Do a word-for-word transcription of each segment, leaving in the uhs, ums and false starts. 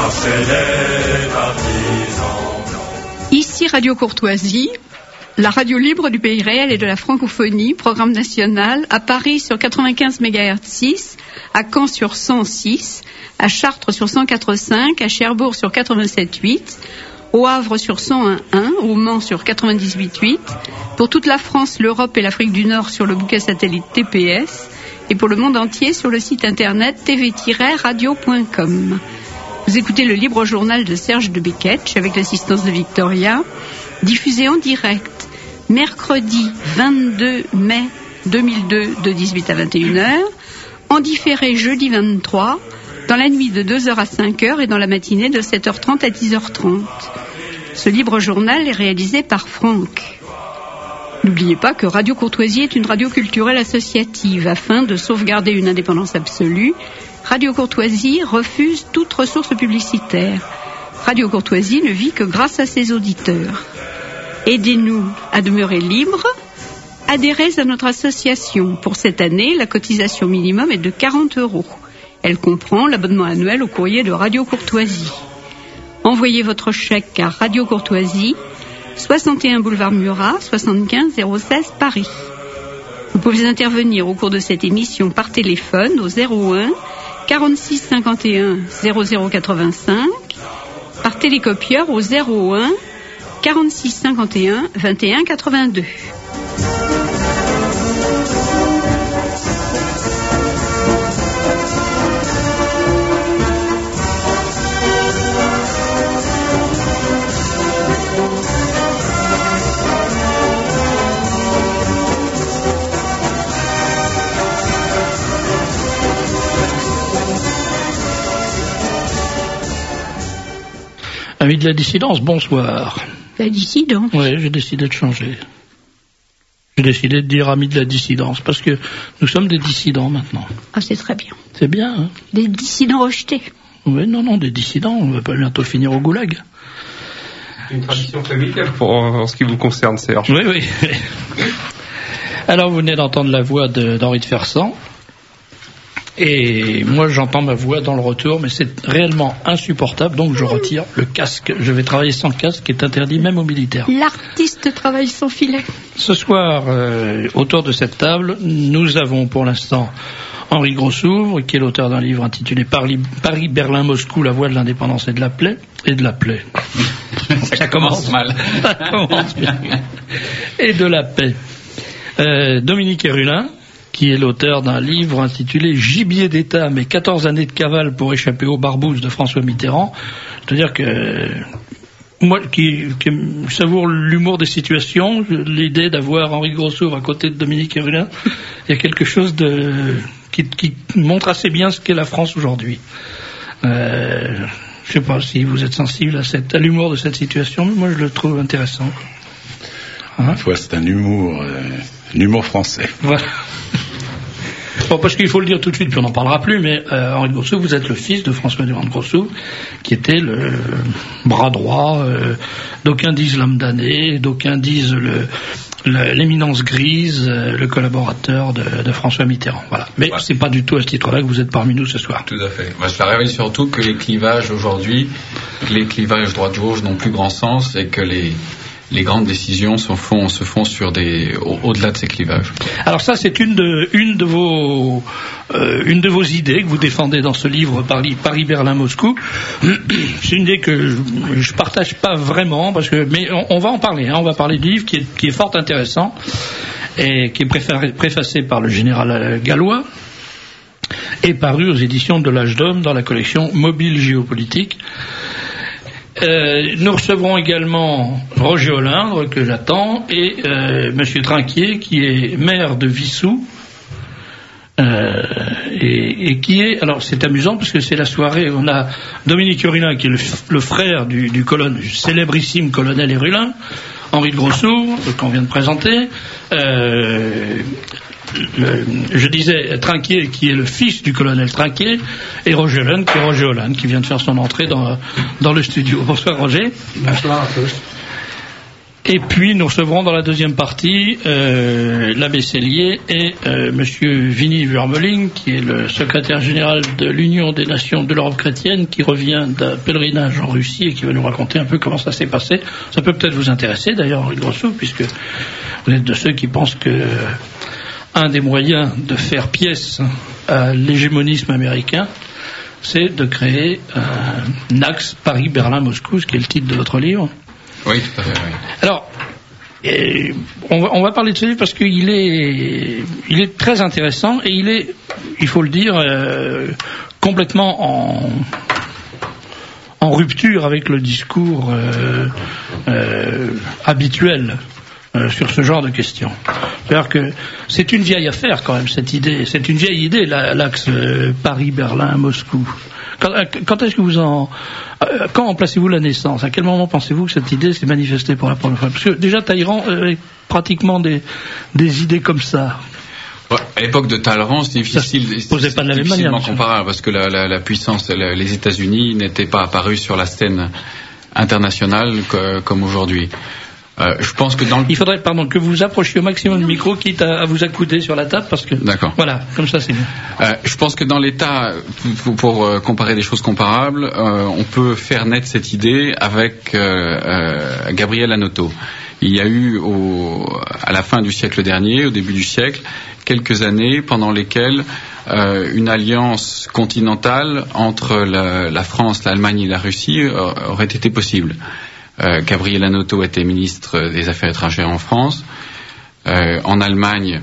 c'est les partisans blancs. Ici Radio Courtoisie, la radio libre du pays réel et de la francophonie, programme national, à Paris sur quatre-vingt-quinze mégahertz six, à Caen sur cent six, à Chartres sur cent quatre virgule cinq, à Cherbourg sur quatre-vingt-sept virgule huit, au Havre sur cent un virgule un, au Mans sur quatre-vingt-dix-huit virgule huit, pour toute la France, l'Europe et l'Afrique du Nord sur le bouquet satellite T P S, et pour le monde entier sur le site internet t v tiret radio point com. Vous écoutez le libre journal de Serge de Beketch avec l'assistance de Victoria, diffusé en direct mercredi vingt-deux mai deux mille deux de dix-huit à vingt et une heures, en différé jeudi vingt-trois, dans la nuit de deux heures à cinq heures et dans la matinée de sept heures trente à dix heures trente. Ce libre journal est réalisé par Franck. N'oubliez pas que Radio Courtoisie est une radio culturelle associative. Afin de sauvegarder une indépendance absolue, Radio Courtoisie refuse toute ressource publicitaire. Radio Courtoisie ne vit que grâce à ses auditeurs. Aidez-nous à demeurer libres. Adhérez à notre association. Pour cette année, la cotisation minimum est de quarante euros. Elle comprend l'abonnement annuel au courrier de Radio Courtoisie. Envoyez votre chèque à Radio Courtoisie, soixante et un boulevard Murat, soixante-quinze zéro seize Paris. Vous pouvez intervenir au cours de cette émission par téléphone au zéro un quarante-six cinquante et un zéro zéro quatre-vingt-cinq, par télécopieur au zéro un quarante-six cinquante et un vingt et un quatre-vingt-deux. Amis de la dissidence, bonsoir. La dissidence ? Oui, j'ai décidé de changer. J'ai décidé de dire amis de la dissidence, parce que nous sommes des dissidents maintenant. Ah, c'est très bien. C'est bien, hein ? Des dissidents rejetés. Oui, non, non, des dissidents, on va pas bientôt finir au goulag. Une tradition familiale pour, en ce qui vous concerne, Serge. Oui, oui. Alors, vous venez d'entendre la voix de, d'Henri de Fersan. Et moi, j'entends ma voix dans le retour, mais c'est réellement insupportable, donc je retire le casque. Je vais travailler sans casque, qui est interdit même aux militaires. L'artiste travaille sans filet. Ce soir, euh, autour de cette table, nous avons pour l'instant Henri Grossouvre, qui est l'auteur d'un livre intitulé Paris, Paris, Berlin, Moscou, la voie de l'indépendance et de la plaie. Et de la plaie. Ça, Ça commence, commence mal. Ça commence bien. Et de la paix. Euh, Dominique Hérulin, qui est l'auteur d'un livre intitulé Gibier d'État, mais quatorze années de cavale pour échapper aux barbouzes de François Mitterrand. C'est-à-dire que moi, qui, qui savoure l'humour des situations, l'idée d'avoir Henri Grossouvre à côté de Dominique Hérulin, il y a quelque chose de qui, qui montre assez bien ce qu'est la France aujourd'hui. Euh, je ne sais pas si vous êtes sensible à, cette, à l'humour de cette situation, mais moi je le trouve intéressant. Hein? Fois, c'est un humour, euh, un humour français. Voilà. Bon, parce qu'il faut le dire tout de suite, puis on n'en parlera plus, mais euh, Henri de Grossouvre, vous êtes le fils de François Durand de Grossouvre, qui était le bras droit, euh, d'aucuns disent l'homme damné, d'aucuns disent le, le, l'éminence grise, euh, le collaborateur de, de François Mitterrand. Voilà. Mais ouais. C'est pas du tout à ce titre-là que vous êtes parmi nous ce soir. Tout à fait. Moi, je révèle surtout que les clivages aujourd'hui, les clivages droite-gauche n'ont plus grand sens et que les les grandes décisions se font, se font sur des, au, au-delà de ces clivages. Alors ça, c'est une de, une de vos, euh, une de vos idées que vous défendez dans ce livre Paris, Paris, Berlin, Moscou. C'est une idée que je, je partage pas vraiment, parce que, mais on, on va en parler, hein, on va parler du livre qui est, qui est fort intéressant et qui est préféré, préfacé par le général Gallois et paru aux éditions de l'Âge d'Homme dans la collection Mobile Géopolitique. Euh, nous recevrons également Roger Olindre, que j'attends, et euh, Monsieur Trinquier, qui est maire de Vissou, euh, et, et qui est... Alors, c'est amusant, parce que c'est la soirée, on a Dominique Hérulin, qui est le, le frère du, du, colonel, du célébrissime colonel Hérulin, Henri de Grossouvre, qu'on vient de présenter, euh, Le, je disais Trinquier, qui est le fils du colonel Trinquier, et Roger Hollande, qui est Roger Hollande, qui vient de faire son entrée dans, dans le studio. Bonsoir Roger. Bonsoir à tous. Et puis nous recevrons dans la deuxième partie euh, l'abbé Sellier et euh, monsieur Vinnie Vermeuling, qui est le secrétaire général de l'Union des Nations de l'Europe chrétienne, qui revient d'un pèlerinage en Russie et qui va nous raconter un peu comment ça s'est passé. Ça peut peut-être vous intéresser d'ailleurs, Henri Grosso, puisque vous êtes de ceux qui pensent que euh, un des moyens de faire pièce à l'hégémonisme américain, c'est de créer un axe Paris-Berlin-Moscou, ce qui est le titre de votre livre. Oui, tout à fait, oui. Alors, et on, va, on va parler de ce livre parce qu'il est, il est très intéressant et il est, il faut le dire, euh, complètement en, en rupture avec le discours euh, euh, habituel euh, sur ce genre de questions. C'est-à-dire que c'est une vieille affaire quand même, cette idée, c'est une vieille idée, l'axe euh, Paris-Berlin-Moscou. Quand, quand est-ce que vous en... Euh, quand en placez-vous la naissance? À quel moment pensez-vous que cette idée s'est manifestée pour la première fois? Parce que déjà Talleyrand avait pratiquement des, des idées comme ça. Ouais, à l'époque de Talleyrand, c'est difficile, c'est pas de la même difficilement manière, comparable, parce que la, la, la puissance, la, les États-Unis n'étaient pas apparus sur la scène internationale que, comme aujourd'hui. Euh, je pense que dans le... Il faudrait, pardon, que vous approchiez au maximum le micro, quitte à, à vous accouder sur la table, parce que... D'accord. Voilà, comme ça c'est bien. Euh, je pense que dans l'État, pour, pour euh, comparer des choses comparables, euh, on peut faire naître cette idée avec euh, euh, Gabriel Hanotaux. Il y a eu, au, à la fin du siècle dernier, au début du siècle, quelques années pendant lesquelles euh, une alliance continentale entre la, la France, l'Allemagne et la Russie euh, aurait été possible. Euh, Gabriel Hanotaux était ministre des Affaires étrangères en France. Euh, en Allemagne,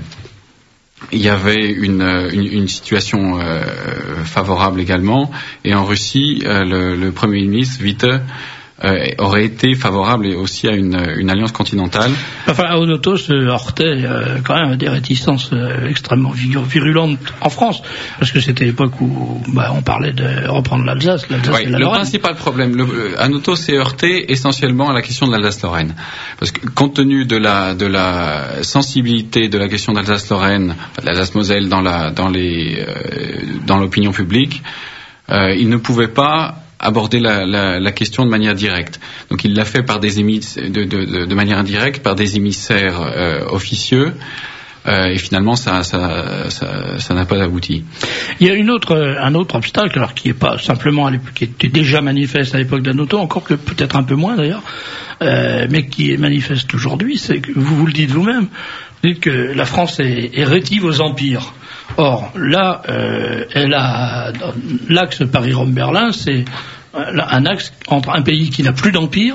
il y avait une, une, une situation euh, favorable également. Et en Russie, euh, le, le Premier ministre, Witte, euh, aurait été favorable aussi à une, une alliance continentale. Enfin, Hanotaux se heurtait euh, quand même à des réticences euh, extrêmement virulentes en France, parce que c'était l'époque où bah, on parlait de reprendre l'Alsace. l'Alsace oui, et la le Lorraine. principal problème, le, Hanotaux s'est heurté essentiellement à la question de l'Alsace-Lorraine, parce que compte tenu de la, de la sensibilité de la question d'Alsace-Lorraine, de l'Alsace-Moselle dans la, dans les, euh, dans l'opinion publique, euh, il ne pouvait pas aborder la, la, la question de manière directe. Donc il l'a fait par des émiss- de, de, de, de manière indirecte, par des émissaires euh, officieux, euh, et finalement ça, ça, ça, ça n'a pas abouti. Il y a une autre, un autre obstacle, alors qui est pas simplement à l'époque, qui était déjà manifeste à l'époque d'Hanotaux, encore que peut-être un peu moins d'ailleurs, euh, mais qui est manifeste aujourd'hui, c'est que vous vous le dites vous-même, vous dites que la France est, est rétive aux empires. Or, là, euh, elle a l'axe Paris-Rome-Berlin, c'est un axe entre un pays qui n'a plus d'empire,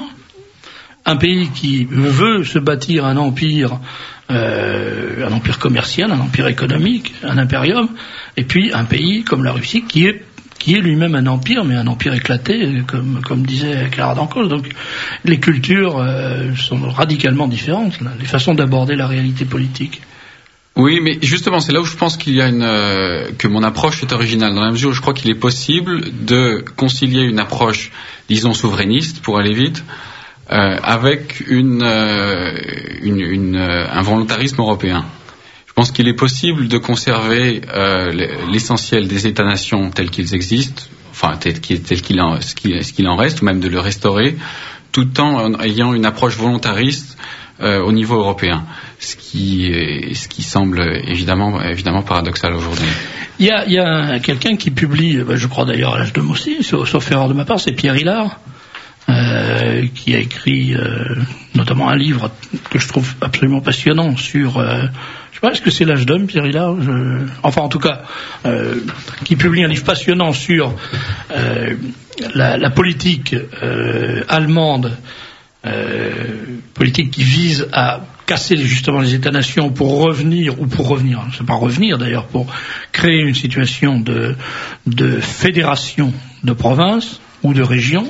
un pays qui veut se bâtir un empire, euh, un empire commercial, un empire économique, un impérium, et puis un pays comme la Russie qui est qui est lui-même un empire, mais un empire éclaté, comme, comme disait Clara d'Ancos. Donc, les cultures euh, sont radicalement différentes, là, les façons d'aborder la réalité politique. Oui, mais justement, c'est là où je pense qu'il y a une euh, que mon approche est originale, dans la mesure où je crois qu'il est possible de concilier une approche, disons, souverainiste, pour aller vite, euh, avec une, euh, une, une, euh, un volontarisme européen. Je pense qu'il est possible de conserver euh, l'essentiel des États-nations tels qu'ils existent, enfin tel qu'il, tel qu'il en, ce qu'il, ce qu'il en reste, ou même de le restaurer, tout en ayant une approche volontariste euh, au niveau européen. Ce qui, est, ce qui semble évidemment, évidemment paradoxal aujourd'hui. Il y a, il y a quelqu'un qui publie, je crois d'ailleurs à l'âge d'homme aussi, sauf erreur de ma part, c'est Pierre Hillard, euh, qui a écrit euh, notamment un livre que je trouve absolument passionnant sur, euh, je sais pas, est-ce que c'est l'âge d'homme, Pierre Hillard je... Enfin, en tout cas, euh, qui publie un livre passionnant sur euh, la, la politique euh, allemande, euh, politique qui vise à casser justement les États-nations pour revenir, ou pour revenir, c'est pas revenir d'ailleurs, pour créer une situation de, de fédération de provinces ou de régions.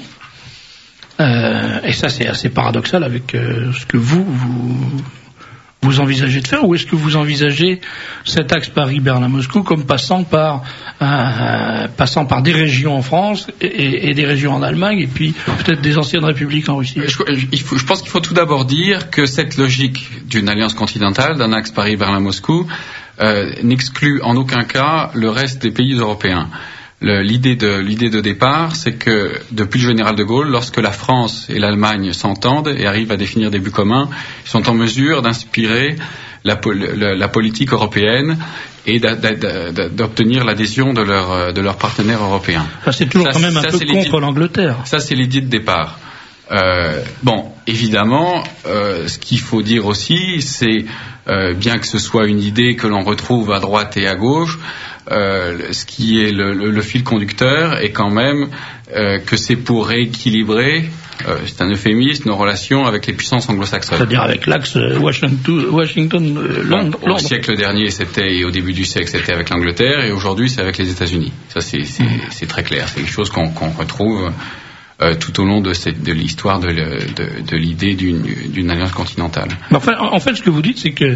Euh, et ça, c'est assez paradoxal avec euh, ce que vous, vous, vous envisagez de faire, ou est-ce que vous envisagez cet axe Paris-Berlin-Moscou comme passant par, euh, passant par des régions en France et, et des régions en Allemagne, et puis peut-être des anciennes républiques en Russie? Je, il faut, je pense qu'il faut tout d'abord dire que cette logique d'une alliance continentale, d'un axe Paris-Berlin-Moscou, euh, n'exclut en aucun cas le reste des pays européens. le, l'idée de l'idée de départ, c'est que depuis le général de Gaulle, lorsque la France et l'Allemagne s'entendent et arrivent à définir des buts communs, ils sont en mesure d'inspirer la, la, la politique européenne et d'a, d'a, d'a, d'obtenir l'adhésion de leurs de leurs partenaires européens. Ça, c'est toujours ça, quand même un ça, peu contre l'Angleterre. Ça, c'est l'idée de départ. Euh, bon, évidemment, euh, ce qu'il faut dire aussi, c'est euh, bien que ce soit une idée que l'on retrouve à droite et à gauche, euh, ce qui est le, le, le fil conducteur est quand même euh, que c'est pour rééquilibrer, euh, c'est un euphémisme, nos relations avec les puissances anglo-saxonnes. C'est-à-dire avec l'axe Washington, Washington euh, Londres. Bon, au siècle dernier, c'était, et au début du siècle, c'était avec l'Angleterre, et aujourd'hui, c'est avec les États-Unis. Ça, c'est, c'est, mmh. c'est très clair. C'est quelque chose qu'on, qu'on retrouve Euh, tout au long de, cette, de l'histoire de, le, de, de l'idée d'une, d'une alliance continentale. Enfin, en fait, ce que vous dites, c'est que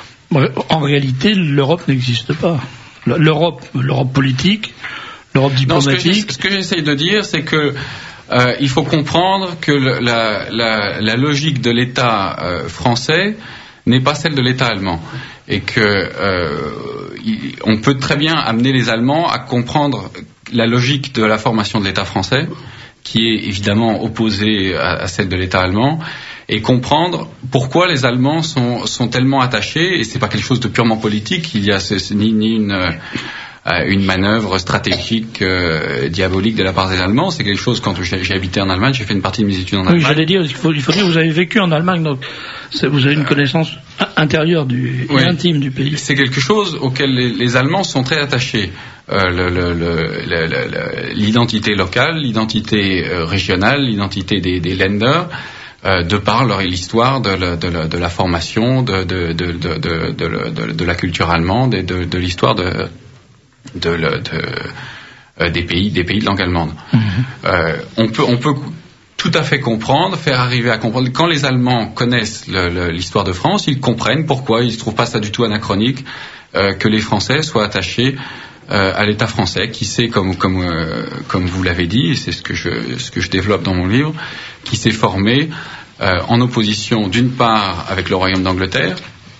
en réalité, l'Europe n'existe pas. L'Europe, l'Europe politique, l'Europe diplomatique. Non, ce, que ce que j'essaye de dire, c'est que euh, il faut comprendre que le, la, la, la logique de l'État euh, français n'est pas celle de l'État allemand, et que euh, il, on peut très bien amener les Allemands à comprendre la logique de la formation de l'État français, qui est évidemment opposée à, à celle de l'État allemand, et comprendre pourquoi les Allemands sont, sont tellement attachés, et c'est pas quelque chose de purement politique, il y a ce, ni, ni une, euh, une manœuvre stratégique euh, diabolique de la part des Allemands, c'est quelque chose, quand j'ai, j'ai habité en Allemagne, j'ai fait une partie de mes études en Allemagne. Oui, j'allais dire, il faut, il faut dire que vous avez vécu en Allemagne, donc vous avez une connaissance intérieure du, oui, intime du pays. C'est quelque chose auquel les, les Allemands sont très attachés. Euh, le, le, le, le, le, l'identité locale, l'identité euh, régionale, l'identité des, des Länder, euh, de par leur l'histoire de la, de la, de la formation, de, de, de, de, de, de, de, de la culture allemande et de, de l'histoire de, de, de, de euh, des pays, des pays de langue allemande. Mm-hmm. Euh, on peut, on peut tout à fait comprendre, faire arriver à comprendre. Quand les Allemands connaissent le, le, l'histoire de France, ils comprennent pourquoi ils ne trouvent pas ça du tout anachronique euh, que les Français soient attachés Euh, à l'État français, qui s'est, comme comme euh, comme vous l'avez dit, et c'est ce que je ce que je développe dans mon livre, qui s'est formé euh, en opposition d'une part avec le Royaume d'Angleterre.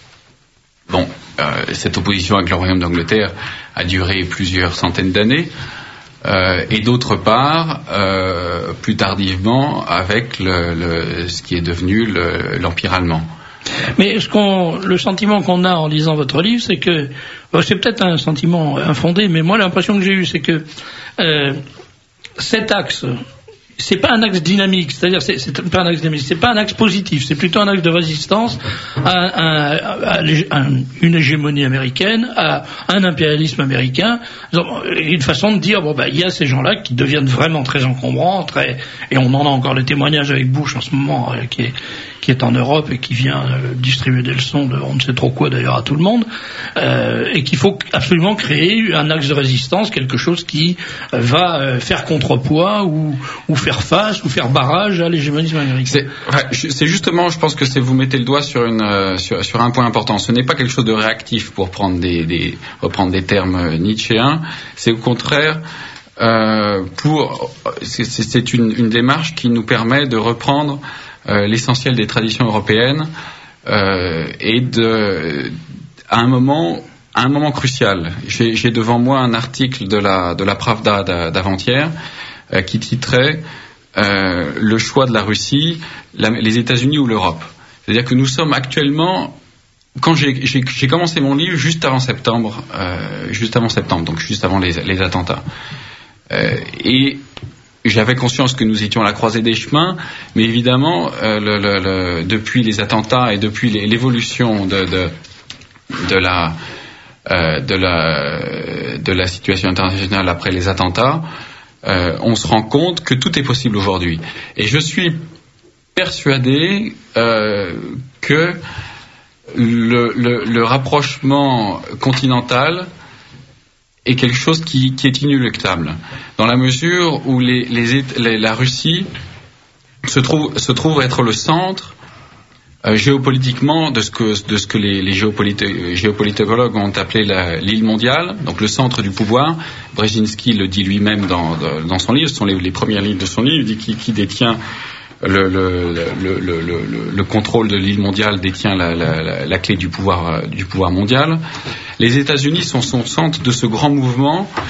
Bon, euh, cette opposition avec le Royaume d'Angleterre a duré plusieurs centaines d'années, euh, et d'autre part, euh, plus tardivement, avec le, le ce qui est devenu le, l'Empire allemand. Mais ce qu'on, le sentiment qu'on a en lisant votre livre, c'est que, bon, c'est peut-être un sentiment infondé, mais moi l'impression que j'ai eue, c'est que euh, cet axe, c'est pas un axe dynamique, c'est-à-dire c'est, c'est pas un axe dynamique, c'est pas un axe positif, c'est plutôt un axe de résistance à, à, à, à une hégémonie américaine, à un impérialisme américain, une façon de dire bon bah il y a ces gens-là qui deviennent vraiment très encombrants, très, et on en a encore le témoignage avec Bush en ce moment, euh, qui est qui est en Europe et qui vient euh, distribuer des leçons de on ne sait trop quoi d'ailleurs à tout le monde, euh, et qu'il faut absolument créer un axe de résistance, quelque chose qui euh, va euh, faire contrepoids ou, ou faire face ou faire barrage à l'hégémonisme américain. C'est, ouais, c'est justement, je pense que c'est vous mettez le doigt sur une euh, sur, sur un point important. Ce n'est pas quelque chose de réactif, pour prendre des, des reprendre des termes nietzschéens. C'est au contraire euh, pour c'est, c'est une, une démarche qui nous permet de reprendre Euh, l'essentiel des traditions européennes euh, et de à un moment à un moment crucial. J'ai, j'ai devant moi un article de la de la Pravda d'avant-hier euh, qui titrait euh, le choix de la Russie, la, les États-Unis ou l'Europe. C'est-à-dire que nous sommes actuellement, quand j'ai, j'ai, j'ai commencé mon livre juste avant septembre, euh, juste avant septembre, donc juste avant les, les attentats, euh, et j'avais conscience que nous étions à la croisée des chemins, mais évidemment, euh, le, le, le, depuis les attentats et depuis les, l'évolution de, de, de, la, euh, de, la, de la situation internationale après les attentats, euh, on se rend compte que tout est possible aujourd'hui. Et je suis persuadé euh, que le, le, le rapprochement continental est quelque chose qui, qui est inéluctable, dans la mesure où les, les, les, la Russie se trouve, se trouve être le centre euh, géopolitiquement de ce que, de ce que les, les géopolite, géopolitologues ont appelé la, l'île mondiale, donc le centre du pouvoir. Brzezinski le dit lui-même dans, dans son livre, ce sont les, les premières lignes de son livre, il dit qui, qui détient le, le, le, le, le, le contrôle de l'île mondiale, détient la, la, la, la clé du pouvoir, du pouvoir mondial. Les États-Unis sont, sont centre de ce grand mouvement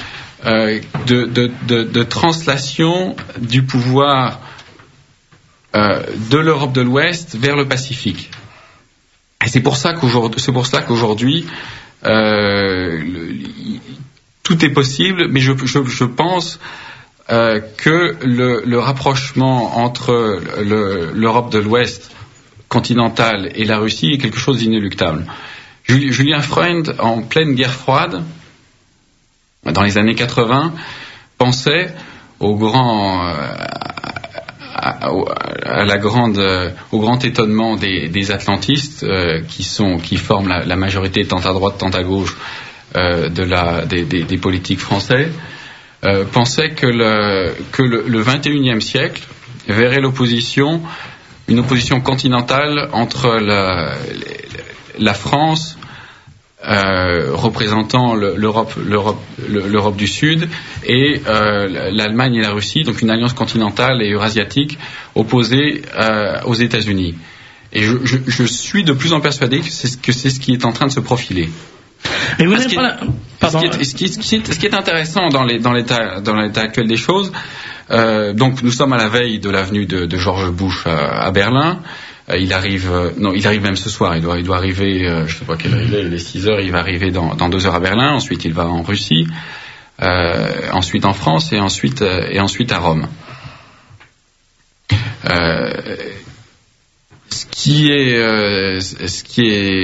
euh, de, de, de, de translation du pouvoir euh, de l'Europe de l'Ouest vers le Pacifique. Et c'est pour ça qu'aujourd'hui, c'est pour ça qu'aujourd'hui euh, le, tout est possible, mais je, je, je pense euh, que le, le rapprochement entre le, l'Europe de l'Ouest continentale et la Russie est quelque chose d'inéluctable. Julien Freund, en pleine guerre froide, dans les années quatre-vingts, pensait au grand, euh, à, à la grande, euh, au grand étonnement des, des atlantistes euh, qui sont, qui forment la, la majorité tant à droite tant à gauche euh, de la, des, des, des politiques français, euh, pensait que le, que le, le vingt et unième siècle verrait l'opposition, une opposition continentale entre la, la France Euh, représentant le, l'Europe, l'Europe, l'Europe du Sud et euh, l'Allemagne et la Russie, donc une alliance continentale et eurasiatique opposée euh, aux États-Unis. Et je, je, je suis de plus en plus persuadé que c'est, que c'est ce qui est en train de se profiler. Mais vous ce, qui est, pas la... Pardon. Ce, qui est, ce, qui est, ce, qui est, ce qui est intéressant dans, les, dans, l'état, dans l'état actuel des choses, euh, donc nous sommes à la veille de l'avenue de, de George Bush à, à Berlin. Il arrive, euh, non, il arrive même ce soir. Il doit, il doit arriver, euh, je sais pas quelle heure il est, il est six heures. Il va arriver dans, dans deux heures à Berlin. Ensuite, il va en Russie, euh, ensuite en France et ensuite euh, et ensuite à Rome. Euh, ce qui est, euh, ce qui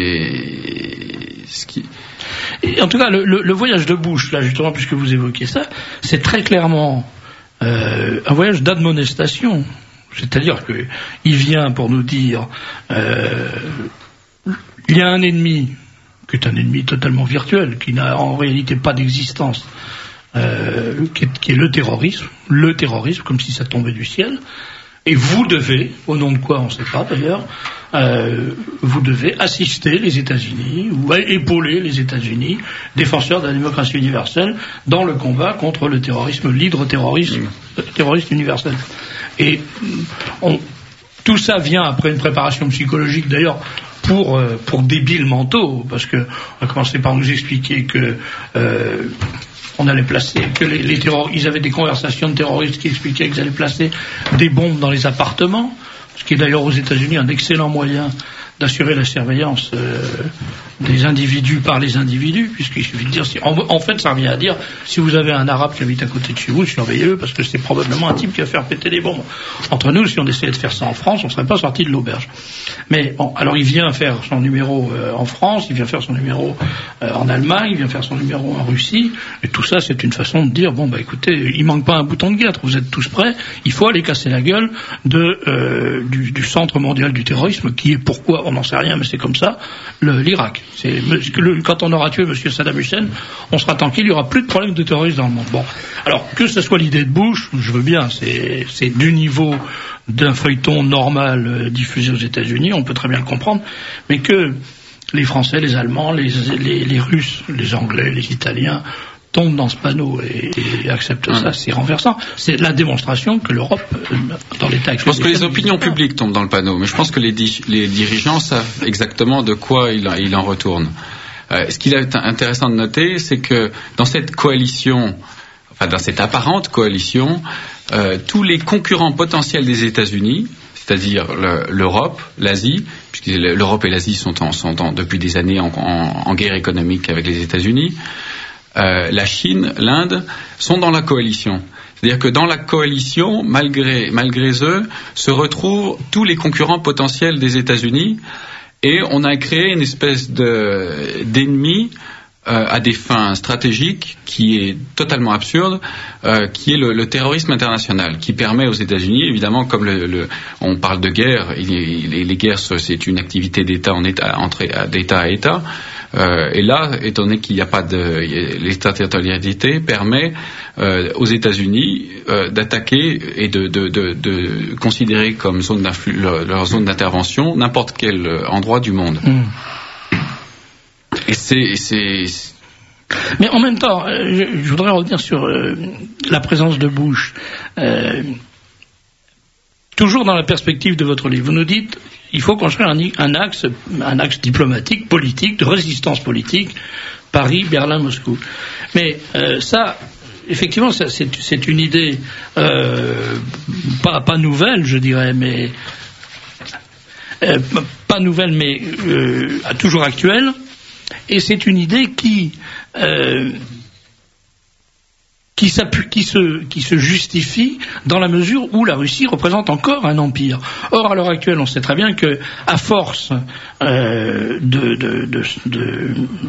est, ce qui. Et en tout cas, le, le, le voyage de Bush, là justement, puisque vous évoquez ça, c'est très clairement euh, un voyage d'admonestation. C'est-à-dire qu'il vient pour nous dire euh, il y a un ennemi qui est un ennemi totalement virtuel, qui n'a en réalité pas d'existence, euh, qui, est, qui est le terrorisme, le terrorisme, comme si ça tombait du ciel, et vous devez, au nom de quoi on ne sait pas d'ailleurs, euh, vous devez assister les États-Unis ou épauler les États-Unis, défenseurs de la démocratie universelle, dans le combat contre le terrorisme, l'hydroterrorisme, le terrorisme universel. Et on, tout ça vient après une préparation psychologique d'ailleurs pour euh, pour débiles mentaux, parce que on a commencé par nous expliquer que euh, on allait placer, que les, les terroristes, ils avaient des conversations de terroristes qui expliquaient qu'ils allaient placer des bombes dans les appartements, ce qui est d'ailleurs aux États-Unis un excellent moyen d'assurer la surveillance euh, des individus par les individus, puisqu'il suffit de dire, si, en, en fait ça revient à dire, si vous avez un arabe qui habite à côté de chez vous, surveillez-le, parce que c'est probablement un type qui va faire péter des bombes. Entre nous, si on essayait de faire ça en France, on ne serait pas sorti de l'auberge. Mais bon, alors il vient faire son numéro euh, en France, il vient faire son numéro euh, en Allemagne, il vient faire son numéro en Russie, et tout ça c'est une façon de dire, bon bah écoutez, il manque pas un bouton de guêtre, vous êtes tous prêts, il faut aller casser la gueule de, euh, du, du centre mondial du terrorisme, qui est pourquoi, on n'en sait rien, mais c'est comme ça, le, l'Irak. C'est, le, quand on aura tué M. Saddam Hussein, on sera tranquille, il n'y aura plus de problème de terrorisme dans le monde. Bon, alors que ce soit l'idée de Bush, je veux bien, c'est, c'est du niveau d'un feuilleton normal euh, diffusé aux États-Unis, on peut très bien le comprendre, mais que les Français, les Allemands, les, les, les Russes, les Anglais, les Italiens tombent dans ce panneau et, et acceptent ouais. ça, c'est renversant. C'est la démonstration que l'Europe, dans l'état actuel... Je pense que les opinions publiques tombent dans le panneau, mais je pense que les, di- les dirigeants savent exactement de quoi il, il en retourne. Euh, ce qu'il est intéressant de noter, c'est que dans cette coalition, enfin dans cette apparente coalition, euh, tous les concurrents potentiels des États-Unis, c'est-à-dire le, l'Europe, l'Asie, puisque l'Europe et l'Asie sont, en, sont en, depuis des années en, en, en guerre économique avec les États-Unis, Euh, la Chine, l'Inde, sont dans la coalition. C'est-à-dire que dans la coalition, malgré, malgré eux, se retrouvent tous les concurrents potentiels des États-Unis, et on a créé une espèce de, d'ennemi euh, à des fins stratégiques qui est totalement absurde, euh, qui est le, le terrorisme international, qui permet aux États-Unis, évidemment, comme le, le, on parle de guerre, il, il, les guerres, c'est une activité d'État en État, entre d'État à État. Euh, et là, étant donné qu'il n'y a pas de l'extraterritorialité, permet euh, aux États-Unis euh, d'attaquer et de, de, de, de considérer comme zone d'influ- leur, leur zone d'intervention n'importe quel endroit du monde. Mmh. Et c'est, c'est. Mais en même temps, euh, je, je voudrais revenir sur euh, la présence de Bush. Euh, toujours dans la perspective de votre livre, vous nous dites il faut construire un, un axe, un axe diplomatique, politique, de résistance politique, Paris, Berlin, Moscou. Mais euh, ça, effectivement, ça, c'est, c'est une idée euh, pas, pas nouvelle, je dirais, mais euh, pas nouvelle, mais euh, toujours actuelle. Et c'est une idée qui euh, qui, qui, se, qui se justifie dans la mesure où la Russie représente encore un empire. Or, à l'heure actuelle, on sait très bien que, à force euh, de, de, de, de,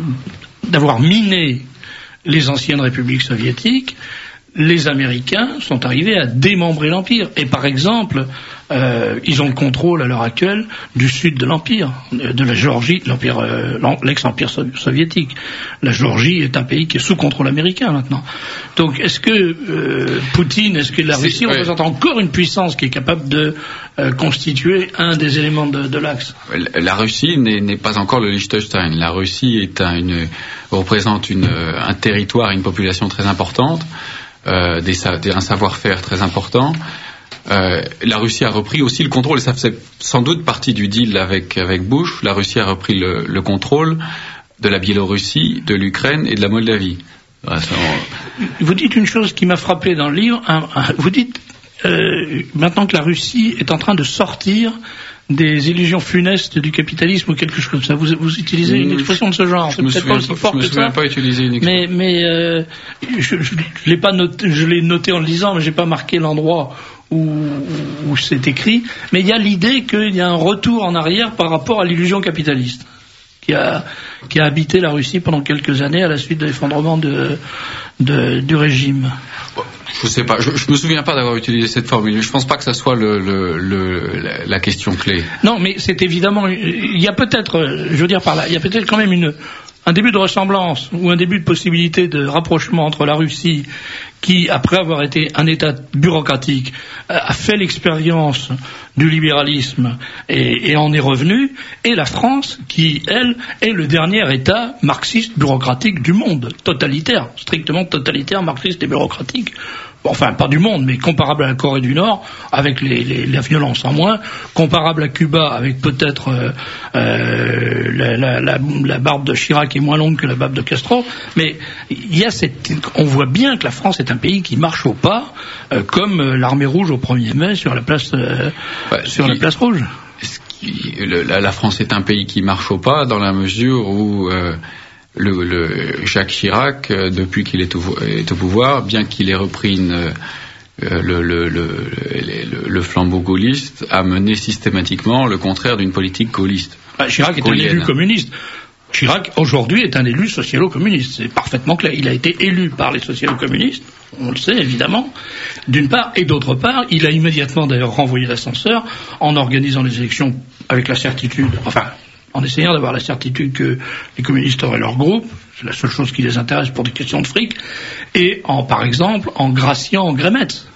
d'avoir miné les anciennes républiques soviétiques, les Américains sont arrivés à démembrer l'empire. Et par exemple, euh, ils ont le contrôle à l'heure actuelle du sud de l'empire, de la Géorgie, l'empire, euh, l'ex-empire soviétique. La Géorgie est un pays qui est sous contrôle américain maintenant. Donc, est-ce que euh, Poutine, est-ce que la Russie C'est, représente ouais. encore une puissance qui est capable de euh, constituer un des éléments de, de l'axe? La Russie n'est, n'est pas encore le Liechtenstein. La Russie est un, une, représente une, un territoire, une population très importante. Euh, des, des, un savoir-faire très important. Euh, la Russie a repris aussi le contrôle, et ça faisait sans doute partie du deal avec, avec Bush. La Russie a repris le, le contrôle de la Biélorussie, de l'Ukraine et de la Moldavie. Ouais, ça, on... Vous dites une chose qui m'a frappé dans le livre. Un, un, vous dites euh, maintenant que la Russie est en train de sortir des illusions funestes du capitalisme ou quelque chose comme ça. Vous, vous utilisez une expression de ce genre. Je C'est peut-être pas aussi fort que ça. Je me souviens pas utiliser une expression. Mais, mais euh, je, je, je l'ai pas noté, je l'ai noté en le lisant, mais j'ai pas marqué l'endroit où, où c'est écrit. Mais il y a l'idée qu'il y a un retour en arrière par rapport à l'illusion capitaliste qui a, qui a habité la Russie pendant quelques années à la suite de l'effondrement de, de, du régime. Je sais pas, je, je me souviens pas d'avoir utilisé cette formule. Je pense pas que ça soit le, le, le, la, la question clé. Non, mais c'est évidemment, il y a peut-être, je veux dire par là, il y a peut-être quand même une, un début de ressemblance ou un début de possibilité de rapprochement entre la Russie, qui, après avoir été un État bureaucratique, a fait l'expérience du libéralisme et, et en est revenu, et la France, qui, elle, est le dernier État marxiste bureaucratique du monde, totalitaire, strictement totalitaire, marxiste et bureaucratique. Enfin, pas du monde, mais comparable à la Corée du Nord, avec les, les, la violence en moins, comparable à Cuba, avec peut-être euh, euh, la, la, la, la barbe de Chirac est moins longue que la barbe de Castro, mais il y a cette, on voit bien que la France est un pays qui marche au pas, euh, comme euh, l'armée rouge au premier mai sur la place, euh, bah, sur la place rouge. Qui, le, la, la France est un pays qui marche au pas dans la mesure où euh, Le, le Jacques Chirac, euh, depuis qu'il est au, est au pouvoir, bien qu'il ait repris une, euh, le, le, le, le, le flambeau gaulliste, a mené systématiquement le contraire d'une politique gaulliste. Bah, Chirac est un élu communiste. Chirac, aujourd'hui, est un élu socialo-communiste. C'est parfaitement clair. Il a été élu par les socialo-communistes, on le sait évidemment, d'une part, et d'autre part, il a immédiatement d'ailleurs renvoyé l'ascenseur en organisant les élections avec la certitude, enfin, en essayant d'avoir la certitude que les communistes auraient leur groupe, c'est la seule chose qui les intéresse pour des questions de fric, et en, par exemple, en graciant Grémetz,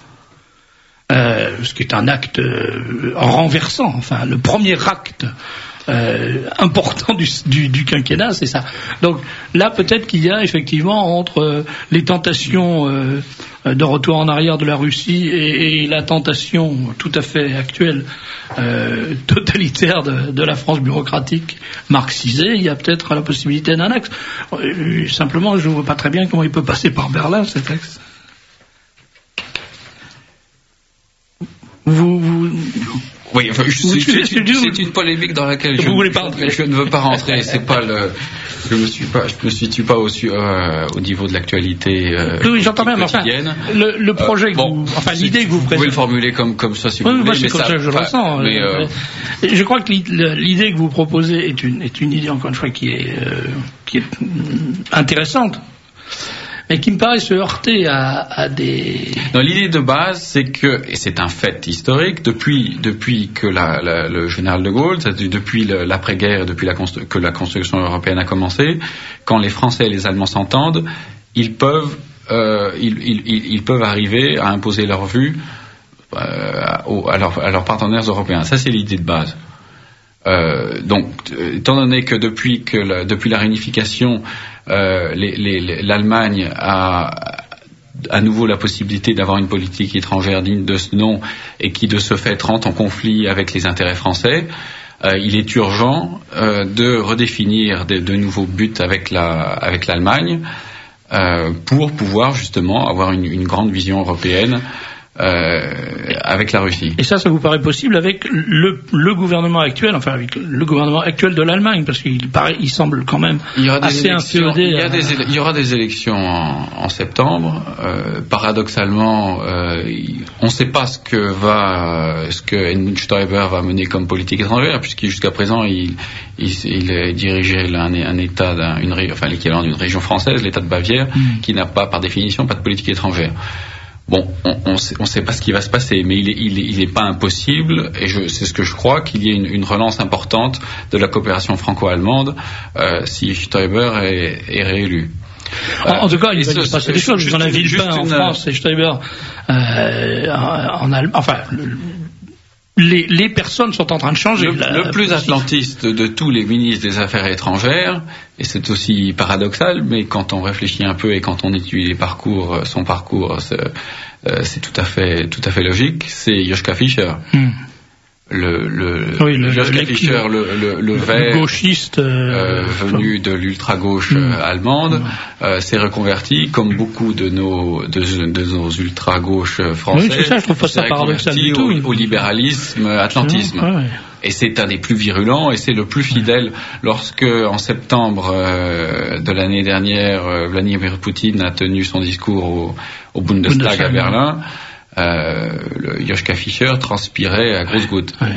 euh, ce qui est un acte euh, renversant, enfin, le premier acte euh, important du, du, du quinquennat, c'est ça. Donc là, peut-être qu'il y a effectivement entre euh, les tentations euh, de retour en arrière de la Russie et, et la tentation tout à fait actuelle euh, totalitaire de, de la France bureaucratique marxisée, il y a peut-être la possibilité d'un axe. Euh, simplement, je ne vois pas très bien comment il peut passer par Berlin, cet axe. Vous... vous Oui, enfin, je, c'est, c'est, c'est, c'est une polémique dans laquelle je, voulez pas je, je ne veux pas rentrer. C'est pas le, je me suis pas, je me situe pas au, euh, au niveau de l'actualité. Euh, oui, j'entends bien. Enfin, le, le projet, euh, que bon, vous, enfin l'idée que vous présentez. Vous pouvez le formuler comme comme ça si oui, vous voulez. Moi, c'est mais comme ça, ça que je le ressens. Mais, euh, mais, je crois que l'idée que vous proposez est une est une idée encore une fois qui est euh, qui est intéressante, mais qui me paraît se heurter à, à des... Non, l'idée de base, c'est que, et c'est un fait historique, depuis, depuis que la, la, le général de Gaulle, depuis l'après-guerre, depuis la constru- que la construction européenne a commencé, quand les Français et les Allemands s'entendent, ils peuvent, euh, ils, ils, ils peuvent arriver à imposer leur vue euh, à, leur, à leurs partenaires européens. Ça, c'est l'idée de base. Euh, donc, euh, étant donné que depuis que la, depuis la réunification, euh, les, les, l'Allemagne a à nouveau la possibilité d'avoir une politique étrangère digne de ce nom et qui de ce fait rentre en conflit avec les intérêts français, euh, il est urgent euh, de redéfinir de, de nouveaux buts avec la avec l'Allemagne euh, pour pouvoir justement avoir une, une grande vision européenne euh, avec la Russie. Et ça, ça vous paraît possible avec le, le gouvernement actuel, enfin avec le gouvernement actuel de l'Allemagne, parce qu'il paraît, il semble quand même il y aura des assez élections, inféodé. Il y, a à... des, il y aura des élections en, en septembre. Euh, paradoxalement, euh, on ne sait pas ce que va, ce que Edmund Stoiber va mener comme politique étrangère, puisque jusqu'à présent, il, il, il dirigeait un, un État, d'un, une, enfin l'équivalent d'une région française, l'État de Bavière, mmh. qui n'a pas, par définition, pas de politique étrangère. Bon, on ne sait, sait pas ce qui va se passer, mais il est, il est, il est pas impossible, et je, c'est ce que je crois, qu'il y ait une, une relance importante de la coopération franco-allemande euh, si Stoiber est, est réélu. En, en tout cas, il va se passer des choses. Vous en avez Villepin en France et Stoiber euh, en, en Allemagne. Enfin, le, les, les personnes sont en train de changer. Le, la, le la plus politique. atlantiste de tous les ministres des Affaires étrangères, et c'est aussi paradoxal, mais quand on réfléchit un peu et quand on étudie les parcours, son parcours, c'est, euh, c'est tout à fait, tout à fait logique, c'est Joschka Fischer. Hmm. Le, le, oui, le, Joschka le, Fischer, le, le, le, le vert, gauchiste euh, euh, venu de l'ultra-gauche mmh. allemande, mmh. euh, s'est reconverti, comme beaucoup de nos, de, de nos ultra-gauches français, oui, c'est ça, je trouve pas ça paradoxal du tout. Au, au libéralisme, atlantisme. Ouais, ouais. Et c'est un des plus virulents et c'est le plus fidèle. Lorsque, en septembre euh, de l'année dernière, euh, Vladimir Poutine a tenu son discours au, au Bundestag, Bundestag à Berlin, Euh, le Joschka Fischer transpirait à grosses gouttes. Ouais.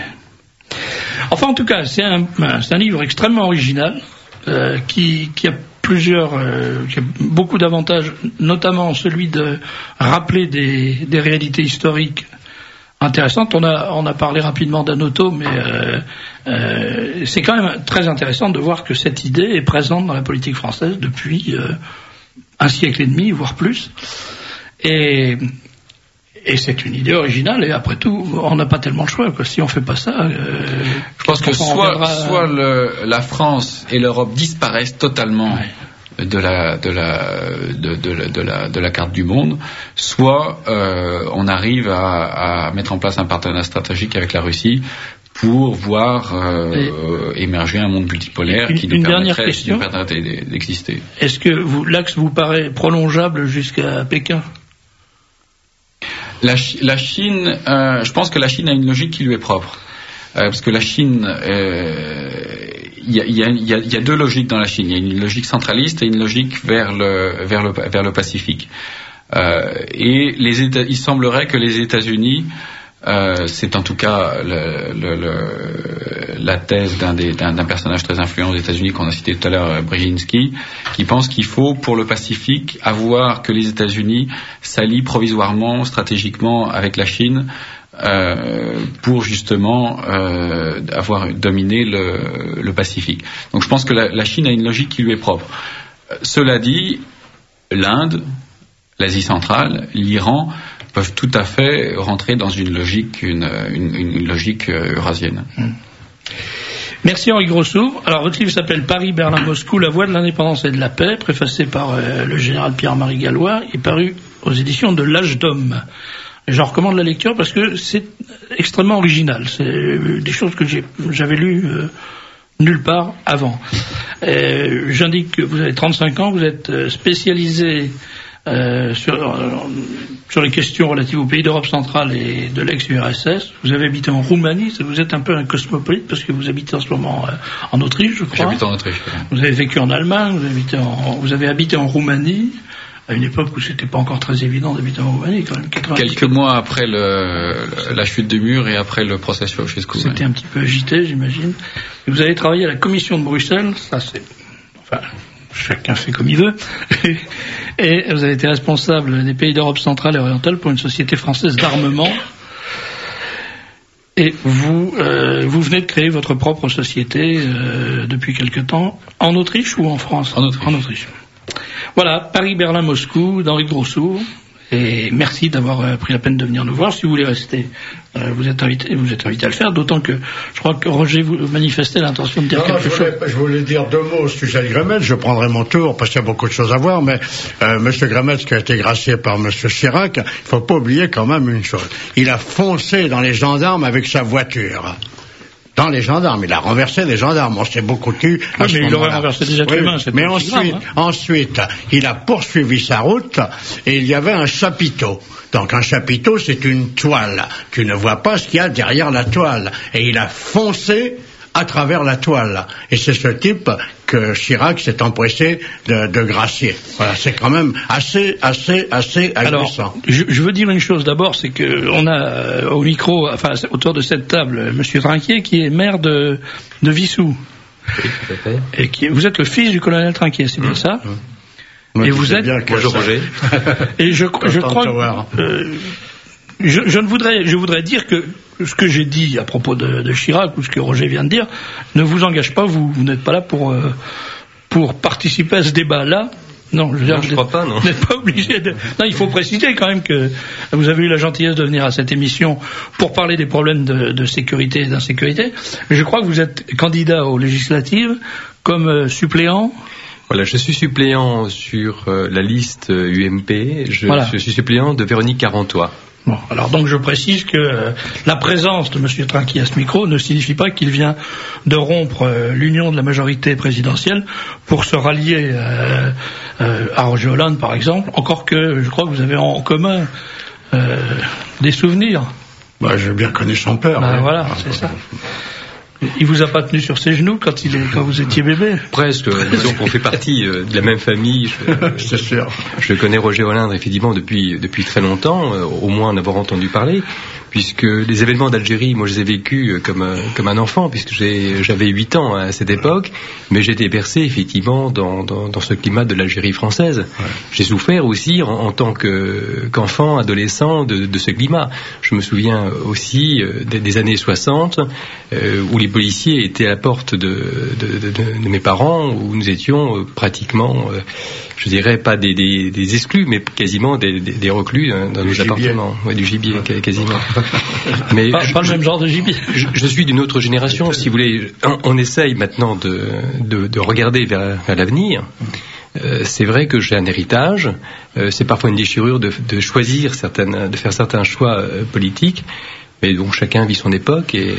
Enfin, en tout cas, c'est un, c'est un livre extrêmement original euh, qui, qui a plusieurs, euh, qui a beaucoup d'avantages, notamment celui de rappeler des, des réalités historiques intéressantes. On a, on a parlé rapidement d'Anoto, mais euh, euh, c'est quand même très intéressant de voir que cette idée est présente dans la politique française depuis euh, un siècle et demi, voire plus. Et Et c'est une idée originale, et après tout, on n'a pas tellement le choix, quoi. Si on fait pas ça, euh, je pense que soit, reviendra... soit le, la France et l'Europe disparaissent totalement ouais. de la de la de, de, de, de la de la carte du monde, soit euh, on arrive à, à mettre en place un partenariat stratégique avec la Russie pour voir euh, émerger un monde multipolaire une, qui nous une permettrait, question, qui nous permettrait d'exister. Est-ce que vous, l'axe vous paraît prolongeable jusqu'à Pékin? La, la Chine, euh, je pense que la Chine a une logique qui lui est propre. Euh, parce que la Chine, il euh, y, y, y, y a deux logiques dans la Chine. Il y a une logique centraliste et une logique vers le, vers le, vers le Pacifique. Euh, et les États, il semblerait que les États-Unis, euh, c'est en tout cas le, le, le, la thèse d'un, des, d'un, d'un personnage très influent aux États-Unis qu'on a cité tout à l'heure, Brzezinski, qui pense qu'il faut pour le Pacifique avoir que les États-Unis s'allient provisoirement, stratégiquement avec la Chine euh, pour justement euh, avoir dominé le, le Pacifique. Donc je pense que la, la Chine a une logique qui lui est propre. Euh, cela dit, l'Inde, l'Asie centrale, l'Iran peuvent tout à fait rentrer dans une logique, une, une, une logique eurasienne. Mmh. Merci Henri Grossouvre. Alors votre livre s'appelle Paris, Berlin, Moscou, la voie de l'indépendance et de la paix, préfacé par euh, le général Pierre-Marie Gallois, et paru aux éditions de l'Âge d'Homme. J'en recommande la lecture parce que c'est extrêmement original. C'est des choses que j'ai, j'avais lues euh, nulle part avant. Euh, j'indique que vous avez trente-cinq ans, vous êtes spécialisé Euh, sur, euh, sur les questions relatives aux pays d'Europe centrale et de l'ex-U R S S. Vous avez habité en Roumanie, vous êtes un peu un cosmopolite parce que vous habitez en ce moment euh, en Autriche, je crois. J'habite en Autriche. Ouais. Vous avez vécu en Allemagne, vous avez habité en, vous avez habité en Roumanie, à une époque où c'était pas encore très évident d'habiter en Roumanie, quand même. Quelques mois après le, la chute du mur et après le procès Ceausescu. C'était ouais. un petit peu agité, j'imagine. Et vous avez travaillé à la Commission de Bruxelles, ça c'est, enfin, chacun fait comme il veut. Et vous avez été responsable des pays d'Europe centrale et orientale pour une société française d'armement. Et vous, euh, vous venez de créer votre propre société euh, depuis quelque temps, en Autriche ou en France ? En Autriche. En Autriche. Voilà, Paris, Berlin, Moscou, d'Henri Grossouvre. Et merci d'avoir euh, pris la peine de venir nous voir. Si vous voulez rester, euh, vous êtes invité, vous êtes invité à le faire. D'autant que je crois que Roger vous manifestait l'intention de dire non, quelque je voulais, chose. Je voulais dire deux mots au sujet de Grammetz. Je prendrai mon tour parce qu'il y a beaucoup de choses à voir. Mais euh, Monsieur Grammetz, qui a été gracié par Monsieur Chirac, il faut pas oublier quand même une chose. Il a foncé dans les gendarmes avec sa voiture. dans les gendarmes. Il a renversé des gendarmes. On s'est beaucoup tu. Ah, mais il aurait renversé des êtres oui, humains. C'est mais pas ensuite, grave, hein. ensuite, il a poursuivi sa route et il y avait un chapiteau. Donc un chapiteau, c'est une toile. Tu ne vois pas ce qu'il y a derrière la toile. Et il a foncé à travers la toile. Et c'est ce type que Chirac s'est empressé de, de gracier. Voilà, c'est quand même assez, assez, assez agressant. Alors, je, je veux dire une chose d'abord, c'est que on a euh, au micro, enfin autour de cette table, Monsieur Trinquier, qui est maire de, de Vissou. Oui, tout à fait. Et qui, vous êtes le fils du colonel Trinquier, c'est bien mmh. ça mmh. Et vous êtes. Bonjour Roger. Et je, je crois. Euh, je, je ne voudrais, je voudrais dire que ce que j'ai dit à propos de, de Chirac ou ce que Roger vient de dire ne vous engage pas. Vous, vous n'êtes pas là pour euh, pour participer à ce débat-là. Non, je, veux dire, non, je crois pas, non. Vous n'êtes pas obligé de. Non, il faut préciser quand même que vous avez eu la gentillesse de venir à cette émission pour parler des problèmes de, de sécurité et d'insécurité. Mais je crois que vous êtes candidat aux législatives comme euh, suppléant. Voilà, je suis suppléant sur euh, la liste euh, U M P. Je, voilà. je suis suppléant de Véronique Carentois. Bon, alors donc je précise que euh, la présence de M. Trinquier à ce micro ne signifie pas qu'il vient de rompre euh, l'union de la majorité présidentielle pour se rallier euh, euh, à Roger Hollande, par exemple, encore que je crois que vous avez en commun euh, des souvenirs. Bah, j'ai bien connu son père. Bah, oui. Voilà, c'est ça. Il vous a pas tenu sur ses genoux quand il est, quand vous étiez bébé? Presque. Disons qu'on fait partie euh, de la même famille. Je, C'est sûr. Je connais Roger Hollande effectivement depuis depuis très longtemps, euh, au moins en avoir entendu parler, puisque les événements d'Algérie, moi je les ai vécus comme euh, comme un enfant, puisque j'ai, j'avais huit ans à cette époque, mais j'étais bercé effectivement dans dans, dans ce climat de l'Algérie française. Ouais. J'ai souffert aussi en, en tant que qu'enfant, adolescent de, de ce climat. Je me souviens aussi euh, des, des années soixante euh, où les policiers étaient à la porte de, de, de, de, de mes parents, où nous étions euh, pratiquement, euh, je dirais pas des, des, des exclus, mais quasiment des, des, des reclus dans, dans nos appartements. Ouais, du gibier, ouais. Quasiment. Mais pas, je, pas le même genre de gibier. Je, je suis d'une autre génération, si vous voulez. On, on essaye maintenant de, de, de regarder vers, vers l'avenir. Euh, c'est vrai que j'ai un héritage. Euh, c'est parfois une déchirure de, de choisir certaines, de faire certains choix euh, politiques. Mais donc chacun vit son époque et. Euh,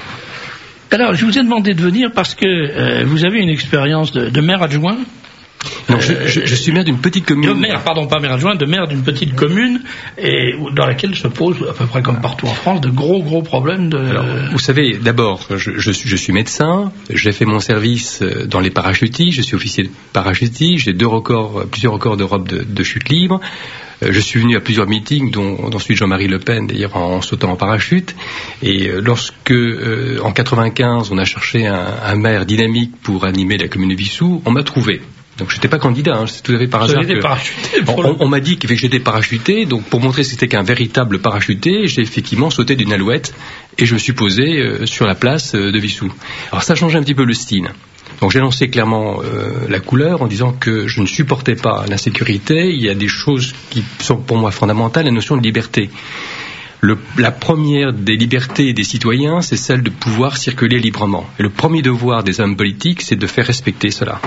Alors, je vous ai demandé de venir parce que euh, vous avez une expérience de, de maire adjoint. Non, je, je, je suis maire d'une petite commune. De maire, pardon, pas maire adjoint, de maire d'une petite commune, et dans laquelle se posent, à peu près comme partout en France, de gros, gros problèmes de... Alors, vous savez, d'abord, je, je, suis, je suis médecin, j'ai fait mon service dans les parachutistes, je suis officier de parachutistes, j'ai deux records, plusieurs records d'Europe de, de chute libre. Je suis venu à plusieurs meetings, dont, dont celui de Jean-Marie Le Pen, d'ailleurs en sautant en parachute. Et lorsque, euh, en quatre-vingt-quinze, on a cherché un, un maire dynamique pour animer la commune de Vissou, on m'a trouvé. Donc j'étais pas candidat, hein, c'est tout à fait par hasard. Que, on, on, on m'a dit que j'étais parachuté, donc pour montrer que c'était qu'un véritable parachuté, j'ai effectivement sauté d'une alouette et je me suis posé euh, sur la place euh, de Vissou. Alors ça changeait un petit peu le style. Donc j'ai lancé clairement euh, la couleur en disant que je ne supportais pas l'insécurité. Il y a des choses qui sont pour moi fondamentales, la notion de liberté. Le, la première des libertés des citoyens, c'est celle de pouvoir circuler librement. Et le premier devoir des hommes politiques, c'est de faire respecter cela.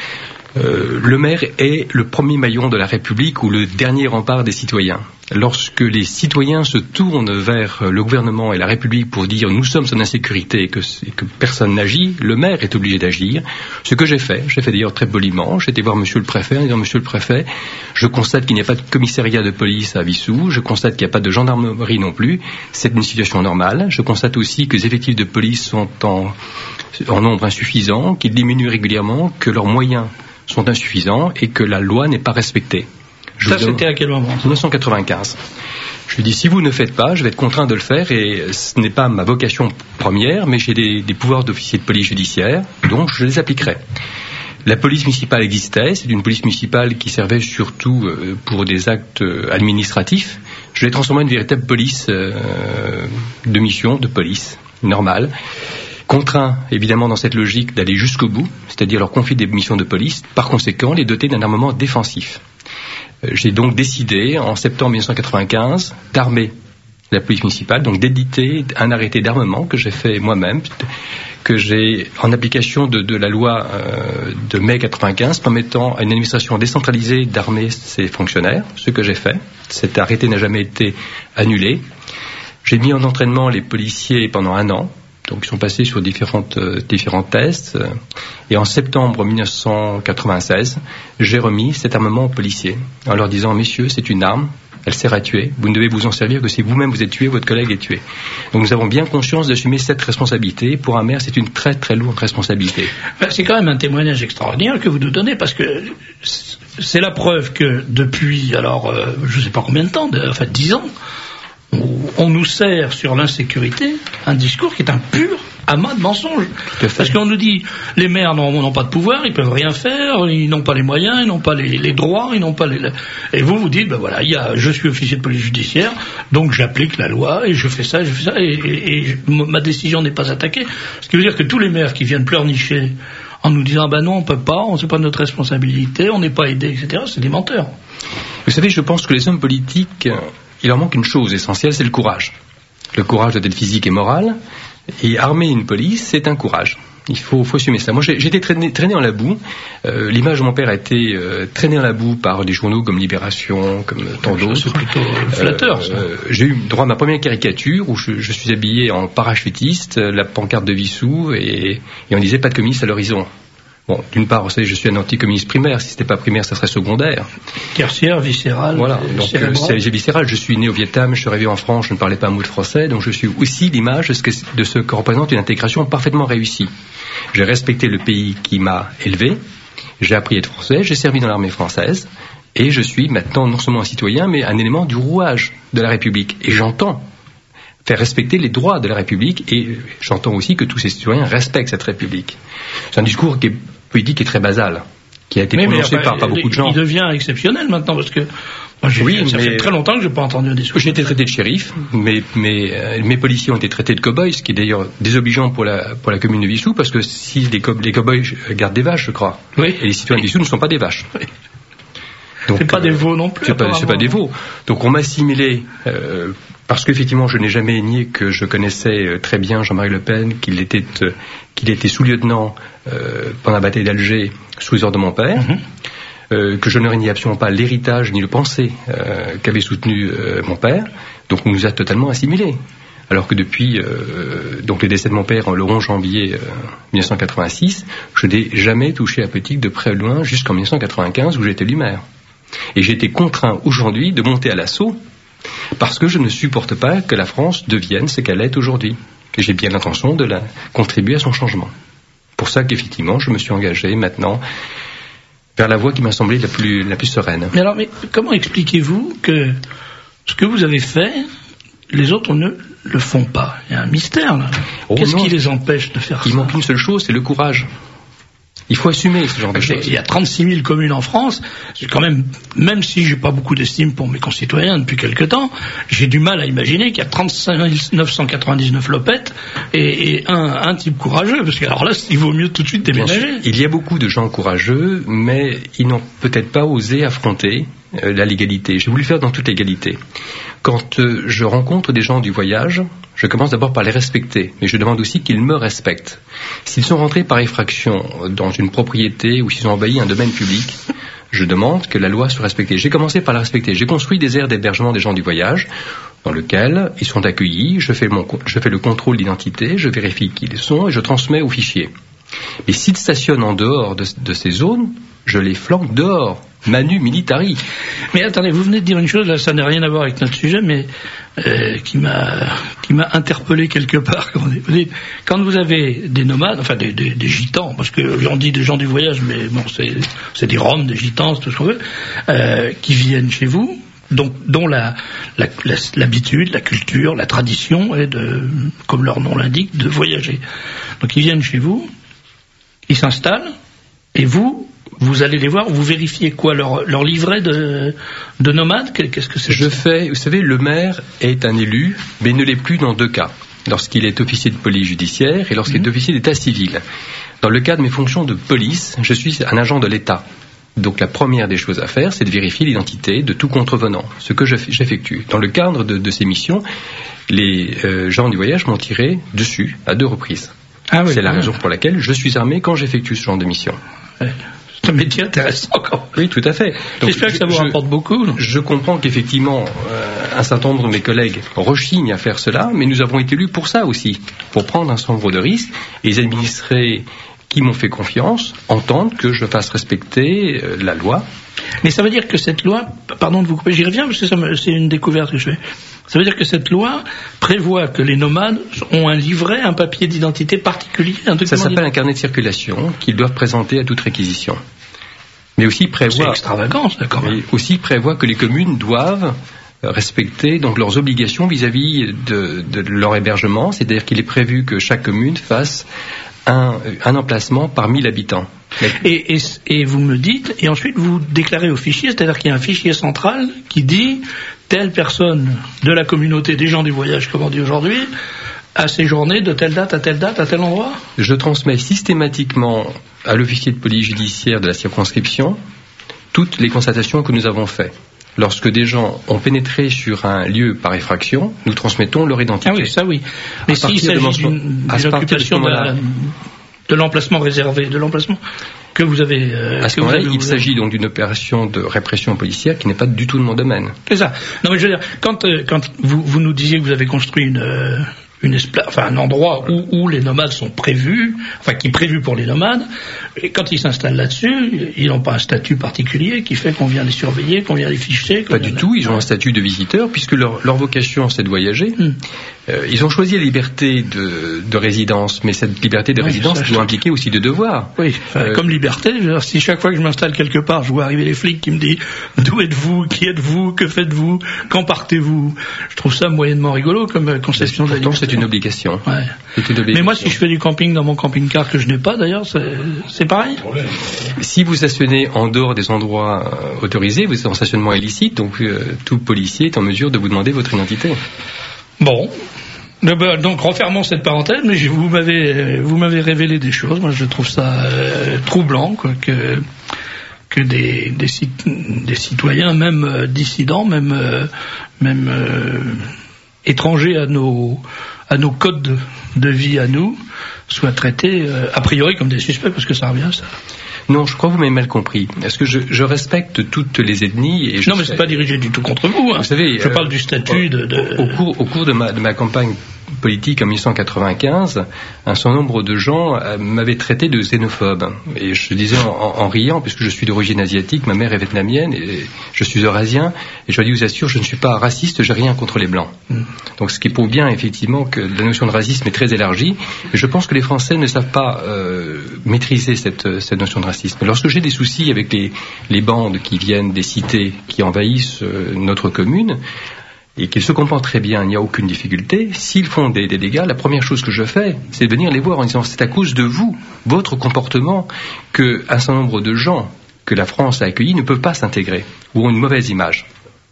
Euh, le maire est le premier maillon de la République ou le dernier rempart des citoyens. Lorsque les citoyens se tournent vers le gouvernement et la République pour dire nous sommes en insécurité et que, et que personne n'agit, le maire est obligé d'agir. Ce que j'ai fait, j'ai fait d'ailleurs très poliment, j'ai été voir monsieur le préfet en disant monsieur le préfet, je constate qu'il n'y a pas de commissariat de police à Vissou, je constate qu'il n'y a pas de gendarmerie non plus, c'est une situation normale. Je constate aussi que les effectifs de police sont en, en nombre insuffisant, qu'ils diminuent régulièrement, que leurs moyens sont insuffisants et que la loi n'est pas respectée. Je Ça, c'était à quel moment? En mille neuf cent quatre-vingt-quinze. Je lui dis, si vous ne faites pas, je vais être contraint de le faire et ce n'est pas ma vocation première, mais j'ai des, des pouvoirs d'officier de police judiciaire, donc je les appliquerai. La police municipale existait, c'est une police municipale qui servait surtout euh, pour des actes euh, administratifs. Je l'ai transformée en une véritable police euh, de mission, de police, normale. Contraint, évidemment, dans cette logique d'aller jusqu'au bout, c'est-à-dire leur confier des missions de police, par conséquent, les doter d'un armement défensif. Euh, j'ai donc décidé, en septembre mille neuf cent quatre-vingt-quinze, d'armer la police municipale, donc d'éditer un arrêté d'armement que j'ai fait moi-même, que j'ai, en application de, de la loi euh, de mai quatre-vingt-quinze, permettant à une administration décentralisée d'armer ses fonctionnaires, ce que j'ai fait. Cet arrêté n'a jamais été annulé. J'ai mis en entraînement les policiers pendant un an, Donc ils sont passés sur différentes, euh, différents tests. Euh, et en septembre mille neuf cent quatre-vingt-seize, j'ai remis cet armement aux policiers en leur disant, messieurs, c'est une arme, elle sert à tuer, vous ne devez vous en servir que si vous-même vous êtes tué, votre collègue est tué. Donc nous avons bien conscience d'assumer cette responsabilité. Pour un maire, c'est une très très lourde responsabilité. Ben, c'est quand même un témoignage extraordinaire que vous nous donnez, parce que c'est la preuve que depuis, alors, euh, je ne sais pas combien de temps, de, enfin dix ans, on, on nous sert sur l'insécurité un discours qui est un pur amas de mensonges. Parce qu'on nous dit, les maires n'ont, n'ont pas de pouvoir, ils peuvent rien faire, ils n'ont pas les moyens, ils n'ont pas les, les droits, ils n'ont pas les... Et vous vous dites, ben voilà, il y a, je suis officier de police judiciaire, donc j'applique la loi, et je fais ça, je fais ça, et, et, et ma décision n'est pas attaquée. Ce qui veut dire que tous les maires qui viennent pleurnicher en nous disant, ben non, on peut pas, c'est pas notre responsabilité, on n'est pas aidé, et cetera, c'est des menteurs. Vous savez, je pense que les hommes politiques, il leur manque une chose essentielle, c'est le courage. Le courage doit être physique et moral. Et armer une police, c'est un courage. Il faut, faut assumer ça. Moi, j'ai, j'ai été traîné, traîné dans la boue. Euh, l'image de mon père a été euh, traînée dans la boue par des journaux comme Libération, comme tant d'autres. C'est plutôt flatteur, ça. Euh, j'ai eu droit à ma première caricature où je, je suis habillé en parachutiste, la pancarte de Vissou, et, et on disait pas de communiste à l'horizon. Bon, d'une part, vous savez, je suis un anticommuniste primaire. Si c'était pas primaire, ça serait secondaire. Tertiaire, viscéral. Voilà. Donc, euh, c'est, c'est viscéral. Je suis né au Vietnam, je suis arrivé en France, je ne parlais pas un mot de français, donc je suis aussi l'image de ce que, de ce que représente une intégration parfaitement réussie. J'ai respecté le pays qui m'a élevé, j'ai appris à être français, j'ai servi dans l'armée française, et je suis maintenant non seulement un citoyen, mais un élément du rouage de la République. Et j'entends faire respecter les droits de la République, et j'entends aussi que tous ces citoyens respectent cette République. C'est un discours qui est politique qui est très basal, qui a été mais prononcé mais, par pas beaucoup de gens. Il devient exceptionnel maintenant, parce que moi, j'ai, oui, ça mais fait très longtemps que je n'ai pas entendu un discours. J'ai été traité de shérif, mais, mais euh, mes policiers ont été traités de cow-boys, ce qui est d'ailleurs désobligeant pour la, pour la commune de Vissou, parce que si les, co- les cow-boys gardent des vaches, je crois, oui. Et les citoyens de Vissou ne sont pas des vaches. Oui. Donc, c'est pas des veaux non plus. C'est pas, c'est pas des veaux. Donc on m'a assimilé, euh, parce qu'effectivement je n'ai jamais nié que je connaissais très bien Jean-Marie Le Pen, qu'il était, euh, qu'il était sous-lieutenant euh, pendant la bataille d'Alger sous les ordres de mon père, mm-hmm. euh, que je ne régnais absolument pas l'héritage ni le pensée euh, qu'avait soutenu euh, mon père. Donc on nous a totalement assimilés. Alors que depuis euh, donc le décès de mon père le onze janvier euh, mille neuf cent quatre-vingt-six, je n'ai jamais touché à politique de près ou loin jusqu'en mille neuf cent quatre-vingt-quinze où j'étais élu maire. Et j'ai été contraint aujourd'hui de monter à l'assaut parce que je ne supporte pas que la France devienne ce qu'elle est aujourd'hui. Et j'ai bien l'intention de la contribuer à son changement. Pour ça qu'effectivement, je me suis engagé maintenant vers la voie qui m'a semblé la plus, la plus sereine. Mais alors, mais comment expliquez-vous que ce que vous avez fait, les autres ne le font pas? Il y a un mystère là. Oh Qu'est-ce non, qui les empêche de faire il ça? Il manque une seule chose, c'est le courage. Il faut assumer ce genre de choses. Il y a trente-six mille communes en France. C'est quand même, même si j'ai pas beaucoup d'estime pour mes concitoyens depuis quelque temps, j'ai du mal à imaginer qu'il y a trente-cinq mille neuf cent quatre-vingt-dix-neuf lopettes et, et un, un type courageux. Parce que alors là, il vaut mieux tout de suite déménager. Il y a beaucoup de gens courageux, mais ils n'ont peut-être pas osé affronter euh, la légalité. J'ai voulu faire dans toute légalité. Quand euh, je rencontre des gens du voyage, je commence d'abord par les respecter, mais je demande aussi qu'ils me respectent. S'ils sont rentrés par effraction dans une propriété ou s'ils ont envahi un domaine public, je demande que la loi soit respectée. J'ai commencé par la respecter. J'ai construit des aires d'hébergement des gens du voyage, dans lesquels ils sont accueillis, je fais, mon, je fais le contrôle d'identité, je vérifie qui ils sont et je transmets au fichier. Mais s'ils stationnent en dehors de, de ces zones, je les flanque dehors. Manu militari. Mais attendez, vous venez de dire une chose, là, ça n'a rien à voir avec notre sujet, mais euh, qui m'a qui m'a interpellé quelque part. Vous dites, quand vous avez des nomades, enfin des, des, des gitans, parce que on dit des gens du voyage, mais bon, c'est c'est des Roms, des gitans, c'est tout ce qu'on veut, euh, qui viennent chez vous, donc dont la, la, la l'habitude, la culture, la tradition est de, comme leur nom l'indique, de voyager. Donc ils viennent chez vous, ils s'installent, et vous Vous allez les voir, vous vérifiez quoi, leur, leur livret de, de nomade? Qu'est-ce que c'est? Je fais, vous savez, le maire est un élu, mais ne l'est plus dans deux cas. Lorsqu'il est officier de police judiciaire et lorsqu'il mmh. est officier d'état civil. Dans le cas de mes fonctions de police, je suis un agent de l'État. Donc la première des choses à faire, c'est de vérifier l'identité de tout contrevenant, ce que j'effectue. Dans le cadre de, de ces missions, les euh, gens du voyage m'ont tiré dessus à deux reprises. Ah oui, c'est la raison pour laquelle je suis armé quand j'effectue ce genre de mission. Ouais. C'est un métier intéressant quand même. Oui, tout à fait. Donc, J'espère que ça vous je, rapporte beaucoup. Non je comprends qu'effectivement, euh, un certain nombre de mes collègues rechignent à faire cela, mais nous avons été élus pour ça aussi, pour prendre un certain nombre de risques, et les administrés qui m'ont fait confiance entendent que je fasse respecter euh, la loi. Mais ça veut dire que cette loi, pardon de vous couper, j'y reviens parce que ça me, c'est une découverte que je fais. Ça veut dire que cette loi prévoit que les nomades ont un livret, un papier d'identité particulier, un document. Ça s'appelle un carnet de circulation qu'ils doivent présenter à toute réquisition. Mais aussi prévoit. C'est extravagant, ça, quand même. Mais aussi prévoit que les communes doivent respecter donc leurs obligations vis-à-vis de, de leur hébergement, c'est-à-dire qu'il est prévu que chaque commune fasse un, un emplacement par mille habitants. Et, et, et vous me dites, et ensuite vous déclarez au fichier, c'est-à-dire qu'il y a un fichier central qui dit telle personne de la communauté des gens du voyage, comme on dit aujourd'hui, a séjourné de telle date à telle date à tel endroit. Je transmets systématiquement à l'officier de police judiciaire de la circonscription toutes les constatations que nous avons faites. Lorsque des gens ont pénétré sur un lieu par effraction, nous transmettons leur identité. Ah oui, ça oui. Mais s'il s'agit d'une, d'une occupation de, la, de l'emplacement réservé, de l'emplacement que vous avez... Euh, à ce moment-là, il s'agit donc d'une opération de répression policière qui n'est pas du tout de mon domaine. C'est ça. Non mais je veux dire, quand, euh, quand vous, vous nous disiez que vous avez construit une... Euh, Une espla- enfin, un endroit où, où les nomades sont prévus, enfin qui est prévu pour les nomades, et quand ils s'installent là-dessus, ils n'ont pas un statut particulier qui fait qu'on vient les surveiller, qu'on vient les ficher. Pas du tout, ils ont un statut de visiteur, puisque leur, leur vocation c'est de voyager. Hmm. Euh, ils ont choisi la liberté de, de résidence, mais cette liberté de oui, résidence doit impliquer aussi des devoirs. Oui, enfin, euh, comme liberté, je veux dire, si chaque fois que je m'installe quelque part, je vois arriver les flics qui me disent d'où êtes-vous, qui êtes-vous, que faites-vous, quand partez-vous, je trouve ça moyennement rigolo comme conception de la liberté. C'est une obligation. Ouais. C'est une obligation. Mais moi, si je fais du camping dans mon camping-car que je n'ai pas, d'ailleurs, c'est, c'est pareil. Si vous stationnez en dehors des endroits euh, autorisés, vous êtes en stationnement illicite, donc euh, tout policier est en mesure de vous demander votre identité. Bon. Donc refermons cette parenthèse, mais vous m'avez vous m'avez révélé des choses. Moi, je trouve ça euh, troublant, quoi, que que des des, des citoyens, même euh, dissidents, même euh, même euh, étrangers à nos à nos codes de, de vie à nous, soient traités euh, a priori comme des suspects, parce que ça revient ça. Non, je crois que vous m'avez mal compris. Est-ce que je, je respecte toutes les ethnies et je Non, mais c'est pas dirigé du tout contre vous. Hein. Vous savez, je euh, parle du statut au, de, de... Au, au cours, au cours de ma, de ma campagne politique en mille neuf cent quatre-vingt-quinze, un certain nombre de gens euh, m'avaient traité de xénophobe. Et je disais en, en, en riant, puisque je suis d'origine asiatique, ma mère est vietnamienne et je suis eurasien, et je lui dis, vous assure, je ne suis pas raciste, j'ai rien contre les blancs. Mm. Donc ce qui prouve bien effectivement que la notion de racisme est très élargie, et je pense que les Français ne savent pas euh, maîtriser cette, cette notion de racisme. Lorsque j'ai des soucis avec les, les bandes qui viennent des cités qui envahissent euh, notre commune, et qu'ils se comportent très bien, il n'y a aucune difficulté, s'ils font des, des dégâts, la première chose que je fais, c'est de venir les voir en disant, c'est à cause de vous, votre comportement, qu'un certain nombre de gens que la France a accueillis ne peuvent pas s'intégrer, ou ont une mauvaise image.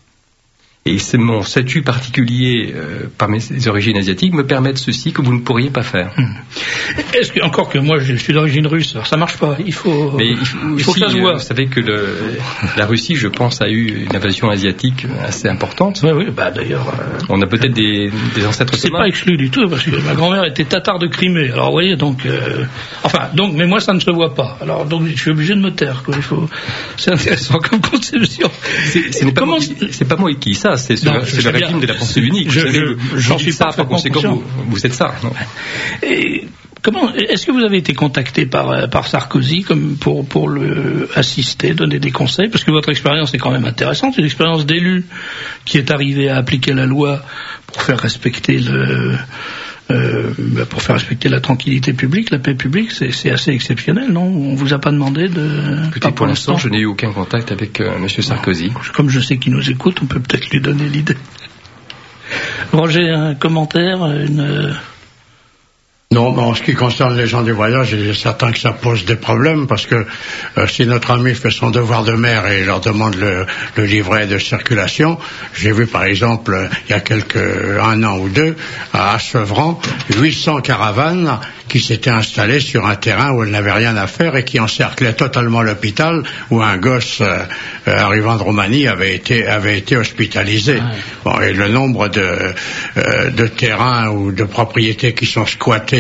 Et c'est mon statut particulier euh, par mes origines asiatiques me permettent ceci que vous ne pourriez pas faire. Hum. Est-ce que, encore que moi je suis d'origine russe, alors ça marche pas, il faut, Mais il faut, il faut aussi, que ça se voit. Vous savez que le, la Russie, je pense, a eu une invasion asiatique assez importante. Oui, oui, bah d'ailleurs... Euh, on a peut-être des, des ancêtres communs. C'est pas exclu du tout, parce que ma grand-mère était tatar de Crimée, alors vous voyez, donc... Euh, enfin, donc, mais moi ça ne se voit pas, alors donc je suis obligé de me taire, quoi, il faut... C'est intéressant comme conception. C'est, c'est, pas, moi qui, c'est pas moi qui ça. C'est, c'est, non, le, c'est le régime de la pensée unique. Je, je, j'en suis pas par conséquent. Vous, vous êtes ça. Non. Et comment est-ce que vous avez été contacté par par Sarkozy comme pour pour le assister, donner des conseils, parce que votre expérience est quand même intéressante, une expérience d'élu qui est arrivé à appliquer la loi pour faire respecter le Euh, pour faire respecter la tranquillité publique, la paix publique, c'est, c'est assez exceptionnel, non? On vous a pas demandé de... Écoutez, pour l'instant, je n'ai eu aucun contact avec euh, M. Sarkozy. Comme je sais qu'il nous écoute, on peut peut-être lui donner l'idée. Roger, un commentaire, une... Non, mais en ce qui concerne les gens du voyage, il est certain que ça pose des problèmes, parce que euh, si notre ami fait son devoir de maire et leur demande le, le livret de circulation, j'ai vu par exemple, euh, il y a quelques un an ou deux, à Sevran, huit cents caravanes qui s'étaient installées sur un terrain où elles n'avaient rien à faire et qui encerclaient totalement l'hôpital, où un gosse euh, euh, arrivant de Roumanie avait été avait été hospitalisé. Ouais. Bon, et le nombre de euh, de terrains ou de propriétés qui sont squattés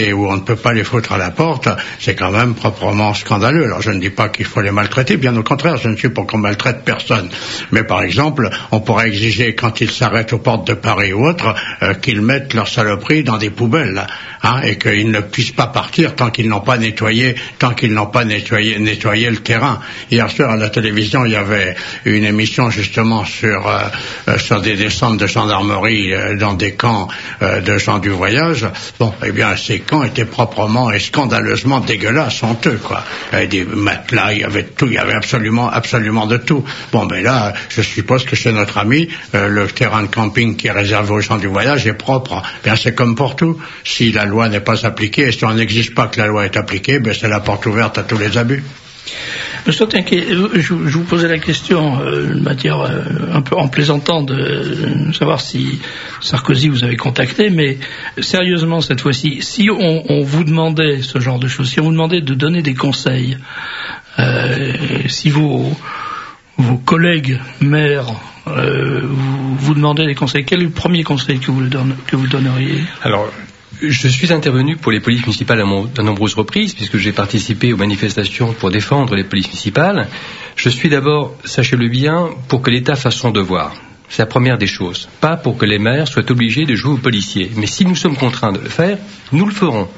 et où on ne peut pas les foutre à la porte, c'est quand même proprement scandaleux. Alors je ne dis pas qu'il faut les maltraiter, bien au contraire, je ne suis pour qu'on maltraite personne. Mais par exemple, on pourrait exiger quand ils s'arrêtent aux portes de Paris ou autres, euh, qu'ils mettent leurs saloperies dans des poubelles, hein, et qu'ils ne puissent pas partir tant qu'ils n'ont pas nettoyé, tant qu'ils n'ont pas nettoyé, nettoyé le terrain. Hier soir à la télévision, il y avait une émission justement sur euh, euh, sur des descentes de gendarmerie euh, dans des camps euh, de gens du voyage. Bon, eh bien, ces camps étaient proprement et scandaleusement dégueulasses, honteux, quoi. Il y avait des matelas, il y avait tout, il y avait absolument, absolument de tout. Bon, mais là, je suppose que chez notre ami, euh, le terrain de camping qui est réservé aux gens du voyage est propre. Bien, c'est comme pour tout. Si la loi n'est pas appliquée, et si on n'exige pas que la loi est appliquée, ben, c'est la porte ouverte à tous les abus. Monsieur Tinquet, je, je vous posais la question euh, de matière euh, un peu en plaisantant de, de savoir si Sarkozy vous avait contacté, mais sérieusement cette fois-ci, si on, on vous demandait ce genre de choses, si on vous demandait de donner des conseils, euh, si vos, vos collègues maires euh, vous, vous demandaient des conseils, quel est le premier conseil que vous, le donne, que vous donneriez? Alors, je suis intervenu pour les polices municipales à, mon, à nombreuses reprises, puisque j'ai participé aux manifestations pour défendre les polices municipales. Je suis d'abord, sachez-le bien, pour que l'État fasse son devoir. C'est la première des choses. Pas pour que les maires soient obligés de jouer aux policiers. Mais si nous sommes contraints de le faire, nous le ferons.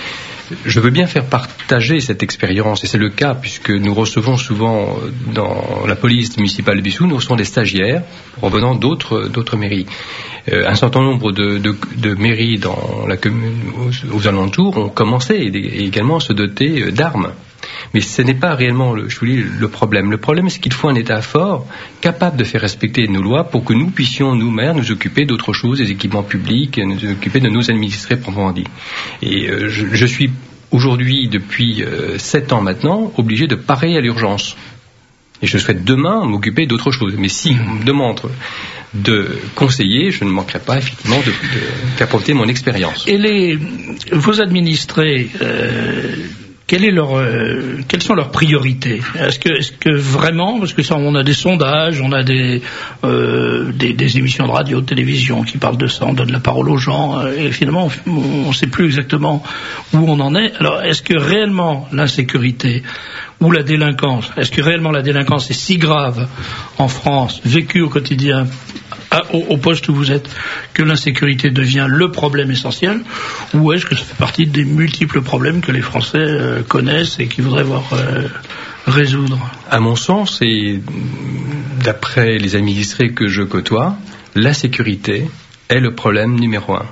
Je veux bien faire partager cette expérience, et c'est le cas, puisque nous recevons souvent dans la police municipale de Bissou, nous recevons des stagiaires revenant d'autres, d'autres mairies. Euh, un certain nombre de, de, de mairies dans la commune, aux, aux alentours ont commencé également à se doter d'armes. Mais ce n'est pas réellement le, je vous dis, le problème. Le problème, c'est qu'il faut un État fort, capable de faire respecter nos lois pour que nous puissions, nous, maires, nous occuper d'autre chose, des équipements publics, nous occuper de nos administrés, proprement dit. Et euh, je, je suis aujourd'hui, depuis euh, sept ans maintenant, obligé de parer à l'urgence. Et je souhaite demain m'occuper d'autre chose. Mais si on me demande de conseiller, je ne manquerai pas effectivement de, de, d'apporter mon expérience. Et les, vos administrés, euh, quelle est leur, euh, quelles sont leurs priorités? Est-ce que, est-ce que vraiment, parce que ça, on a des sondages, on a des, euh, des, des émissions de radio, de télévision qui parlent de ça, on donne la parole aux gens, euh, et finalement, on ne sait plus exactement où on en est. Alors, est-ce que réellement l'insécurité ou la délinquance, est-ce que réellement la délinquance est si grave en France, vécue au quotidien, à, au, au poste où vous êtes, que l'insécurité devient le problème essentiel, ou est-ce que ça fait partie des multiples problèmes que les Français euh, connaissent et qu'ils voudraient voir euh, résoudre? À mon sens, et d'après les administrés que je côtoie, la sécurité est le problème numéro un.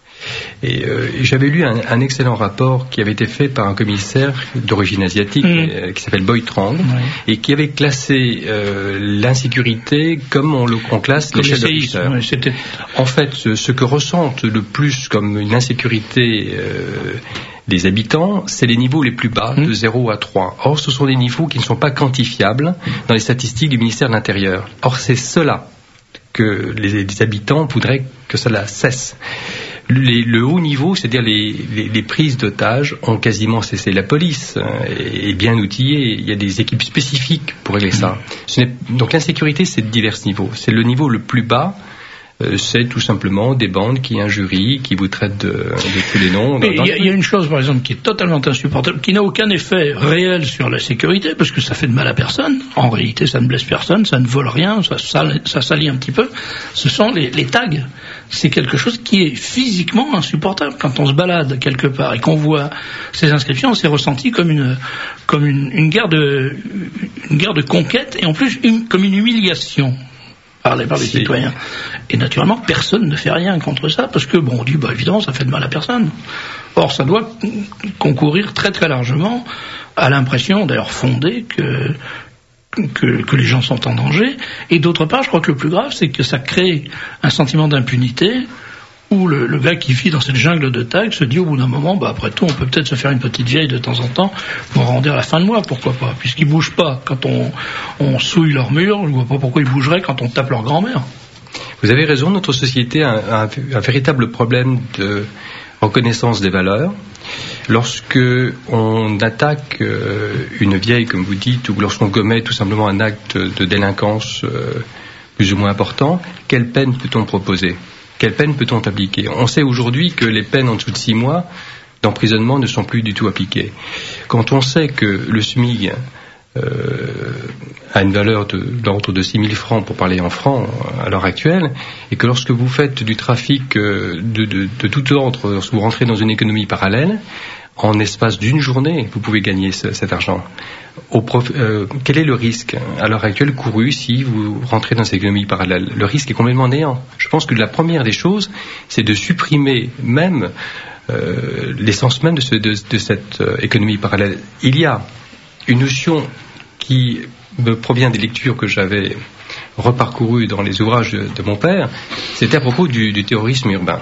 Et euh, j'avais lu un, un excellent rapport qui avait été fait par un commissaire d'origine asiatique mmh. euh, qui s'appelle Boy Trang, ouais. et qui avait classé euh, l'insécurité comme on, le, on classe comme l'échelle de Richter. Ouais, c'était... En fait, ce, ce que ressentent le plus comme une insécurité euh, des habitants, c'est les niveaux les plus bas, mmh. de zéro à trois. Or, ce sont des niveaux qui ne sont pas quantifiables dans les statistiques du ministère de l'Intérieur. Or, c'est cela que les, les habitants voudraient que cela cesse. Les, le haut niveau, c'est-à-dire les, les, les prises d'otages, ont quasiment cessé. La police est, est bien outillée. Il y a des équipes spécifiques pour régler ça. Ce n'est, donc l'insécurité, c'est de divers niveaux. C'est le niveau le plus bas. Euh, c'est tout simplement des bandes qui injurient, qui vous traitent de, de tous les noms. Il y, y a une chose, par exemple, qui est totalement insupportable, qui n'a aucun effet réel sur la sécurité, parce que ça fait de mal à personne. En réalité, ça ne blesse personne, ça ne vole rien, ça, ça, ça salit un petit peu. Ce sont les, les tags. C'est quelque chose qui est physiquement insupportable. Quand on se balade quelque part et qu'on voit ces inscriptions, c'est ressenti comme une, comme une, une guerre de, une guerre de conquête, et en plus une, comme une humiliation. Parlé par les c'est... citoyens. Et naturellement, personne ne fait rien contre ça, parce que, bon, on dit, bah, évidemment, ça fait de mal à personne. Or, ça doit concourir très très largement à l'impression, d'ailleurs fondée, que, que, que les gens sont en danger. Et d'autre part, je crois que le plus grave, c'est que ça crée un sentiment d'impunité, où le, le gars qui vit dans cette jungle de tags se dit au bout d'un moment, bah après tout, on peut peut-être se faire une petite vieille de temps en temps pour rendre à la fin de mois, pourquoi pas, puisqu'ils bougent pas quand on, on souille leur mur, je vois pas pourquoi ils bougeraient quand on tape leur grand-mère. Vous avez raison, notre société a un, un, un véritable problème de reconnaissance des valeurs. Lorsque on attaque euh, une vieille, comme vous dites, ou lorsqu'on commet tout simplement un acte de délinquance euh, plus ou moins important, quelle peine peut-on proposer ? Quelle peine peut-on appliquer ? On sait aujourd'hui que les peines en dessous de six mois d'emprisonnement ne sont plus du tout appliquées. Quand on sait que le SMIC euh, a une valeur de, de l'ordre de six mille francs, pour parler en francs à l'heure actuelle, et que lorsque vous faites du trafic de, de, de tout ordre, lorsque vous rentrez dans une économie parallèle, en espace d'une journée, vous pouvez gagner ce, cet argent. Au prof, euh, quel est le risque à l'heure actuelle couru si vous rentrez dans cette économie parallèle? Le risque est complètement néant. Je pense que la première des choses, c'est de supprimer même euh, l'essence même de, ce, de, de cette euh, économie parallèle. Il y a une notion qui me provient des lectures que j'avais reparcourues dans les ouvrages de, de mon père, c'était à propos du, du terrorisme urbain.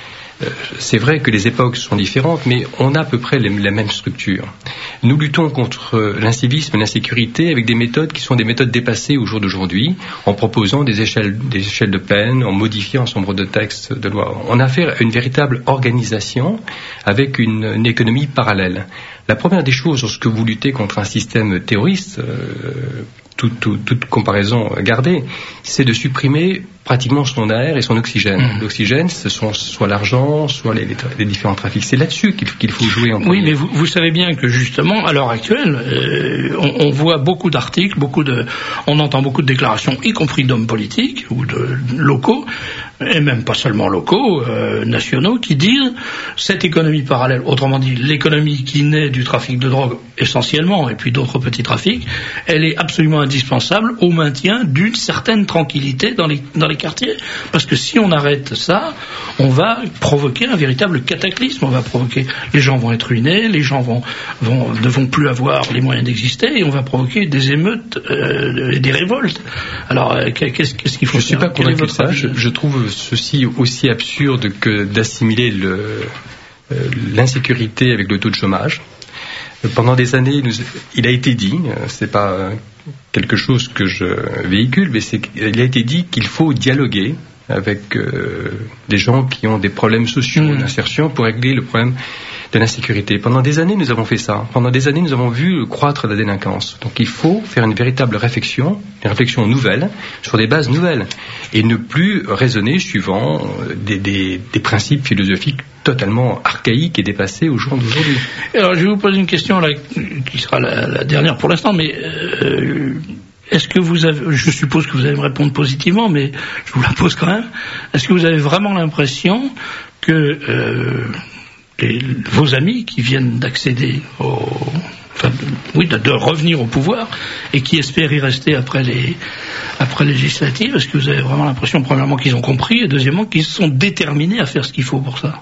C'est vrai que les époques sont différentes, mais on a à peu près les, la même structure. Nous luttons contre l'incivisme et l'insécurité avec des méthodes qui sont des méthodes dépassées au jour d'aujourd'hui, en proposant des échelles, des échelles de peine, en modifiant un certain nombre de textes de loi. On a affaire à une véritable organisation avec une, une économie parallèle. La première des choses, lorsque vous luttez contre un système terroriste, euh, toute, toute, toute comparaison gardée, c'est de supprimer pratiquement son air et son oxygène. Mmh. L'oxygène, ce sont soit l'argent, soit les, les, les différents trafics. C'est là-dessus qu'il, qu'il faut jouer en premier. Oui, mais vous, vous savez bien que justement, à l'heure actuelle, euh, on, on voit beaucoup d'articles, beaucoup de, on entend beaucoup de déclarations, y compris d'hommes politiques ou de locaux, et même pas seulement locaux, euh, nationaux, qui disent cette économie parallèle, autrement dit l'économie qui naît du trafic de drogue essentiellement, et puis d'autres petits trafics, elle est absolument indispensable au maintien d'une certaine tranquillité dans les, dans les quartiers. Parce que si on arrête ça, on va provoquer un véritable cataclysme. On va provoquer, les gens vont être ruinés, les gens vont, vont, ne vont plus avoir les moyens d'exister, et on va provoquer des émeutes euh, et des révoltes. Alors, euh, qu'est-ce, qu'est-ce qu'il faut Je ne suis pas convaincu de ça. Je, je trouve ceci aussi absurde que d'assimiler le, euh, l'insécurité avec le taux de chômage. Pendant des années, nous, il a été dit, c'est pas quelque chose que je véhicule, mais c'est, il a été dit qu'il faut dialoguer avec euh, des gens qui ont des problèmes sociaux mmh. d'insertion pour régler le problème de l'insécurité. Pendant des années, nous avons fait ça. Pendant des années, nous avons vu croître la délinquance. Donc il faut faire une véritable réflexion, une réflexion nouvelle, sur des bases nouvelles, et ne plus raisonner suivant des, des, des principes philosophiques totalement archaïques et dépassés au jour d'aujourd'hui. Alors je vais vous poser une question là, qui sera la, la dernière pour l'instant, mais euh, est-ce que vous avez, je suppose que vous allez me répondre positivement, mais je vous la pose quand même, est-ce que vous avez vraiment l'impression que euh, les, vos amis qui viennent d'accéder au, enfin, de, oui, de, de revenir au pouvoir et qui espèrent y rester après les, après les législatives, est-ce que vous avez vraiment l'impression, premièrement, qu'ils ont compris, et deuxièmement, qu'ils sont déterminés à faire ce qu'il faut pour ça?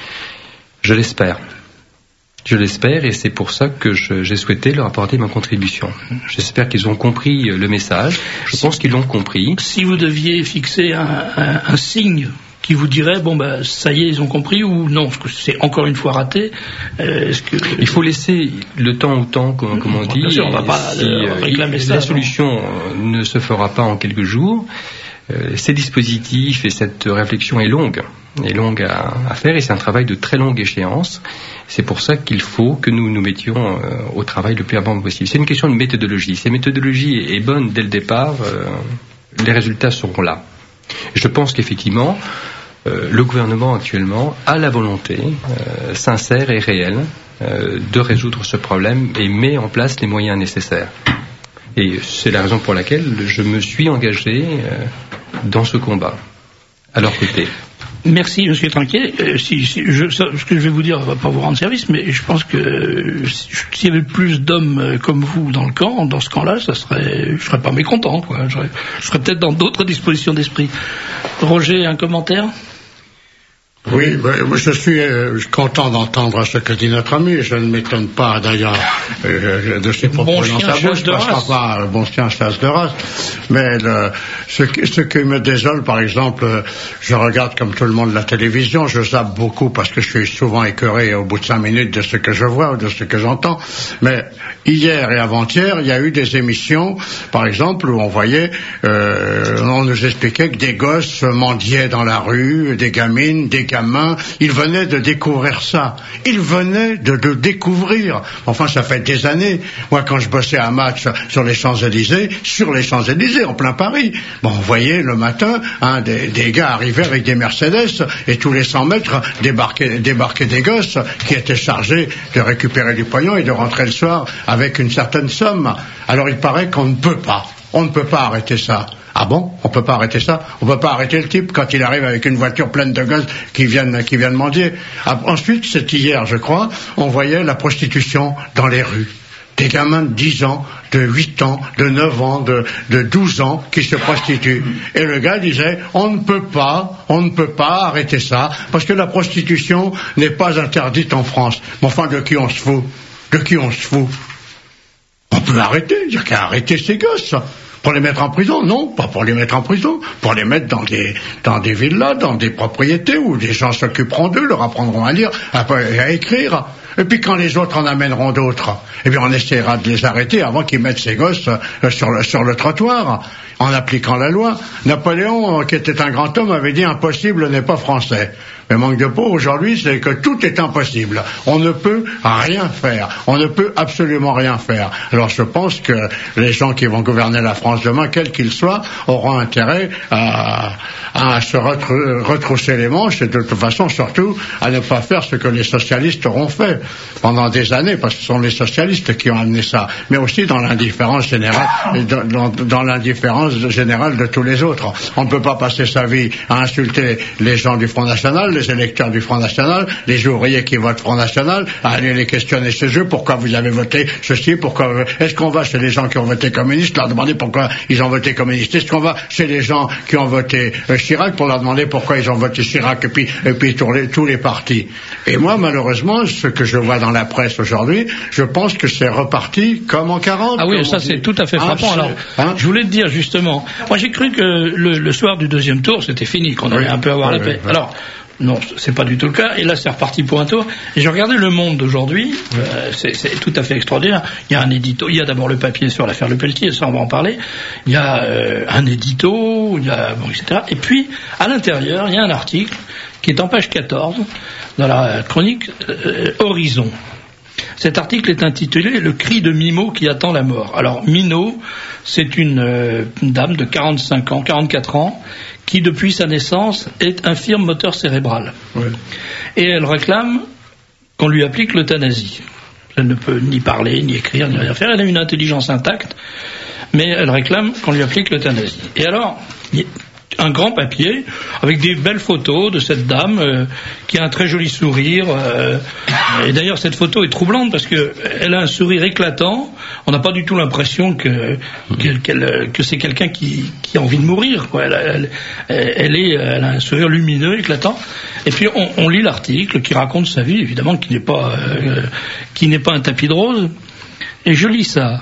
Je l'espère. Je l'espère, et c'est pour ça que je, j'ai souhaité leur apporter ma contribution. J'espère qu'ils ont compris le message. Je si, pense qu'ils l'ont compris. Si vous deviez fixer un, un, un signe qui vous dirait, bon ben, ça y est, ils ont compris, ou non, c'est encore une fois raté, euh, est-ce que... Il faut laisser le temps au temps, comme, comme on dit. Bien sûr, on va pas si, euh, réclamer il, ça. La solution non. ne se fera pas en quelques jours. Euh, ces dispositifs et cette réflexion est longue, est longue à, à faire, et c'est un travail de très longue échéance. C'est pour ça qu'il faut que nous nous mettions euh, au travail le plus avant possible. C'est une question de méthodologie. Si la méthodologie est, est bonne dès le départ, euh, les résultats seront là. Je pense qu'effectivement, euh, le gouvernement actuellement a la volonté euh, sincère et réelle euh, de résoudre ce problème et met en place les moyens nécessaires. Et c'est la raison pour laquelle je me suis engagé euh, dans ce combat, à leur côté. Merci, monsieur Trinquet. Euh, si, si, je, ça, ce que je vais vous dire va pas vous rendre service, mais je pense que euh, s'il y avait plus d'hommes euh, comme vous dans le camp, dans ce camp-là, ça serait, je serais pas mécontent, quoi. Je serais, je serais peut-être dans d'autres dispositions d'esprit. Roger, un commentaire? Oui, ben, je suis euh, content d'entendre ce que dit notre ami. Je ne m'étonne pas d'ailleurs euh, de ses propos bon dans sa bouche. Ne sera pas bon chien chasse de race. Mais le, ce, ce qui me désole, par exemple, je regarde comme tout le monde la télévision. Je zappe beaucoup parce que je suis souvent écœuré au bout de cinq minutes de ce que je vois ou de ce que j'entends. Mais hier et avant-hier, il y a eu des émissions, par exemple, où on voyait, euh, on nous expliquait que des gosses mendiaient dans la rue, des gamines, des gamins, ils venaient de découvrir ça. Ils venaient de le découvrir. Enfin, ça fait des années. Moi, quand je bossais un match sur les Champs-Élysées, sur les Champs-Élysées, en plein Paris, bon, on voyait le matin, hein, des, des gars arriver avec des Mercedes, et tous les cent mètres, débarquaient, débarquaient des gosses qui étaient chargés de récupérer du pognon et de rentrer le soir avec une certaine somme. Alors, il paraît qu'on ne peut pas. On ne peut pas arrêter ça. Ah bon? On peut pas arrêter ça? On peut pas arrêter le type quand il arrive avec une voiture pleine de gosses qui viennent, qui viennent mendier. Ah, ensuite, c'est hier, je crois, on voyait la prostitution dans les rues. Des gamins de dix ans, de huit ans, de neuf ans, de, de douze ans qui se prostituent. Et le gars disait, on ne peut pas, on ne peut pas arrêter ça, parce que la prostitution n'est pas interdite en France. Mais enfin, de qui on se fout? De qui on se fout? On peut arrêter, dire qu'à arrêter ces gosses. Pour les mettre en prison? Non, pas pour les mettre en prison. Pour les mettre dans des, dans des villas, dans des propriétés où des gens s'occuperont d'eux, leur apprendront à lire, à, à écrire. Et puis quand les autres en amèneront d'autres, eh bien on essaiera de les arrêter avant qu'ils mettent ces gosses euh, sur, le, sur le trottoir, en appliquant la loi. Napoléon, euh, qui était un grand homme, avait dit impossible n'est pas français. Mais manque de peau, aujourd'hui, c'est que tout est impossible. On ne peut rien faire. On ne peut absolument rien faire. Alors je pense que les gens qui vont gouverner la France demain, quels qu'ils soient, auront intérêt à, à se retrou- retrousser les manches et de toute façon, surtout, à ne pas faire ce que les socialistes auront fait pendant des années, parce que ce sont les socialistes qui ont amené ça, mais aussi dans l'indifférence générale, dans, dans, dans l'indifférence générale de tous les autres. On ne peut pas passer sa vie à insulter les gens du Front National, les électeurs du Front National, les ouvriers qui votent Front National, à aller les questionner chez eux, pourquoi vous avez voté ceci, pourquoi, est-ce qu'on va chez les gens qui ont voté communiste, leur demander pourquoi ils ont voté communiste, est-ce qu'on va chez les gens qui ont voté euh, Chirac pour leur demander pourquoi ils ont voté Chirac, et puis, et puis tous les, tous les partis. Et moi, malheureusement, ce que je vois dans la presse aujourd'hui, je pense que c'est reparti comme en quarante. Ah oui, ça c'est tout à fait frappant. Ah, alors, hein, je voulais te dire justement, moi j'ai cru que le, le soir du deuxième tour, c'était fini, qu'on allait oui, un peu avoir oui, la paix. Oui. Alors, non, c'est pas du tout le cas. Et là, c'est reparti pour un tour. Et j'ai regardé Le Monde d'aujourd'hui. Euh, c'est, c'est tout à fait extraordinaire. Il y a un édito. Il y a d'abord le papier sur l'affaire Le Pelletier, ça on va en parler. Il y a euh, un édito, il y a bon, et cetera. Et puis, à l'intérieur, il y a un article qui est en page quatorze dans la chronique euh, Horizon. Cet article est intitulé « Le cri de Mimo qui attend la mort ». Alors, Mino, c'est une, euh, une dame de quarante-cinq ans, quarante-quatre ans, qui, depuis sa naissance, est infirme moteur cérébral. Oui. Et elle réclame qu'on lui applique l'euthanasie. Elle ne peut ni parler, ni écrire, ni rien faire. Elle a une intelligence intacte, mais elle réclame qu'on lui applique l'euthanasie. Et alors, un grand papier avec des belles photos de cette dame euh, qui a un très joli sourire. Euh, et d'ailleurs, cette photo est troublante parce que elle a un sourire éclatant. On n'a pas du tout l'impression que qu'elle, qu'elle, que c'est quelqu'un qui, qui a envie de mourir, quoi. Elle, elle, elle, est, elle a un sourire lumineux, éclatant. Et puis on, on lit l'article qui raconte sa vie, évidemment, qui n'est pas euh, qui n'est pas un tapis de rose. Et je lis ça.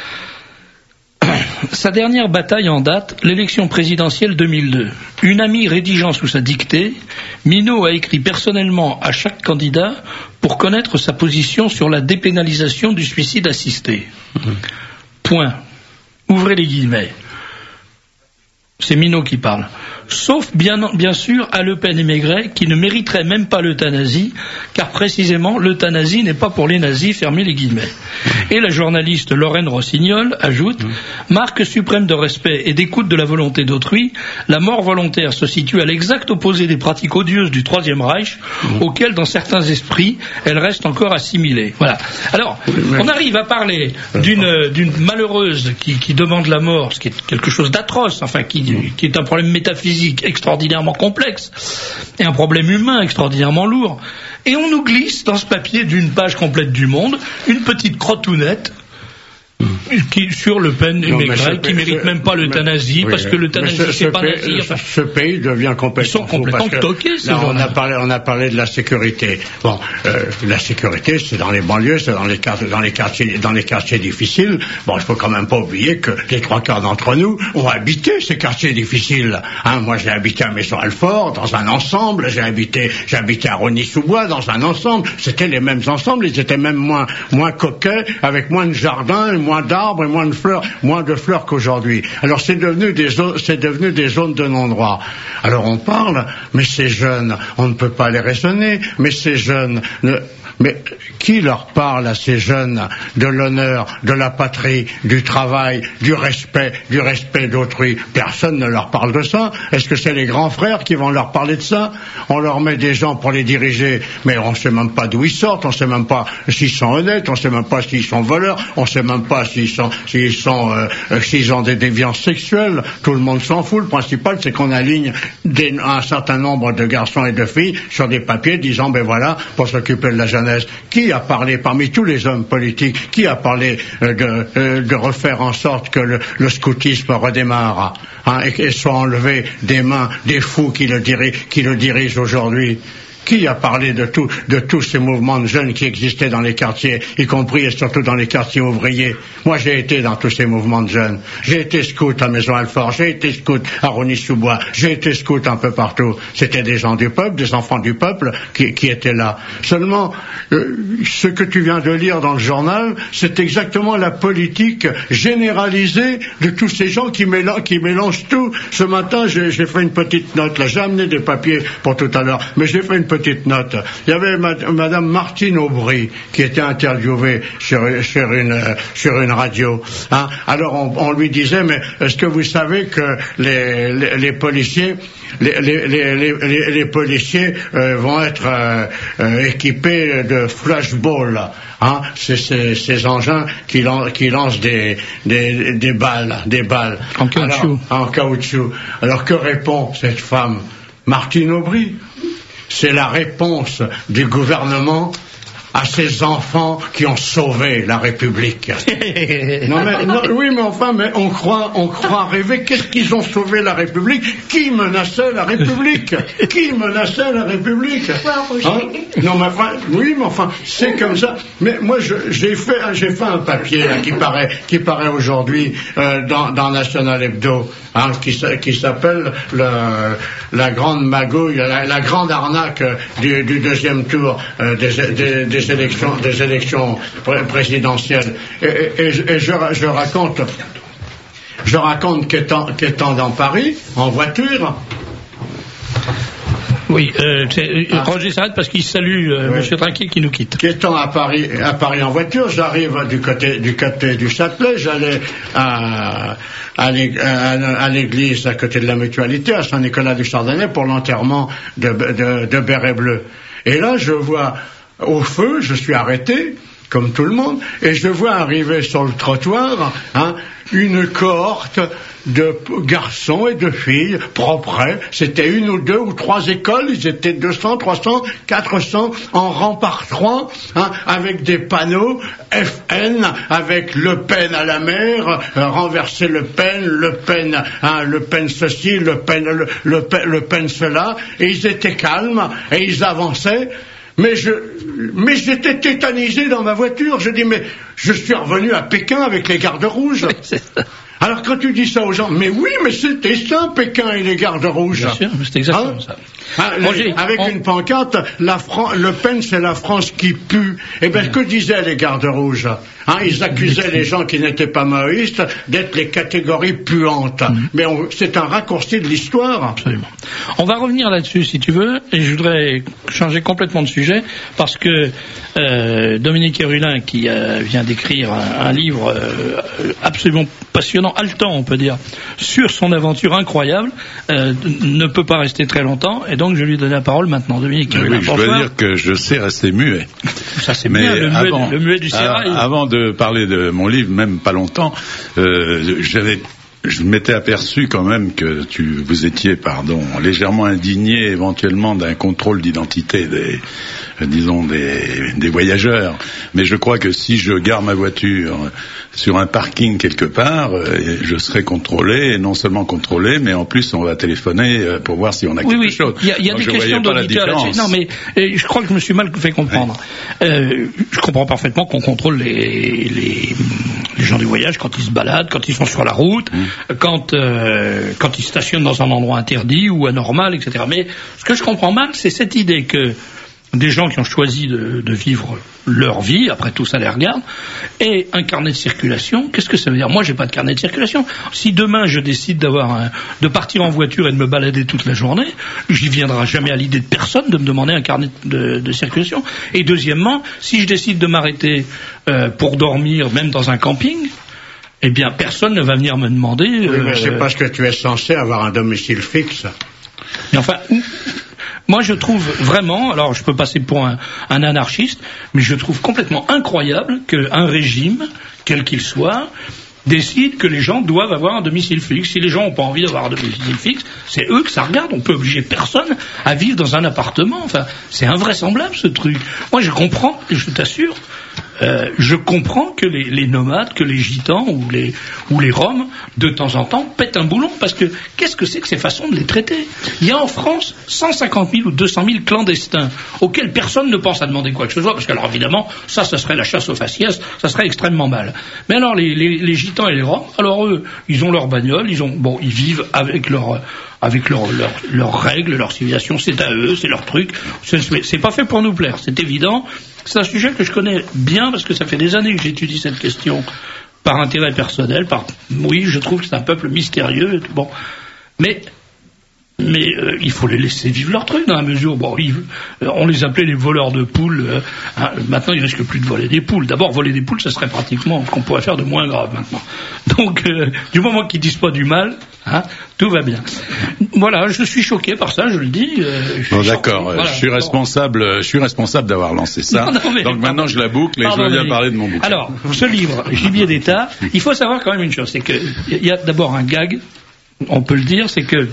Sa dernière bataille en date, l'élection présidentielle deux mille deux. Une amie rédigeant sous sa dictée, Mino a écrit personnellement à chaque candidat pour connaître sa position sur la dépénalisation du suicide assisté. Mmh. Point. Ouvrez les guillemets. C'est Mino qui parle. Sauf bien, bien sûr à Le Pen et Maigret qui ne mériteraient même pas l'euthanasie, car précisément l'euthanasie n'est pas pour les nazis, fermez les guillemets. Et la journaliste Lorraine Rossignol ajoute, marque suprême de respect et d'écoute de la volonté d'autrui, la mort volontaire se situe à l'exact opposé des pratiques odieuses du Troisième Reich, auxquelles dans certains esprits elle reste encore assimilée. Voilà. Alors, on arrive à parler d'une, d'une malheureuse qui, qui demande la mort, ce qui est quelque chose d'atroce, enfin qui, qui est un problème métaphysique extraordinairement complexe et un problème humain extraordinairement lourd. Et on nous glisse dans ce papier d'une page complète du Monde une petite crotounette qui, sur Le Pen et Maigret, qui ne méritent même pas l'euthanasie, oui, parce que l'euthanasie, ce, c'est ce pas nazi. Enfin, ce pays devient complètement Ils sont complètement toqués, ces gens-là. On a parlé, on a parlé de la sécurité. Bon, euh, la sécurité, c'est dans les banlieues, c'est dans les, dans les quartiers, dans les quartiers difficiles. Bon, il faut quand même pas oublier que les trois quarts d'entre nous ont habité ces quartiers difficiles. Hein, moi, j'ai habité à Maison-Alfort, dans un ensemble. J'ai habité, j'ai habité à Rosny-sous-Bois, dans un ensemble. C'était les mêmes ensembles. Ils étaient même moins, moins coquets, avec moins de jardins, moins d'arbres et moins de fleurs, moins de fleurs qu'aujourd'hui. Alors c'est devenu des zones, c'est devenu des zones de non-droit. Alors on parle, mais ces jeunes, on ne peut pas les raisonner, mais ces jeunes, ne, mais qui leur parle à ces jeunes de l'honneur, de la patrie, du travail, du respect, du respect d'autrui? Personne ne leur parle de ça. Est-ce que c'est les grands frères qui vont leur parler de ça? On leur met des gens pour les diriger, mais on ne sait même pas d'où ils sortent, on ne sait même pas s'ils sont honnêtes, on ne sait même pas s'ils sont voleurs, on ne sait même pas s'ils sont, s'ils sont, euh, s'ils ont des déviances sexuelles. Tout le monde s'en fout. Le principal, c'est qu'on aligne des, un certain nombre de garçons et de filles sur des papiers disant, ben voilà, pour s'occuper de la jeunesse. Qui a parlé parmi tous les hommes politiques, qui a parlé euh, de, euh, de refaire en sorte que le, le scoutisme redémarre, hein, et, et soit enlevé des mains des fous qui le dirigent, qui le dirigent aujourd'hui? Qui a parlé de, tout, de tous ces mouvements de jeunes qui existaient dans les quartiers, y compris et surtout dans les quartiers ouvriers? Moi, j'ai été dans tous ces mouvements de jeunes. J'ai été scout à Maison-Alfort, j'ai été scout à Rosny-sous-Bois, j'ai été scout un peu partout. C'était des gens du peuple, des enfants du peuple qui, qui étaient là. Seulement, euh, ce que tu viens de lire dans le journal, c'est exactement la politique généralisée de tous ces gens qui mélangent, qui mélangent tout. Ce matin, j'ai, j'ai fait une petite note, là, j'ai amené des papiers pour tout à l'heure, mais j'ai fait une petite petite note. Il y avait Madame Martine Aubry qui était interviewée sur, sur, une, sur une radio. Hein. Alors on, on lui disait, mais est-ce que vous savez que les, les, les policiers, les, les, les, les, les policiers euh, vont être euh, euh, équipés de flashballs, hein, c'est ces, ces engins qui, lan, qui lancent des, des, des balles, des balles. En caoutchouc. Alors, en caoutchouc. Alors que répond cette femme, Martine Aubry? C'est la réponse du gouvernement à ces enfants qui ont sauvé la République. non, mais, non, oui, mais enfin, mais on croit, on croit rêver. Qu'est-ce qu'ils ont sauvé la République? Qui menaçait la République? Qui menaçait la République? Hein? Non, mais enfin, oui, mais enfin, c'est comme ça. Mais moi, je, j'ai fait, j'ai fait un papier là, qui paraît, qui paraît aujourd'hui euh, dans, dans National Hebdo, hein, qui, qui s'appelle le, la grande magouille, la, la grande arnaque du, du deuxième tour euh, des, des, des Des élections, des élections présidentielles. Et, et, et je, je raconte, je raconte qu'étant, qu'étant dans Paris, en voiture. Oui, euh, ah. Roger s'arrête parce qu'il salue euh, oui. Monsieur Trinquier qui nous quitte. Qu'étant à Paris, à Paris en voiture, j'arrive du côté, du côté du Châtelet, j'allais à, à l'église à côté de la Mutualité, à Saint-Nicolas du Chardonnay, pour l'enterrement de, de, de Béret Bleu. Et là, je vois au feu, je suis arrêté, comme tout le monde, et je vois arriver sur le trottoir hein, une cohorte de garçons et de filles propres. C'était une ou deux ou trois écoles, ils étaient deux cents, trois cents, quatre cents en rang par trois, hein, avec des panneaux F N, avec Le Pen à la mer, euh, renverser Le Pen, Le Pen, hein, Le Pen ceci, Le Pen, le, le, le Pen cela, et ils étaient calmes et ils avançaient. Mais je, mais j'étais tétanisé dans ma voiture. Je dis, mais je suis revenu à Pékin avec les gardes rouges. Alors quand tu dis ça aux gens, mais oui, mais c'était ça, Pékin et les gardes rouges. Bien sûr, c'est exactement hein ça. Ah, les, avec on... une pancarte, la Fran- Le Pen, c'est la France qui pue. Eh bien, que disaient les gardes rouges hein, ils accusaient les gens qui n'étaient pas maoïstes d'être les catégories puantes. Mm-hmm. Mais on, c'est un raccourci de l'histoire. Absolument. On va revenir là-dessus, si tu veux, et je voudrais changer complètement de sujet, parce que euh, Dominique Hérulin, qui euh, vient d'écrire un, un livre euh, absolument passionnant, haletant, on peut dire, sur son aventure incroyable, euh, ne peut pas rester très longtemps, et donc je lui donne la parole maintenant. Dominique Hérulin, oui, je dois dire que je sais rester muet. Ça c'est bien, le, avant, muet, le muet du sérail. Avant de parler de mon livre, même pas longtemps, euh, j'avais je m'étais aperçu quand même que tu, vous étiez, pardon, légèrement indigné éventuellement d'un contrôle d'identité des, euh, disons, des, des voyageurs. Mais je crois que si je gare ma voiture sur un parking quelque part, euh, je serai contrôlé, et non seulement contrôlé, mais en plus on va téléphoner euh, pour voir si on a oui, quelque oui. chose. Il y a, il y a Donc, des questions d'auditeurs là-dessus. Non, mais euh, je crois que je me suis mal fait comprendre. Oui. Euh, je comprends parfaitement qu'on contrôle les, les, les gens du voyage quand ils se baladent, quand ils sont sur la route, mmh. quand, euh, quand ils stationnent dans un endroit interdit ou anormal, et cetera. Mais ce que je comprends mal, c'est cette idée que des gens qui ont choisi de, de vivre leur vie, après tout ça les regarde, et un carnet de circulation. Qu'est-ce que ça veut dire? Moi, j'ai pas de carnet de circulation. Si demain je décide d'avoir un, de partir en voiture et de me balader toute la journée, j'y viendra jamais à l'idée de personne de me demander un carnet de, de circulation. Et deuxièmement, si je décide de m'arrêter euh, pour dormir, même dans un camping, eh bien, personne ne va venir me demander. Oui, mais euh, c'est parce que tu es censé avoir un domicile fixe. Mais enfin. Moi, je trouve vraiment, alors je peux passer pour un, un anarchiste, mais je trouve complètement incroyable qu'un régime, quel qu'il soit, décide que les gens doivent avoir un domicile fixe. Si les gens n'ont pas envie d'avoir un domicile fixe, c'est eux que ça regarde. On peut obliger personne à vivre dans un appartement. Enfin, c'est invraisemblable ce truc. Moi, je comprends, et je t'assure, euh, je comprends que les, les nomades, que les gitans ou les, ou les roms, de temps en temps, pètent un boulon. Parce que qu'est-ce que c'est que ces façons de les traiter? Il y a en France cent cinquante mille ou deux cent mille clandestins auxquels personne ne pense à demander quoi que ce soit. Parce que, alors évidemment, ça, ça serait la chasse aux faciès, ça serait extrêmement mal. Mais alors, les, les, les gitans et les roms, alors eux, ils ont leur bagnole, ils ont, bon, ils vivent avec leur, avec leurs leur, leur règles, leur civilisation, c'est à eux, c'est leur truc. C'est, c'est pas fait pour nous plaire, c'est évident. C'est un sujet que je connais bien parce que ça fait des années que j'étudie cette question par intérêt personnel, par, oui, je trouve que c'est un peuple mystérieux et tout, bon. Mais, mais euh, il faut les laisser vivre leur truc dans la mesure, bon, ils, euh, on les appelait les voleurs de poules, euh, hein, maintenant ils risquent plus de voler des poules. D'abord, voler des poules, ça serait pratiquement ce qu'on pourrait faire de moins grave maintenant. Donc, euh, du moment qu'ils disent pas du mal, hein, tout va bien. Voilà, je suis choqué par ça, je le dis. Euh, je bon, suis d'accord, voilà, je suis responsable, je suis responsable d'avoir lancé ça. Non, non, mais, donc maintenant je la boucle et pardon, je veux bien mais, parler de mon bouquin. Alors, ce livre, Gibier d'État, il faut savoir quand même une chose, c'est que il y a d'abord un gag, on peut le dire, c'est que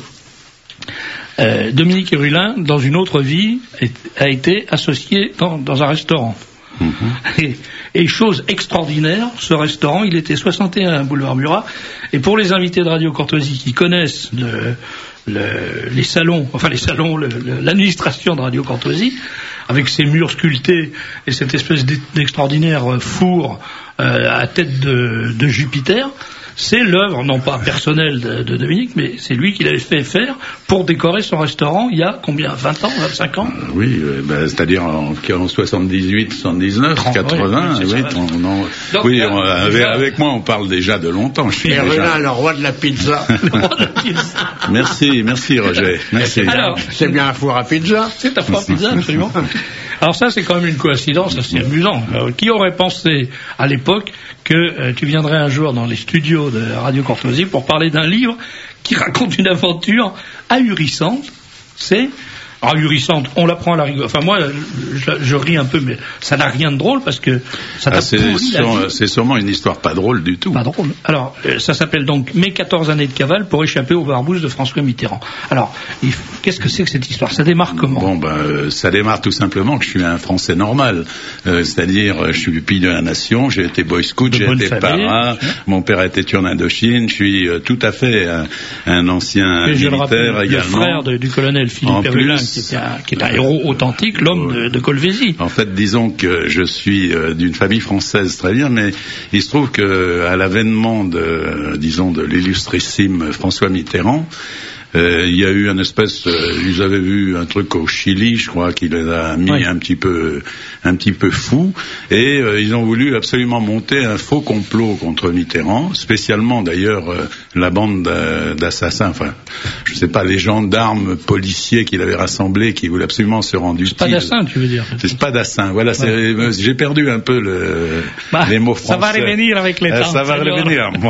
euh, Dominique Hérulin, dans une autre vie, est, a été associé dans, dans un restaurant. Mm-hmm. Et, et chose extraordinaire, ce restaurant, il était soixante et un boulevard Murat, et pour les invités de Radio Courtoisie qui connaissent le, le, les salons, enfin les salons, le, le, l'administration de Radio Courtoisie, avec ses murs sculptés et cette espèce d'extraordinaire four euh, à tête de, de Jupiter, c'est l'œuvre, non pas personnelle de, de Dominique, mais c'est lui qui l'avait fait faire pour décorer son restaurant il y a combien, vingt ans, vingt-cinq ans? Oui, euh, ben, c'est-à-dire en, en soixante-dix-huit, soixante-dix-neuf, trente, quatre-vingts, oui, oui, on, on, Donc, oui on, avec, avec moi on parle déjà de longtemps. Je suis et déjà... Rulin, le roi de la pizza. Le roi de la pizza. Merci, merci Roger. Merci. Alors, c'est bien un four à pizza. C'est un four à pizza, absolument. Alors ça, c'est quand même une coïncidence assez amusante. Alors, qui aurait pensé à l'époque que euh, tu viendrais un jour dans les studios de Radio Courtoisie pour parler d'un livre qui raconte une aventure ahurissante? C'est ahurissante, on l'apprend à la rigueur. Enfin moi, je, je ris un peu, mais ça n'a rien de drôle parce que ça t'a ah, c'est, pourri la vie. C'est sûrement une histoire pas drôle du tout. Pas drôle. Alors, euh, ça s'appelle donc Mes quatorze années de cavale pour échapper aux barbouzes de François Mitterrand. Alors, il, qu'est-ce que c'est que cette histoire? Ça démarre comment? Bon, ben, euh, ça démarre tout simplement que je suis un Français normal. Euh, c'est-à-dire, je suis pupille de la nation, j'ai été boy scout, de j'ai été parrain, hein? Mon père était tué en Indochine, je suis euh, tout à fait un, un ancien et militaire je le rappelle, également. Le frère de, du colonel Philippe Hérulin, qui était un, qui est un héros authentique, l'homme de, de Colvézi. En fait, disons que je suis euh, d'une famille française très bien, mais il se trouve que à l'avènement de, euh, disons, de l'illustrissime François Mitterrand, euh, il y a eu une espèce, euh, ils avaient vu un truc au Chili, je crois, qui les a mis oui. un petit peu, un petit peu fous, et euh, ils ont voulu absolument monter un faux complot contre Mitterrand, spécialement d'ailleurs euh, la bande d'assassins, enfin, je sais pas, les gendarmes policiers qu'il avait rassemblés, qui voulaient absolument se rendre utile. C'est pas d'assin, tu veux dire? C'est pas d'assin, voilà, ouais. c'est, j'ai perdu un peu le, bah, les mots français. Ça va revenir avec les temps. Euh, ça va revenir, moi.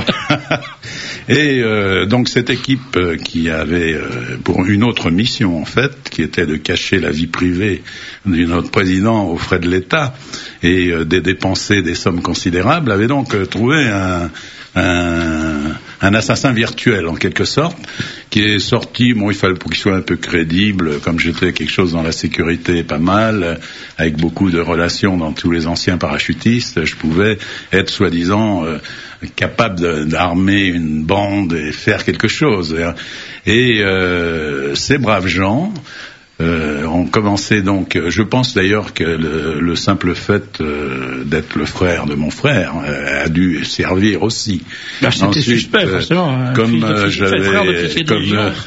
Et euh, donc cette équipe euh, qui avait euh, pour une autre mission en fait, qui était de cacher la vie privée de notre président aux frais de l'État et euh, de dépenser des sommes considérables, avait donc euh, trouvé un, un, un assassin virtuel en quelque sorte, qui est sorti, bon il fallait pour qu'il soit un peu crédible, comme j'étais quelque chose dans la sécurité pas mal, avec beaucoup de relations dans tous les anciens parachutistes, je pouvais être soi-disant euh, capable de, d'armer une bande et faire quelque chose. Et euh, ces braves gens euh, ont commencé donc, je pense d'ailleurs que le, le simple fait euh, d'être le frère de mon frère euh, a dû servir aussi. Bah, c'était Ensuite, suspect, forcément. Euh, comme euh, j'avais, comme, euh,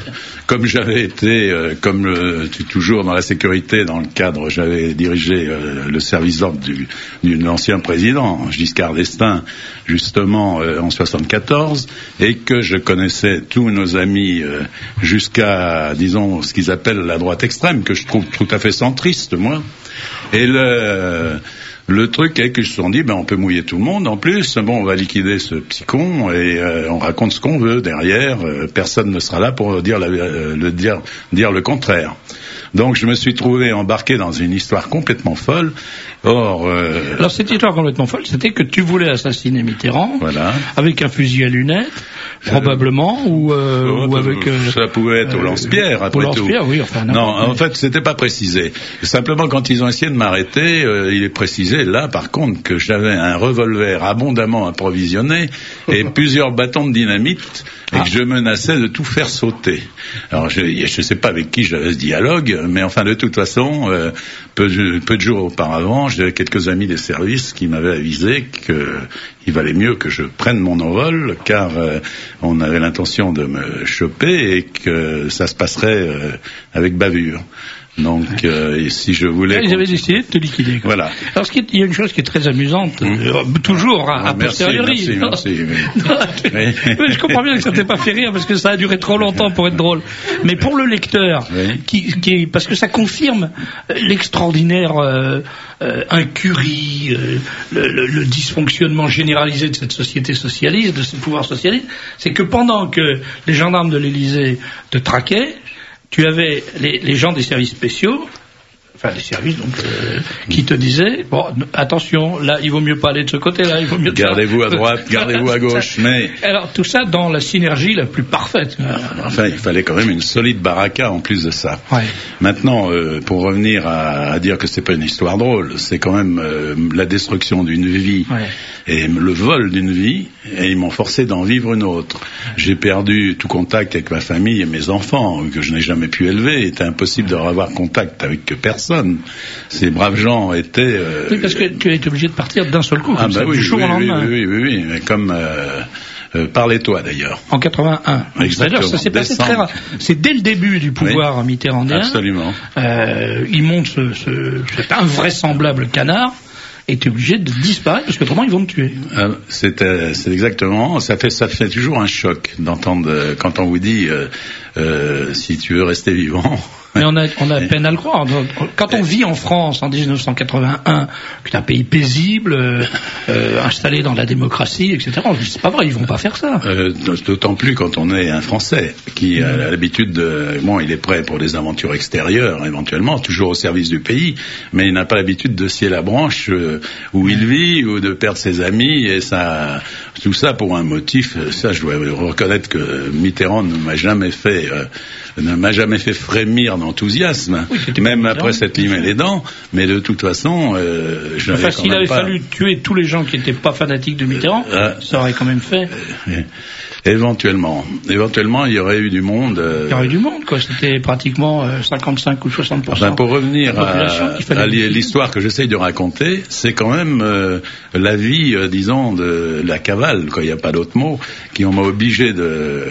comme j'avais été, euh, comme le, toujours dans la sécurité, dans le cadre, j'avais dirigé euh, le service d'ordre du, du, de l'ancien président, Giscard d'Estaing, justement euh, en soixante-quatorze, et que je connaissais tous nos amis euh, jusqu'à, disons, ce qu'ils appellent la droite extrême, que je trouve tout à fait centriste, moi. Et le... Le truc est qu'ils se sont dit, ben on peut mouiller tout le monde. En plus, bon, on va liquider ce petit con et euh, on raconte ce qu'on veut derrière. Euh, personne ne sera là pour dire, la, euh, le dire, dire le contraire. Donc, je me suis trouvé embarqué dans une histoire complètement folle. Or, euh... alors cette histoire complètement folle, c'était que tu voulais assassiner Mitterrand, voilà, avec un fusil à lunettes, probablement, ou, euh, oh, ou avec. Euh, ça pouvait être au lance-pierre, après au lance-pierre, tout. Oui, enfin, non, en fait, c'était pas précisé. Simplement, quand ils ont essayé de m'arrêter, euh, il est précisé là, par contre, que j'avais un revolver abondamment approvisionné et plusieurs bâtons de dynamite. Et ah. que je menaçais de tout faire sauter. Alors, je ne sais pas avec qui j'avais ce dialogue, mais enfin, de toute façon, euh, peu, peu de jours auparavant, j'avais quelques amis des services qui m'avaient avisé qu'il valait mieux que je prenne mon envol, car euh, on avait l'intention de me choper et que ça se passerait euh, avec bavure. Donc, euh, si je voulais... Ils avaient décidé de te liquider. Quoi. Voilà. Alors, ce qui est, il y a une chose qui est très amusante, mmh. euh, toujours, à, à merci, posteriori. Merci, merci. Oui. mais... je comprends bien que ça t'ait pas fait rire, parce que ça a duré trop longtemps pour être drôle. Mais pour le lecteur, oui. qui, qui, parce que ça confirme l'extraordinaire euh, euh, incurie, euh, le, le, le dysfonctionnement généralisé de cette société socialiste, de ce pouvoir socialiste, c'est que pendant que les gendarmes de l'Élysée te traquaient, tu avais les, les gens des services spéciaux, enfin des services donc euh, qui te disaient bon attention, là il vaut mieux pas aller de ce côté-là, il vaut mieux gardez-vous à droite, gardez-vous à gauche. Mais alors tout ça dans la synergie la plus parfaite. Enfin, il fallait quand même une solide baraka en plus de ça. Ouais. Maintenant, euh, pour revenir à, à dire que c'est pas une histoire drôle, c'est quand même euh, la destruction d'une vie ouais. et le vol d'une vie, et ils m'ont forcé d'en vivre une autre. J'ai perdu tout contact avec ma famille et mes enfants que je n'ai jamais pu élever. Il était impossible de avoir contact avec personne. Ces braves gens étaient... Euh, oui, parce que tu as été obligé de partir d'un seul coup, ah comme bah ça, oui, du jour oui, au lendemain. Oui, oui, oui, oui, mais comme... Euh, euh, Parlez-toi d'ailleurs. En quatre-vingt-un. C'est-à-dire ça s'est passé très rare. C'est dès le début du pouvoir oui, mitterrandien. Absolument. Euh, il monte ce, ce, cet invraisemblable canard. Et tu es obligé de disparaître parce qu'autrement ils vont te tuer. Euh, c'est, euh, c'est exactement. Ça fait, ça fait toujours un choc d'entendre euh, quand on vous dit euh, euh, si tu veux rester vivant. Mais on a, on a peine à le croire. Quand on vit en France en dix-neuf cent quatre-vingt-un, que c'est un pays paisible, euh, euh, installé dans la démocratie, et cetera. On se dit c'est pas vrai, ils vont pas faire ça. Euh, d'autant plus quand on est un Français qui a l'habitude de, bon, il est prêt pour des aventures extérieures éventuellement, toujours au service du pays, mais il n'a pas l'habitude de scier la branche euh, où il vit ou de perdre ses amis et ça, tout ça pour un motif. Ça, je dois reconnaître que Mitterrand ne m'a jamais fait, euh, ne m'a jamais fait frémir d'enthousiasme, oui, même après s'être limé les dents, mais de toute façon, euh, je enfin, s'il avait pas... fallu tuer tous les gens qui n'étaient pas fanatiques de Mitterrand, euh, ça aurait quand même fait. Euh, éventuellement, éventuellement, il y aurait eu du monde. Euh... Il y aurait eu du monde, quoi. C'était pratiquement euh, cinquante-cinq ou soixante pour cent. Enfin, pour revenir à, à l'histoire que j'essaye de raconter, c'est quand même euh, la vie, euh, disons, de la cavale, quoi. Il n'y a pas d'autre mot, qui m'a obligé de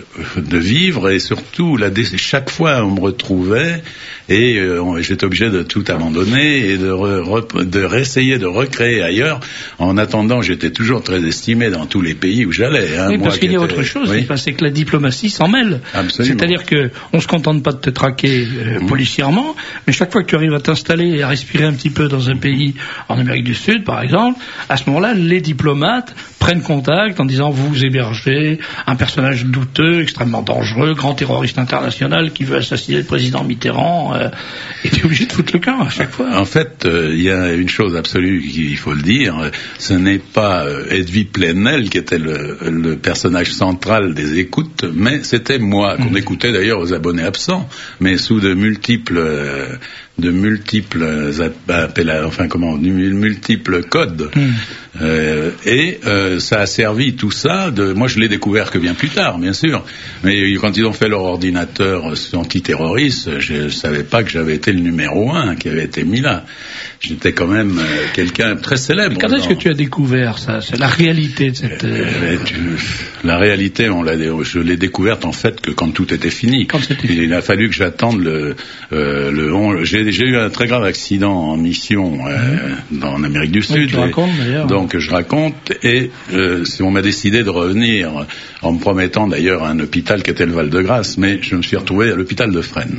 de vivre et surtout, la, chaque fois, on me retrouvait et euh, j'étais obligé de tout abandonner et de, re, re, de réessayer de recréer ailleurs. En attendant, j'étais toujours très estimé dans tous les pays où j'allais. Hein, oui, moi, parce qu'il y a était... autre chose, oui. c'est que la diplomatie s'en mêle. Absolument. C'est-à-dire que on se contente pas de te traquer euh, mmh. policièrement, mais chaque fois que tu arrives à t'installer et à respirer un petit peu dans un pays en Amérique du Sud, par exemple, à ce moment-là, les diplomates prennent contact en disant vous hébergez un personnage douteux, extrêmement dangereux, grand terroriste international qui veut assassiner le président Mitterrand, euh, et tu es obligé de foutre le camp à chaque fois. En fait, il euh, y a une chose absolue, il faut le dire, ce n'est pas euh, Edwy Plenel qui était le, le personnage central des écoutes, mais c'était moi, qu'on mmh. écoutait d'ailleurs aux abonnés absents, mais sous de multiples... Euh, de multiples appels, enfin comment, de multiples codes. Mm. Euh, et euh, ça a servi tout ça. De, moi, je l'ai découvert que bien plus tard, bien sûr. Mais quand ils ont fait leur ordinateur antiterroriste, je ne savais pas que j'avais été le numéro un qui avait été mis là. J'étais quand même euh, quelqu'un très célèbre. Quand est-ce que tu as découvert ça? C'est la réalité de cette... Euh... Euh, tu, la réalité, on l'a, je l'ai découverte en fait que quand tout était fini. Quand c'était... Il a fallu que j'attende le... Euh, le on, j'ai, j'ai eu un très grave accident en mission euh, mmh. en Amérique du Sud. Oui, tu racontes, d'ailleurs. Donc je raconte, et euh, on m'a décidé de revenir en me promettant d'ailleurs un hôpital qui était le Val-de-Grâce, mais je me suis retrouvé à l'hôpital de Fresnes.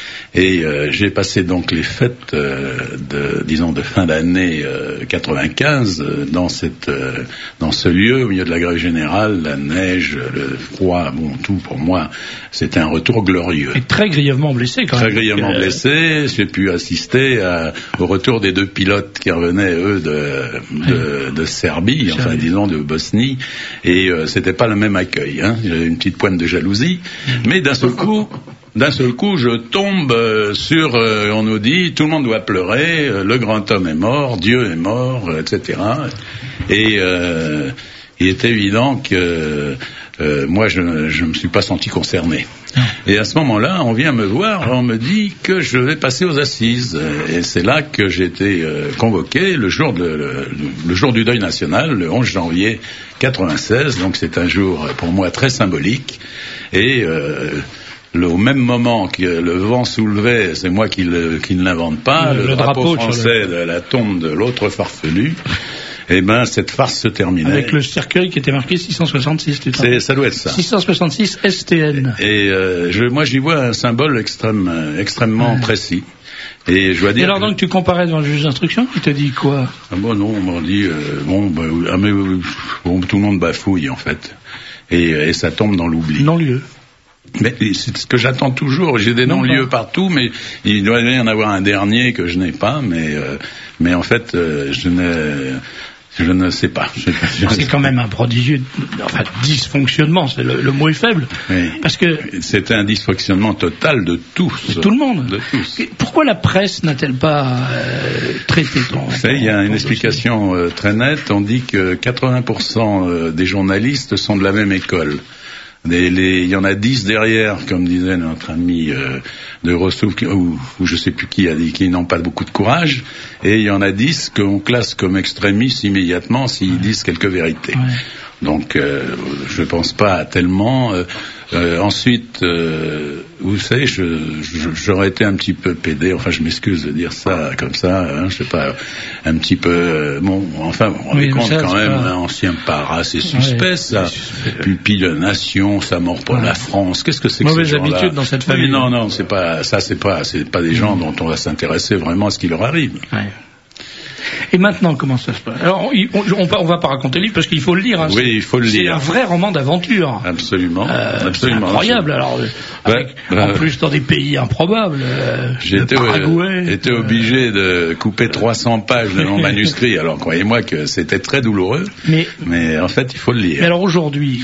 Et euh, j'ai passé donc les fêtes euh, de, disons, de fin d'année euh, quatre-vingt-quinze euh, dans cette, euh, dans ce lieu au milieu de la grève générale, la neige, le froid, bon, tout pour moi, c'était un retour glorieux. Et très grièvement blessé, quand très même. Très grièvement euh... blessé. J'ai pu assister à, au retour des deux pilotes qui revenaient eux de, de, de Serbie, enfin Serbie. disons de Bosnie, et euh, c'était pas le même accueil. Hein. J'avais une petite pointe de jalousie, mmh. mais d'un seul coup. D'un seul coup, je tombe euh, sur, euh, on nous dit, tout le monde doit pleurer, euh, le grand homme est mort, Dieu est mort, euh, et cetera. Et euh, il est évident que euh, moi, je ne me suis pas senti concerné. Et à ce moment-là, on vient me voir, on me dit que je vais passer aux assises. Et c'est là que j'ai été euh, convoqué le jour, de, le, le jour du deuil national, le onze janvier quatre-vingt-seize. Donc c'est un jour pour moi très symbolique. Et... Euh, Le, au même moment que le vent soulevait, c'est moi qui, le, qui ne l'invente pas, le, le, le drapeau, drapeau français le... de la tombe de l'autre farfelu, et ben cette farce se terminait. Avec le cercueil qui était marqué six cent soixante-six, tu c'est, ça doit être ça. six cent soixante-six S T N. Et euh, je, moi j'y vois un symbole extrême, extrêmement ouais. précis. Et je dois dire. Et alors donc tu comparais devant le juge d'instruction, qui te dit quoi? Ah bon non, on m'a dit euh, bon, bah, ah, mais, bon, tout le monde bafouille en fait, et, et ça tombe dans l'oubli. Non-lieu. Mais c'est ce que j'attends toujours. J'ai des non-lieux partout, mais il doit y en avoir un dernier que je n'ai pas. Mais, euh, mais en fait, euh, je n'ai... Je ne sais pas. Je, je c'est quand même un prodigieux, enfin, dysfonctionnement, c'est le, le mot est faible. Oui. Parce que c'était un dysfonctionnement total de tous. De tout le monde. De tous. Pourquoi la presse n'a-t-elle pas euh, traité ton... Vous savez, il y a une explication euh, très nette. On dit que quatre-vingts pour cent des journalistes sont de la même école. Les, les, il y en a dix derrière, comme disait notre ami euh, de Rossouf, ou, ou je sais plus qui a dit, qui n'ont pas beaucoup de courage, et il y en a dix qu'on classe comme extrémistes immédiatement s'ils ouais. disent quelques vérités. Ouais. Donc, euh, je pense pas tellement. Euh, euh, ensuite, euh, vous savez, je, je, j'aurais été un petit peu pédé. Enfin, je m'excuse de dire ça comme ça. Hein, je sais pas, un petit peu. Euh, bon, enfin, on rendez oui, compte ça, quand même, pas... un ancien para, c'est suspect, ouais, ça. Suspect. Pupille de nation, ça mort pour ouais. la France. Qu'est-ce que c'est que mauvaise ces gens-là? habitude dans cette famille. Oui, non, non, c'est pas ça. C'est pas, c'est pas des gens dont on va s'intéresser vraiment à ce qui leur arrive. Ouais. Et maintenant, comment ça se passe? Alors, on, on, on va pas raconter le livre parce qu'il faut le lire. Hein. Oui, il faut le c'est lire. C'est un vrai roman d'aventure. Absolument. Euh, absolument. C'est incroyable. Alors, avec, ouais, en euh, plus dans des pays improbables. Euh, J'étais euh, été obligé de couper trois cents pages de mon manuscrit. Alors, croyez-moi que c'était très douloureux. Mais, mais en fait, il faut le lire. Mais alors aujourd'hui,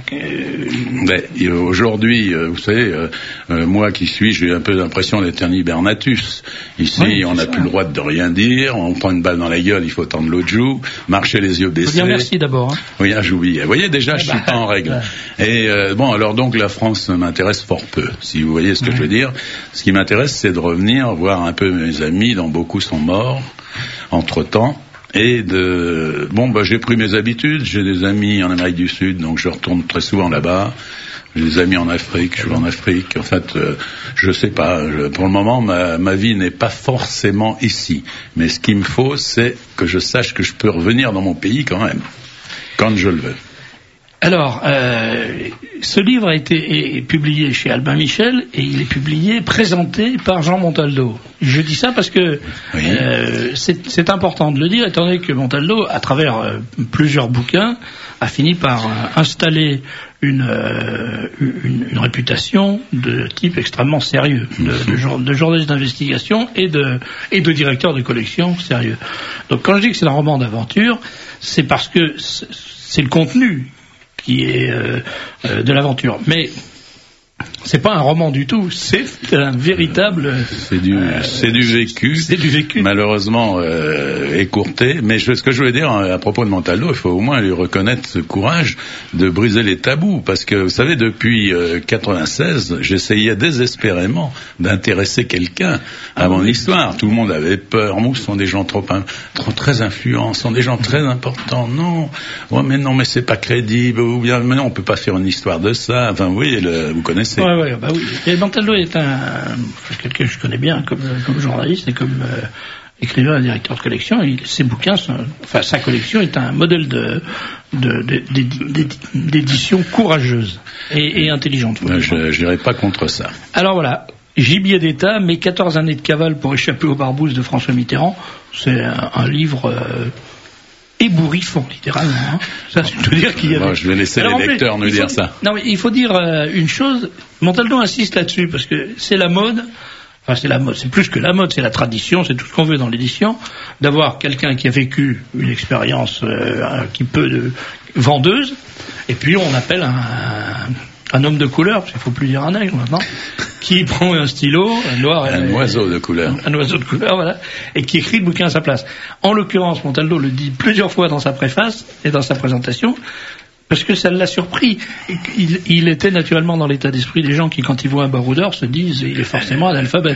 euh, aujourd'hui, vous savez, euh, moi qui suis, j'ai un peu l'impression d'être un hibernatus. Ici, oui, on n'a plus le droit de rien dire. On prend une balle dans la gueule, il faut tendre l'autre joue, marcher les yeux baissés. Faut dire merci d'abord. Hein. Oui, ah, j'oublie. Vous voyez, déjà, je bah, suis pas en règle. Bah. Et euh, bon, alors donc la France m'intéresse fort peu, si vous voyez ce que ouais. je veux dire. Ce qui m'intéresse, c'est de revenir voir un peu mes amis, dont beaucoup sont morts entre-temps. Et de... Bon, bah, j'ai pris mes habitudes, j'ai des amis en Amérique du Sud, donc je retourne très souvent là-bas. J'ai des amis en Afrique, je vais en Afrique. En fait, euh, je sais pas. Je, pour le moment, ma, ma vie n'est pas forcément ici. Mais ce qu'il me faut, c'est que je sache que je peux revenir dans mon pays quand même, quand je le veux. Alors, euh, ce livre a été est publié chez Albin Michel et il est publié, présenté par Jean Montaldo. Je dis ça parce que oui. euh, c'est, c'est important de le dire, étant donné que Montaldo, à travers euh, plusieurs bouquins, a fini par euh, installer une, euh, une, une réputation de type extrêmement sérieux, de, de, de journaliste d'investigation et de, et de directeur de collection sérieux. Donc quand je dis que c'est un roman d'aventure, c'est parce que c'est, c'est le contenu qui est euh, euh, de l'aventure. Mais C'est pas un roman du tout, c'est un véritable. C'est du, euh, c'est du vécu. C'est du vécu. Malheureusement euh, écourté. Mais je, ce que je voulais dire à propos de Montaldo, il faut au moins lui reconnaître ce courage de briser les tabous, parce que vous savez, depuis euh, quatre-vingt-seize, j'essayais désespérément d'intéresser quelqu'un à mon histoire. Tout le monde avait peur. Moi, ce sont des gens trop, trop très influents, ce sont des gens très importants. Non, ouais, mais non, mais c'est pas crédible. Ou bien, mais non, on peut pas faire une histoire de ça. Enfin, oui, le, vous connaissez. Ouais, ouais, bah oui. Et Montaldo est un, quelqu'un que je connais bien comme, comme journaliste et comme euh, écrivain et directeur de collection. Et ses bouquins, sont, enfin sa collection est un modèle de, de, de, de d'édition courageuse et, et intelligente. Je n'irai pas contre ça. Alors voilà, Gibier d'État, mes quatorze années de cavale pour échapper aux barbouzes de François Mitterrand. C'est un, un livre euh, ébouriffant, littéralement. Hein. Ça, c'est tout dire qu'il y avait... Bon, je vais laisser Alors, les lecteurs nous dire faut... ça. Non, mais il faut dire euh, une chose. Montaldo insiste là-dessus parce que c'est la mode. Enfin, c'est la mode. C'est plus que la mode, c'est la tradition, c'est tout ce qu'on veut dans l'édition, d'avoir quelqu'un qui a vécu une expérience euh, un petit peu de vendeuse, et puis on appelle un, un, un homme de couleur, parce qu'il ne faut plus dire un aigle maintenant, qui prend un stylo, un noir, un et, oiseau de couleur, un, un oiseau de couleur, voilà, et qui écrit le bouquin à sa place. En l'occurrence, Montaldo le dit plusieurs fois dans sa préface et dans sa présentation, parce que ça l'a surpris. Il, il était naturellement dans l'état d'esprit des gens qui, quand ils voient un baroudeur, se disent il est forcément analphabète.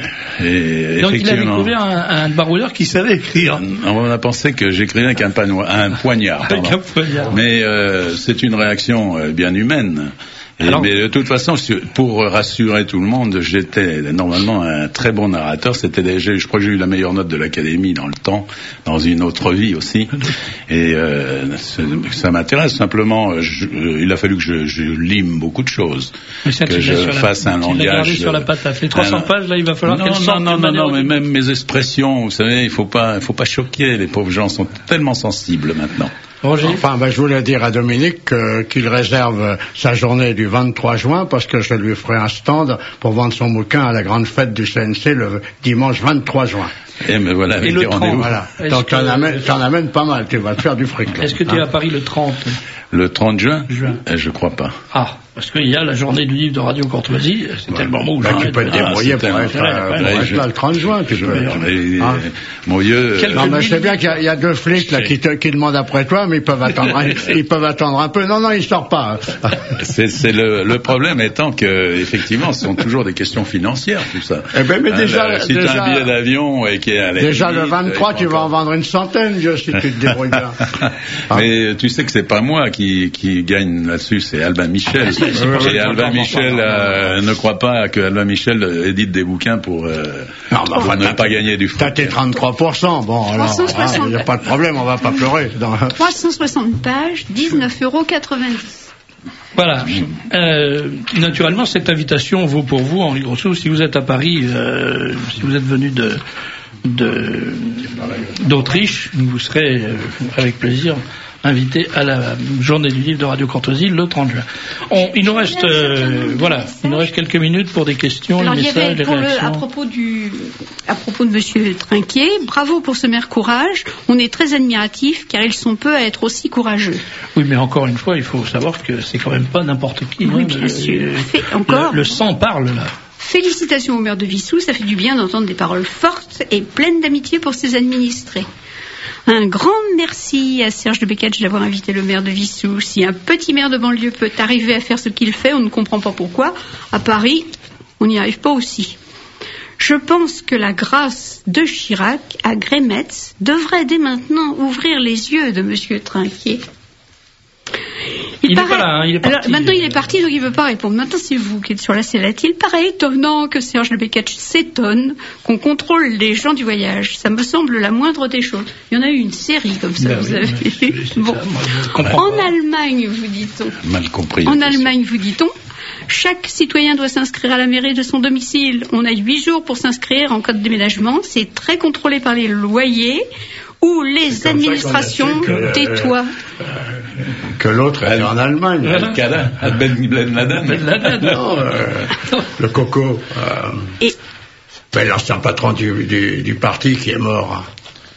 Et donc il a découvert un, un baroudeur qui savait écrire. On a pensé que j'écrivais avec un, panois, un poignard. Avec un poignard. Mais euh, c'est une réaction euh, bien humaine. Et Alors, mais de toute façon, pour rassurer tout le monde, j'étais normalement un très bon narrateur. C'était déjà, je crois que j'ai eu la meilleure note de l'Académie dans le temps, dans une autre vie aussi. Et euh, ça m'intéresse simplement. Je, il a fallu que je, je lime beaucoup de choses, mais ça, que je fasse la, un langage. Tu l'as gardé sur la patte, t'as fait trois cents pages. Là, il va falloir non, qu'elle non, sorte. Non, non, non, non, mais même mes expressions, vous savez, il faut pas, il faut pas choquer. Les pauvres gens sont tellement sensibles maintenant. Roger. Enfin, ben, je voulais dire à Dominique euh, qu'il réserve sa journée du vingt-trois juin parce que je lui ferai un stand pour vendre son bouquin à la grande fête du C N C le dimanche vingt-trois juin. Et mais voilà, avec et le les rendez-vous. Voilà. Donc tu en amènes, t'en amènes pas mal, tu vas te faire du fric. Est-ce que tu es hein? à Paris le trente? Le trente juin, juin. Eh, je crois pas. Ah, parce qu'il y a la journée du livre de Radio Courtoisie, c'était ouais. le moment où bah, tu peux te débrouiller ah, pour être, euh, pour être là le trente juin, tu peux. Hein? Mon Dieu. Non, mais je sais bien qu'il y a, il y a deux flics là qui, te, qui demandent après toi, mais ils peuvent attendre, un, ils peuvent attendre un peu. Non, non, ils sortent pas. c'est, c'est le, le problème étant que effectivement, ce sont toujours des questions financières, tout ça. Eh ben, mais déjà, hein, si déjà, tu as un billet d'avion et qui est à la déjà limite, le vingt-trois, tu vas en vendre une centaine, Dieu, si tu te débrouilles bien. Mais tu sais que c'est pas moi qui, qui gagne là-dessus, c'est Albin Michel. Et Albin Michel euh, ne croit pas que Albin Michel édite des bouquins pour, euh, non, bah, pour ne pas gagner du fric. T'as tes trente-trois pour cent, bon alors, il n'y a pas de problème, on va pas pleurer. Dans... trois cent soixante pages, dix-neuf euros quatre-vingt-dix. Voilà. Euh, naturellement, cette invitation vaut pour vous, Henri Grosso, si vous êtes à Paris, euh, si vous êtes venu de, de, d'Autriche, vous serez euh, avec plaisir invité à la journée du livre de Radio Courtoisie le trente juin. On, il nous reste, euh, voilà, il nous reste quelques minutes pour des questions, Alors, les messages, les pour réactions. Le, à propos du, à propos de Monsieur Trinquier, bravo pour ce maire courage. On est très admiratifs car ils sont peu à être aussi courageux. Oui, mais encore une fois, il faut savoir que c'est quand même pas n'importe qui. Oui, hein, bien le, sûr. Fait, encore. Le, le sang parle là. Félicitations au maire de Vissou, ça fait du bien d'entendre des paroles fortes et pleines d'amitié pour ses administrés. Un grand merci à Serge de Bécatch d'avoir invité le maire de Vissou. Si un petit maire de banlieue peut arriver à faire ce qu'il fait, on ne comprend pas pourquoi. À Paris, on n'y arrive pas aussi. Je pense que la grâce de Chirac à Grémetz devrait dès maintenant ouvrir les yeux de Monsieur Trinquier. Il, il paraît... est pas là, hein, il est parti. Alors, maintenant il est parti, donc il ne veut pas répondre. Maintenant c'est vous qui êtes sur la sellette. Il paraît étonnant que Serge de Bécatch s'étonne qu'on contrôle les gens du voyage. Ça me semble la moindre des choses. Il y en a eu une série comme ça, ben vous oui, avez vu. Bon. En pas. Allemagne, vous dit-on. Mal compris. En Allemagne, vous dit-on. Chaque citoyen doit s'inscrire à la mairie de son domicile. On a huit jours pour s'inscrire en cas de déménagement. C'est très contrôlé par les loyers ou les administrations. Tais-toi. Euh, que l'autre est en Allemagne. Al-Qaïda, Ben Laden. Non, euh, le coco. Euh, Et ben, l'ancien patron du, du, du parti qui est mort.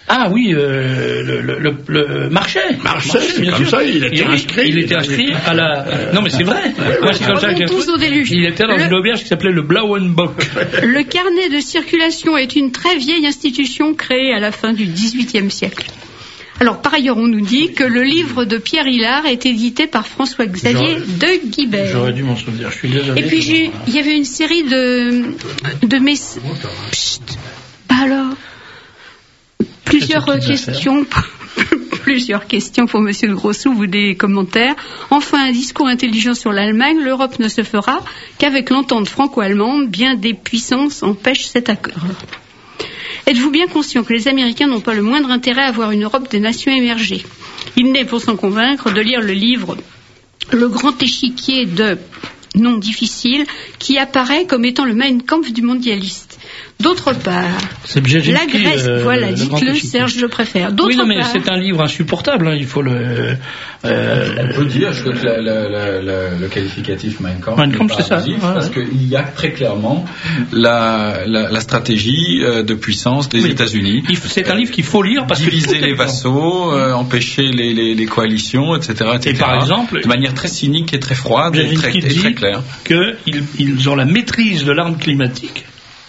Ah oui, euh, le, le, le, le Marchais. Marchais, c'est comme ça, il était il, inscrit. Il était inscrit à la... Euh, non mais c'est vrai. Moi, c'est comme ça que Remontons au déluge. il était dans Le- une auberge qui s'appelait le Blauenbock. Le carnet de circulation est une très vieille institution créée à la fin du dix-huitième siècle. Alors, par ailleurs, on nous dit que le livre de Pierre Hillard est édité par François-Xavier de Guibert. J'aurais dû m'en souvenir, je suis désolé. Et puis, j'ai- il y avait une série de, de mes... Chut. Bah alors, plusieurs petites questions, plusieurs questions pour Monsieur de Grossou, ou des commentaires. Enfin, un discours intelligent sur l'Allemagne. L'Europe ne se fera qu'avec l'entente franco-allemande. Bien des puissances empêchent cet accord. Êtes-vous bien conscient que les Américains n'ont pas le moindre intérêt à avoir une Europe des nations émergées? Il n'est, pour s'en convaincre, de lire le livre Le grand échiquier de nom difficile, qui apparaît comme étant le Mein Kampf du mondialiste. D'autre part, C'est Brzezzinski, la Grèce, euh, voilà, le grand dites-le, échiquier. Serge, je préfère. D'autre Oui, non, mais part, c'est un livre insupportable, hein, il faut le... Euh, On peut dire que la- la- la- la- le qualificatif Mein Kampf, Mein n'est Kampf, pas c'est ça, abusif, ouais, parce ouais. qu'il y a très clairement la, la, la stratégie euh, de puissance des Oui. États-Unis. il faut- c'est un livre qu'il faut lire parce que... Diviser tout est les dedans. vassaux, euh, empêcher les, les, les coalitions, et cetera, et cetera. Et par exemple- de manière très cynique et très froide et très, Brzezzinski et très dit claire. qu'ils ils ont la maîtrise de l'arme climatique.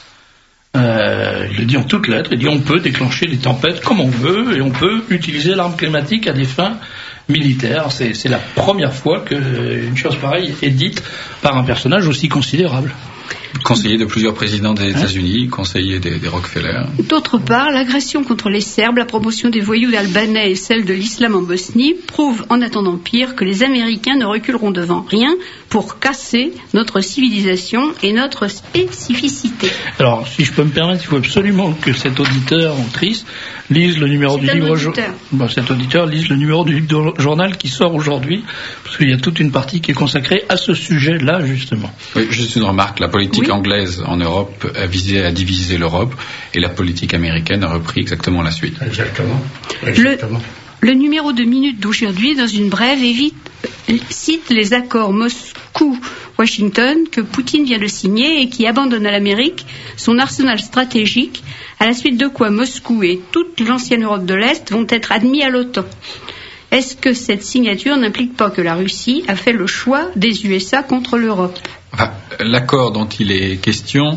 Euh, il le dit en toutes lettres, il dit on peut déclencher des tempêtes comme on veut et on peut utiliser l'arme climatique à des fins militaires. C'est, c'est la première fois qu'une chose pareille est dite par un personnage aussi considérable. Conseiller de plusieurs présidents des États-Unis, conseiller des, des Rockefeller. D'autre part, l'agression contre les Serbes, la promotion des voyous albanais et celle de l'islam en Bosnie prouvent, en attendant pire, que les Américains ne reculeront devant rien pour casser notre civilisation et notre spécificité. Alors, si je peux me permettre, il faut absolument que cet auditeur, autrice, lise le numéro C'est du un livre... auditeur. Bon, cet auditeur lise le numéro du livre de journal qui sort aujourd'hui, parce qu'il y a toute une partie qui est consacrée à ce sujet-là, justement. Oui, juste une remarque. La politique Oui. anglaise en Europe a visé à diviser l'Europe et la politique américaine a repris exactement la suite. Exactement. Exactement. Le numéro de minute d'aujourd'hui, dans une brève, évite, cite les accords Moscou-Washington que Poutine vient de signer et qui abandonnent à l'Amérique son arsenal stratégique, à la suite de quoi Moscou et toute l'ancienne Europe de l'Est vont être admis à l'OTAN. Est-ce que cette signature n'implique pas que la Russie a fait le choix des U S A contre l'Europe? Enfin, l'accord dont il est question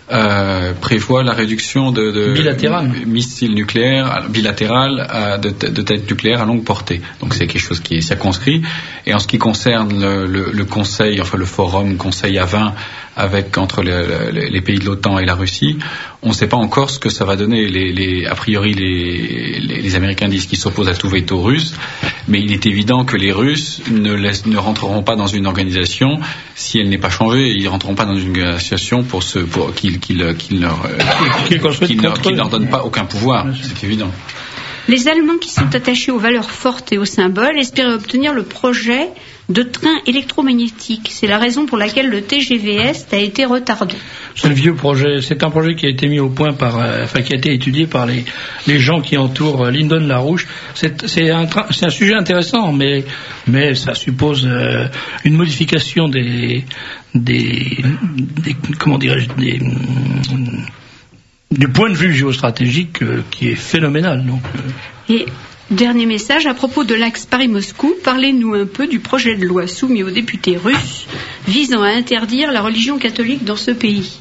euh, prévoit la réduction de, de Bilatérale. missiles nucléaires bilatérales à, de, de têtes nucléaires à longue portée. Donc c'est quelque chose qui est circonscrit. Et en ce qui concerne le, le, le Conseil, enfin le forum Conseil à vingt avec entre les, les, les pays de l'OTAN et la Russie, on ne sait pas encore ce que ça va donner. Les, les, a priori, les, les, les Américains disent qu'ils s'opposent à tout veto russe, mais il est évident que les Russes ne, laissent, ne rentreront pas dans une organisation si elle n'est pas changée. Ils ne rentreront pas dans une association pour ce, pour qu'ils qu'ils qu'ils leur, euh, Qui est construite qu'ils leur, contre qu'ils eux. leur donnent pas aucun pouvoir. Bien sûr. C'est évident. Les Allemands, qui sont attachés aux valeurs fortes et aux symboles, espéraient obtenir le projet de train électromagnétique. C'est la raison pour laquelle le T G V Est a été retardé. C'est le vieux projet. C'est un projet qui a été mis au point par, euh, enfin qui a été étudié par les les gens qui entourent euh, Lyndon LaRouche. C'est c'est un tra- c'est un sujet intéressant, mais mais ça suppose euh, une modification des des, des comment dirais-je des mm, du point de vue géostratégique euh, qui est phénoménal. Donc euh, Et dernier message à propos de l'axe Paris-Moscou, parlez-nous un peu du projet de loi soumis aux députés russes visant à interdire la religion catholique dans ce pays.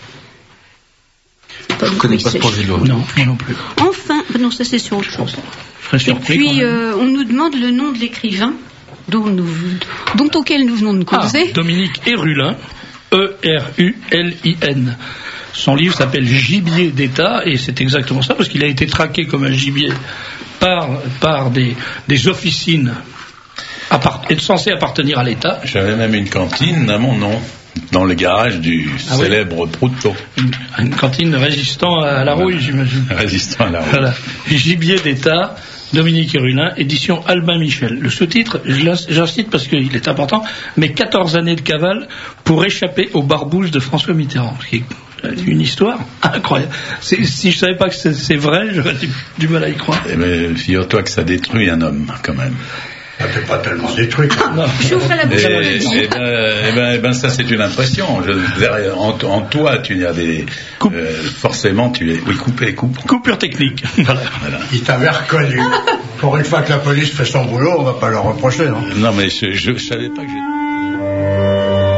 Je ne connais pas ce projet de loi. non, moi non plus. Enfin, non, ça c'est sur autre chose. Je serais Et surpris. quand puis, même. euh, on nous demande le nom de l'écrivain dont, nous, dont auquel nous venons de Ah, causer. Dominique Erulin, E R U L I N. Son livre s'appelle Gibier d'État, et c'est exactement ça, parce qu'il a été traqué comme un gibier par, par des, des officines appart- censées appartenir à l'État. J'avais même une cantine à mon nom, dans le garage du Ah oui. célèbre Proutot, Une, une cantine résistant à la rouille, j'imagine. résistant à la route. Voilà. Gibier d'État, Dominique Erulin, édition Albin Michel. Le sous-titre, je l'ins- j'incite parce qu'il est important, mais quatorze années de cavale pour échapper aux barbouzes de François Mitterrand. Ce qui est une histoire incroyable. C'est- si je savais pas que c'est c'est vrai, j'aurais du, du mal à y croire. Eh ben, figure-toi que ça détruit un homme, quand même. Euh, ça fait pas tellement des trucs. Ah, j'ouvre la bouche Et, pour le dire. et ben, et ben, et ben, ça c'est une impression. Je, en, en toi, tu as des euh, forcément, tu es oui coupé, coupe. Coupure technique. Voilà. Voilà. Il t'avait reconnu. Pour une fois que la police fait son boulot, on va pas leur reprocher. Non, Non, mais je, je, je savais pas que j'étais.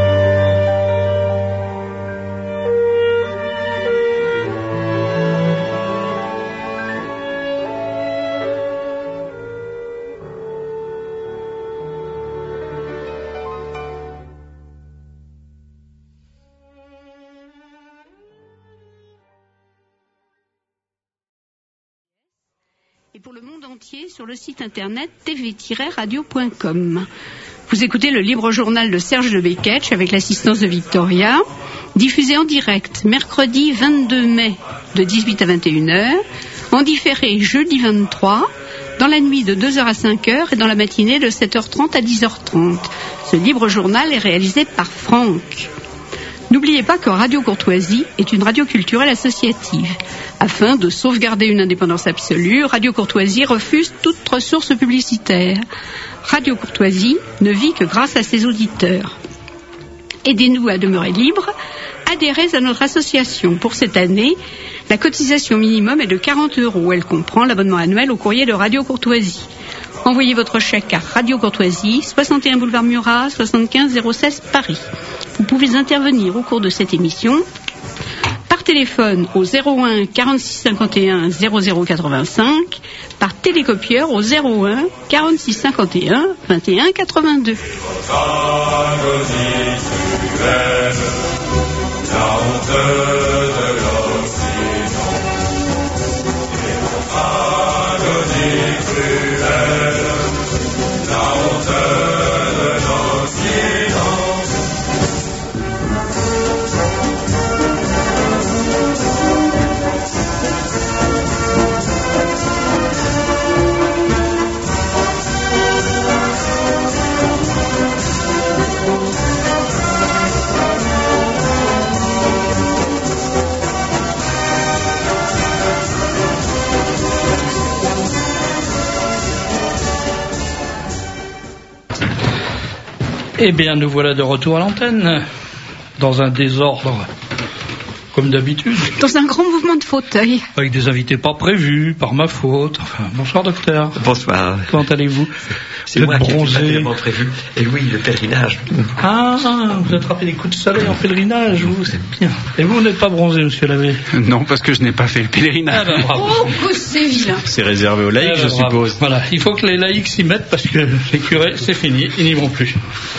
Et pour le monde entier sur le site internet t v tiret radio point com. Vous écoutez le libre journal de Serge de Beketch avec l'assistance de Victoria, diffusé en direct mercredi vingt-deux mai de dix-huit à vingt et une heures, en différé jeudi vingt-trois, dans la nuit de deux heures à cinq heures et dans la matinée de sept heures trente à dix heures trente. Ce libre journal est réalisé par Franck. N'oubliez pas que Radio Courtoisie est une radio culturelle associative. Afin de sauvegarder une indépendance absolue, Radio Courtoisie refuse toute ressource publicitaire. Radio Courtoisie ne vit que grâce à ses auditeurs. Aidez-nous à demeurer libres. Adhérez à notre association. Pour cette année, la cotisation minimum est de quarante euros. Elle comprend l'abonnement annuel au courrier de Radio Courtoisie. Envoyez votre chèque à Radio Courtoisie, soixante et un boulevard Murat, soixante-quinze zéro seize Paris. Vous pouvez intervenir au cours de cette émission par téléphone au zéro un quarante-six cinquante et un zéro zéro quatre-vingt-cinq, par télécopieur au zéro un quarante-six cinquante et un vingt et un quatre-vingt-deux. La honte de l'Occident et notre agonie cruelle. La honte de l'Occident. Eh bien, nous voilà de retour à l'antenne, dans un désordre, comme d'habitude, Dans un grand mouvement de fauteuil. avec des invités pas prévus, par ma faute. Enfin, bonsoir docteur. Bonsoir. Comment allez-vous? C'est Vous moi êtes qui bronzé. n'ai pas prévu. Et oui, le pèlerinage. Ah, vous attrapez des coups de soleil en pèlerinage, vous, c'est bien. Et vous, vous n'êtes pas bronzé, monsieur Lavé? Non, parce que je n'ai pas fait le Ah pèlerinage. ben bravo. Oh, que c'est vilain. C'est réservé aux Ah laïcs, ben, je bravo. suppose. Voilà, il faut que les laïcs s'y mettent parce que les curés, c'est fini, ils n'y vont plus.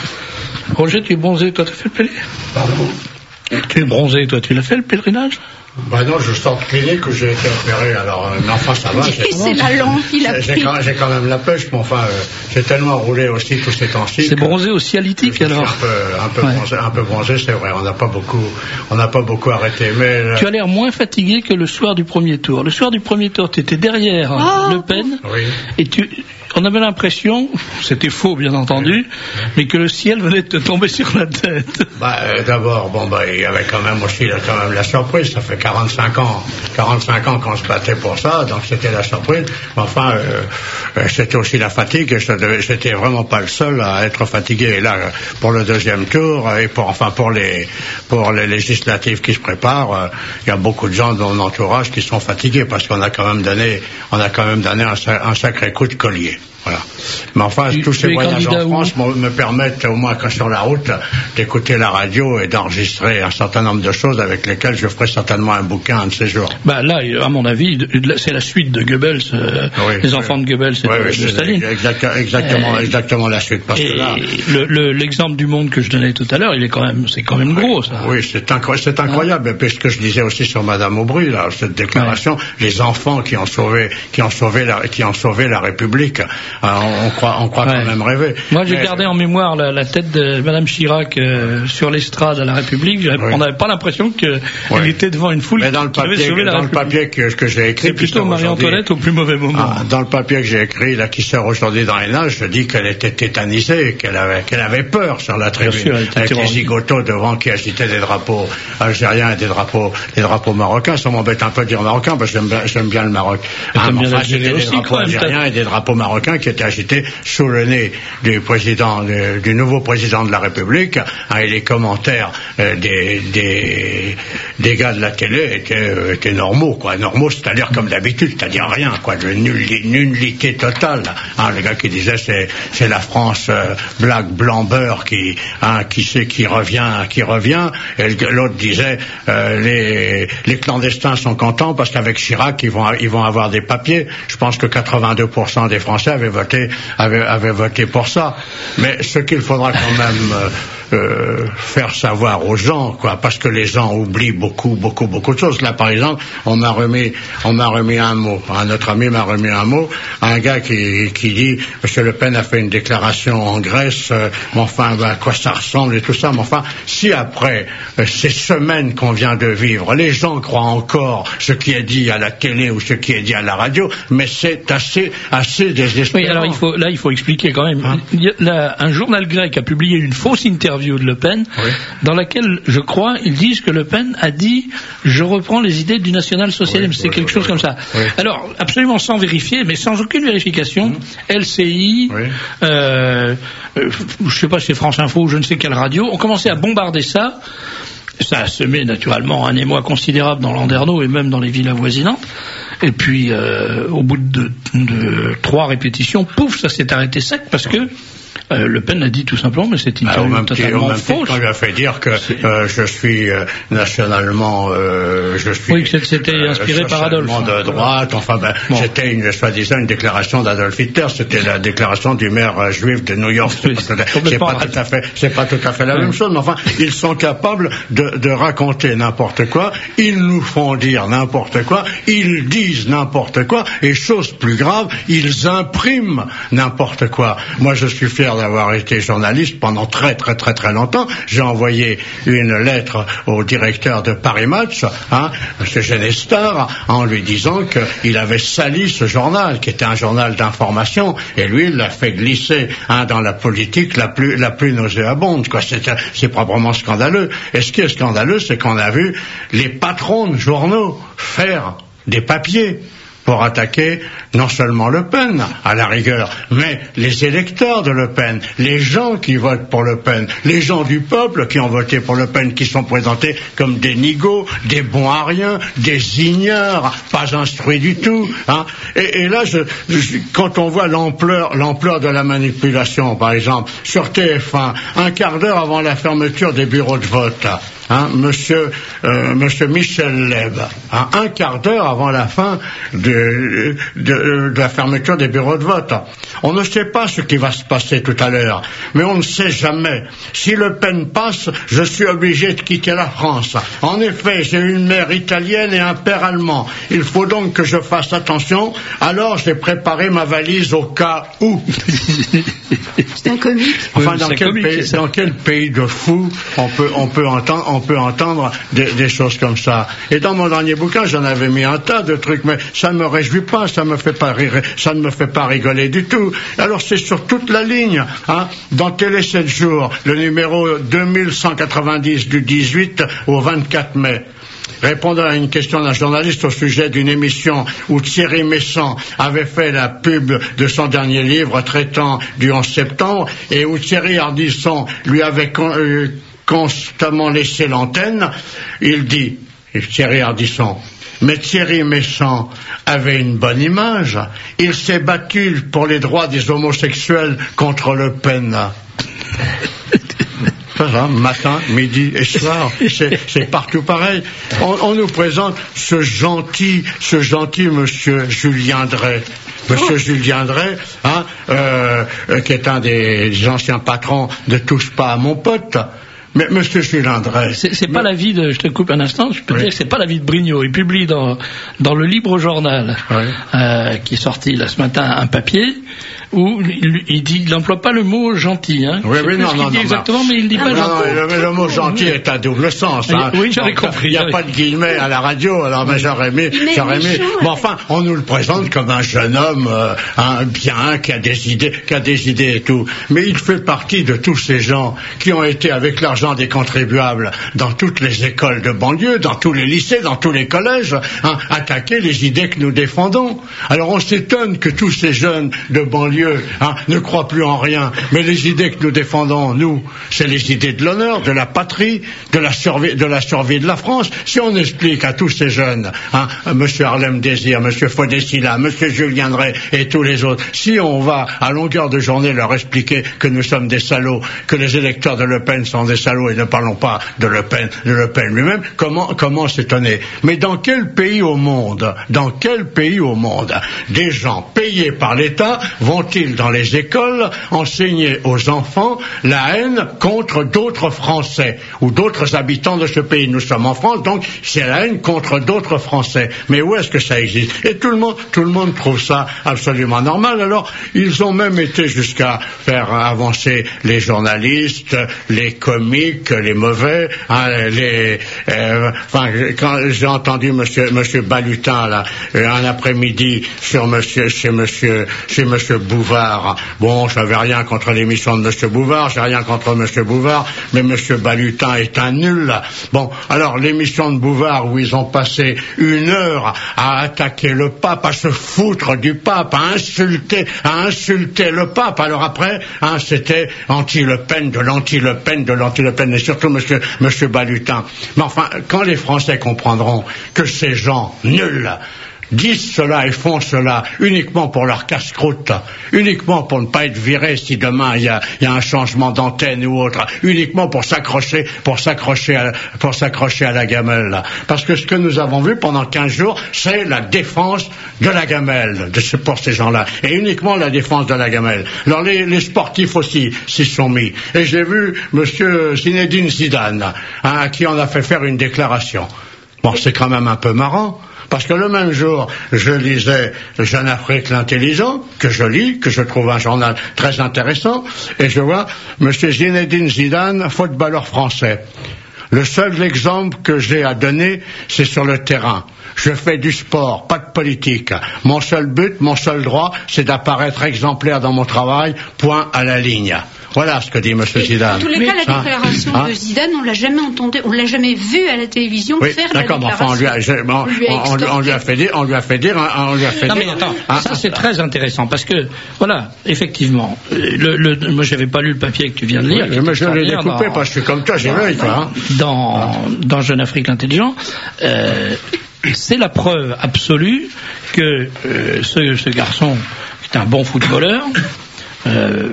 Roger, tu es bronzé, toi, tu as fait le pèlerinage? Pardon. Tu es bronzé, toi, tu l'as fait le pèlerinage? Bah non, je sors de clinique où j'ai été opéré, alors, euh, mais enfin ça va. j'ai- Et c'est la lampe, il a J'ai pris. quand, j'ai quand même la pêche, mais enfin, euh, j'ai tellement roulé aussi tous ces temps-ci. C'est que- bronzé au Je cialytique, suis alors. Un peu, un peu Ouais. bronzé, un peu bronzé, c'est vrai. On n'a pas beaucoup, on n'a pas beaucoup arrêté, mais euh, Tu as l'air moins fatigué que le soir du premier tour. Le soir du premier tour, tu étais derrière Oh. Le Pen, oui. et tu, on avait l'impression, c'était faux bien entendu, mais que le ciel venait de te tomber sur la tête. Bah, euh, d'abord, bon, bah, il y avait quand même aussi, là, quand même la surprise. Ça fait quarante-cinq ans, quarante-cinq ans qu'on se battait pour ça, donc c'était la surprise. Mais enfin, euh, euh, c'était aussi la fatigue. Et je devais- j'étais vraiment pas le seul à être fatigué. Et là, euh, pour le deuxième tour euh, et pour, enfin, pour les, pour les législatives qui se préparent, euh, il y a beaucoup de gens de mon entourage qui sont fatigués parce qu'on a quand même donné, on a quand même donné un, sa- un sacré coup de collier. Voilà. Mais enfin, Tu- tous tu ces es voyages candidat en où? France me, me permettent, au moins quand sur la route, d'écouter la radio et d'enregistrer un certain nombre de choses avec lesquelles je ferai certainement un bouquin un de ces jours. Bah là, à mon avis, de- de- c'est la suite de Goebbels, euh, Oui, les oui. enfants de Goebbels et Oui, de, oui, de c'est Staline. exact- exactement, Euh, exactement la suite. Parce Et que là, le- le- l'exemple du monde que je donnais tout à l'heure, il est quand même, c'est quand même gros, ça. oui, c'est incro- c'est incroyable. Et puis ce que je disais aussi sur Madame Aubry, là, cette déclaration, les enfants qui ont sauvé, qui ont sauvé la, qui ont sauvé la République, hein, on, on croit, on croit Ouais. quand même rêver. Moi, j'ai Mais- gardé en mémoire la, la tête de Madame Chirac euh, sur l'estrade à la République. J'avais- Oui. On n'avait pas l'impression qu'elle Oui. était devant une foule Mais dans le qui devait papier, sauver la dans le République. papier que, que j'ai écrit, C'est qui plutôt sort aujourd'hui- Marie-Antoinette au plus mauvais moment. Ah, dans le papier que j'ai écrit, là, qui sort aujourd'hui dans les nages, je dis qu'elle était tétanisée, qu'elle avait, qu'elle avait peur sur la tribune, sûr, elle était avec les terrorisée. zigotos devant qui agitaient des drapeaux algériens et des drapeaux, des drapeaux marocains. Ça m'embête un peu de dire marocain, parce que j'aime bien, j'aime bien le Maroc. Mais t'aimes bien enfin, l'Algérie c'était des aussi, drapeaux quand même, algériens et des drapeaux marocains qui était agité sous le nez du président, du, du nouveau président de la République, hein, et les commentaires euh, des, des, des gars de la télé étaient, euh, étaient normaux, quoi. Normaux, c'est-à-dire comme d'habitude, c'est-à-dire rien, quoi, de nullité, nullité totale. Hein, le gars qui disait c'est, c'est la France euh, black, blanc, beurre qui, hein, qui sait qui revient, qui revient, et l'autre disait euh, les, les clandestins sont contents parce qu'avec Chirac ils vont, ils vont avoir des papiers. Je pense que quatre-vingt-deux pour cent des Français avaient voté, avaient, avaient voté pour ça. Mais ce qu'il faudra quand même euh, euh, faire savoir aux gens, quoi, parce que les gens oublient beaucoup, beaucoup, beaucoup de choses. Là, par exemple, on m'a remis, on m'a remis un mot. Un autre ami m'a remis un mot. Un gars qui, qui dit, M. Le Pen a fait une déclaration en Grèce, euh, mais enfin, ben, à quoi ça ressemble et tout ça. Mais enfin, si après euh, ces semaines qu'on vient de vivre, les gens croient encore ce qui est dit à la télé ou ce qui est dit à la radio, mais c'est assez, assez désespérant. Oui, alors il faut, là, il faut expliquer quand même. Hein? Il y a, là, un journal grec a publié une fausse interview de Le Pen, oui, dans laquelle, je crois, ils disent que Le Pen a dit « je reprends les idées du national-socialisme ». Oui, c'est oui, quelque oui, chose oui, comme ça. Oui. Alors, absolument sans vérifier, mais sans aucune vérification, mmh. L C I, oui, euh, euh, je ne sais pas si c'est France Info ou je ne sais quelle radio, ont commencé à bombarder ça. Ça a semé naturellement un émoi considérable dans Landerneau et même dans les villes avoisinantes. Et puis, euh, au bout de, de trois répétitions, pouf, ça s'est arrêté sec parce que Euh, Le Pen a dit tout simplement, mais c'est une interview totalement fausse. On lui a fait dire que euh, je suis euh, nationalement, euh, je suis. Oui, que c'était euh, inspiré par Adolphe. De droite, enfin, ben, bon. C'était une, soi-disant, une déclaration d'Adolf Hitler. C'était la déclaration du maire euh, juif de New York. C'est, c'est pas tout à fait, c'est pas tout à fait la oui. même chose. Mais enfin, ils sont capables de, de raconter n'importe quoi. Ils nous font dire n'importe quoi. Ils disent n'importe quoi. Et chose plus grave, ils impriment n'importe quoi. Moi, je suis fier d'avoir été journaliste pendant très très très très longtemps. J'ai envoyé une lettre au directeur de Paris Match, hein, M. Genestar, en lui disant qu'il avait sali ce journal, qui était un journal d'information, et lui, il l'a fait glisser, hein, dans la politique la plus la plus nauséabonde, quoi. C'est, c'est proprement scandaleux. Et ce qui est scandaleux, c'est qu'on a vu les patrons de journaux faire des papiers pour attaquer non seulement Le Pen, à la rigueur, mais les électeurs de Le Pen, les gens qui votent pour Le Pen, les gens du peuple qui ont voté pour Le Pen, qui sont présentés comme des nigauds, des bons à rien, des ignares, pas instruits du tout. Hein. Et, et là, je, je, quand on voit l'ampleur, l'ampleur de la manipulation, par exemple, sur T F un, un quart d'heure avant la fermeture des bureaux de vote, hein, monsieur, euh, monsieur Michel Leb, hein, un quart d'heure avant la fin de De, de, de la fermeture des bureaux de vote. On ne sait pas ce qui va se passer tout à l'heure, mais on ne sait jamais. Si Le Pen passe, je suis obligé de quitter la France. En effet, j'ai une mère italienne et un père allemand. Il faut donc que je fasse attention. Alors, j'ai préparé ma valise au cas où. C'est un comique. Enfin, oui, dans, quel comique, pays, dans quel pays de fous on peut, on peut entendre, on peut entendre des, des choses comme ça. Et dans mon dernier bouquin, j'en avais mis un tas de trucs, mais ça ne me réjouit pas, ça me fait pas rire, ça ne me fait pas rigoler du tout. Alors c'est sur toute la ligne, hein, dans Télé sept jours, le numéro deux mille cent quatre-vingt-dix du dix-huit au vingt-quatre mai. Répondant à une question d'un journaliste au sujet d'une émission où Thierry Messant avait fait la pub de son dernier livre traitant du onze septembre et où Thierry Ardisson lui avait con, euh, constamment laissé l'antenne, il dit, Thierry Ardisson, mais Thierry Messant avait une bonne image. Il s'est battu pour les droits des homosexuels contre Le Pen. Ça, matin, midi et soir, c'est, c'est partout pareil. On, on nous présente ce gentil, ce gentil monsieur Julien Drey. Monsieur oh. Julien Drey, hein, euh, qui est un des, des anciens patrons de Touche pas à mon pote. Mais monsieur Julien Drey, c'est, c'est pas mais... l'avis de, je te coupe un instant, je peux oui. dire que c'est pas l'avis de Brignot. Il publie dans dans le Libre Journal, oui. euh, qui est sorti là ce matin, un papier où il, il dit, il n'emploie pas le mot gentil, hein. Oui, oui, non, non, non, exactement, mais il dit non, pas non, gentil. Non, le, le mot gentil est à double sens, hein. Oui, j'avais compris. Il n'y a pas de guillemets à la radio, alors mais j'aurais aimé, j'aurais aimé. Mais enfin, on nous le présente comme un jeune homme, euh, un bien, qui a des idées, qui a des idées et tout. Mais il fait partie de tous ces gens qui ont été avec leur l'argent des contribuables dans toutes les écoles de banlieue, dans tous les lycées, dans tous les collèges, hein, attaquer les idées que nous défendons. Alors on s'étonne que tous ces jeunes de banlieue hein, ne croient plus en rien, mais les idées que nous défendons, nous, c'est les idées de l'honneur, de la patrie, de la survie de la, survie de la France. Si on explique à tous ces jeunes, hein, M. Harlem Désir, M. Fodessila, M. Julien Drey et tous les autres, si on va à longueur de journée leur expliquer que nous sommes des salauds, que les électeurs de Le Pen sont des salauds, et ne parlons pas de Le Pen, de Le Pen lui-même, comment, comment s'étonner? Mais dans quel pays au monde, dans quel pays au monde, des gens payés par l'État vont-ils dans les écoles enseigner aux enfants la haine contre d'autres Français ou d'autres habitants de ce pays? Nous sommes en France, donc c'est la haine contre d'autres Français. Mais où est-ce que ça existe? Et tout le monde, tout le monde trouve ça absolument normal. Alors, ils ont même été jusqu'à faire avancer les journalistes, les comiques, les mauvais, hein, les, euh, enfin, quand j'ai entendu monsieur, monsieur Balutin, là, un après-midi sur monsieur, chez monsieur, chez monsieur Bouvard. Bon, j'avais rien contre l'émission de monsieur Bouvard, j'ai rien contre monsieur Bouvard, mais monsieur Balutin est un nul. Bon, alors, l'émission de Bouvard où ils ont passé une heure à attaquer le pape, à se foutre du pape, à insulter, à insulter le pape. Alors après, hein, c'était anti-Le Pen, de l'anti-Le Pen, de l'anti-Le Pen, et surtout monsieur, monsieur Balutin. Mais enfin, quand les Français comprendront que ces gens nuls disent cela et font cela uniquement pour leur casse-croûte, uniquement pour ne pas être virés si demain il y a, y a un changement d'antenne ou autre, uniquement pour s'accrocher, pour s'accrocher à, pour s'accrocher à la gamelle. Parce que ce que nous avons vu pendant quinze jours, c'est la défense de la gamelle, de ce, pour ces gens-là. Et uniquement la défense de la gamelle. Alors les, les sportifs aussi s'y sont mis. Et j'ai vu monsieur Zinedine Zidane, hein, à qui on a fait faire une déclaration. Bon, c'est quand même un peu marrant. Parce que le même jour, je lisais Jeune Afrique l'intelligent, que je lis, que je trouve un journal très intéressant, et je vois M. Zinedine Zidane, footballeur français. Le seul exemple que j'ai à donner, c'est sur le terrain. Je fais du sport, pas de politique. Mon seul but, mon seul droit, c'est d'apparaître exemplaire dans mon travail, point à la ligne. Voilà ce que dit M. Zidane. En tous les cas, la déclaration hein de Zidane, on l'a jamais entendu, on l'a jamais vu à la télévision oui, faire la déclaration. D'accord, enfin, on lui a, je, bon, on, lui a on, on lui a fait dire, on lui a fait dire, on lui a fait non, dire. Mais attends, hein, ça c'est très intéressant parce que, voilà, effectivement, le, le, moi j'avais pas lu le papier que tu viens de lire. Oui, mais je l'ai découpé dans, parce que je suis comme toi, j'ai l'œil, quoi. Hein. Dans, dans Jeune Afrique intelligent, euh, c'est la preuve absolue que euh, ce, ce garçon est un bon footballeur. Euh,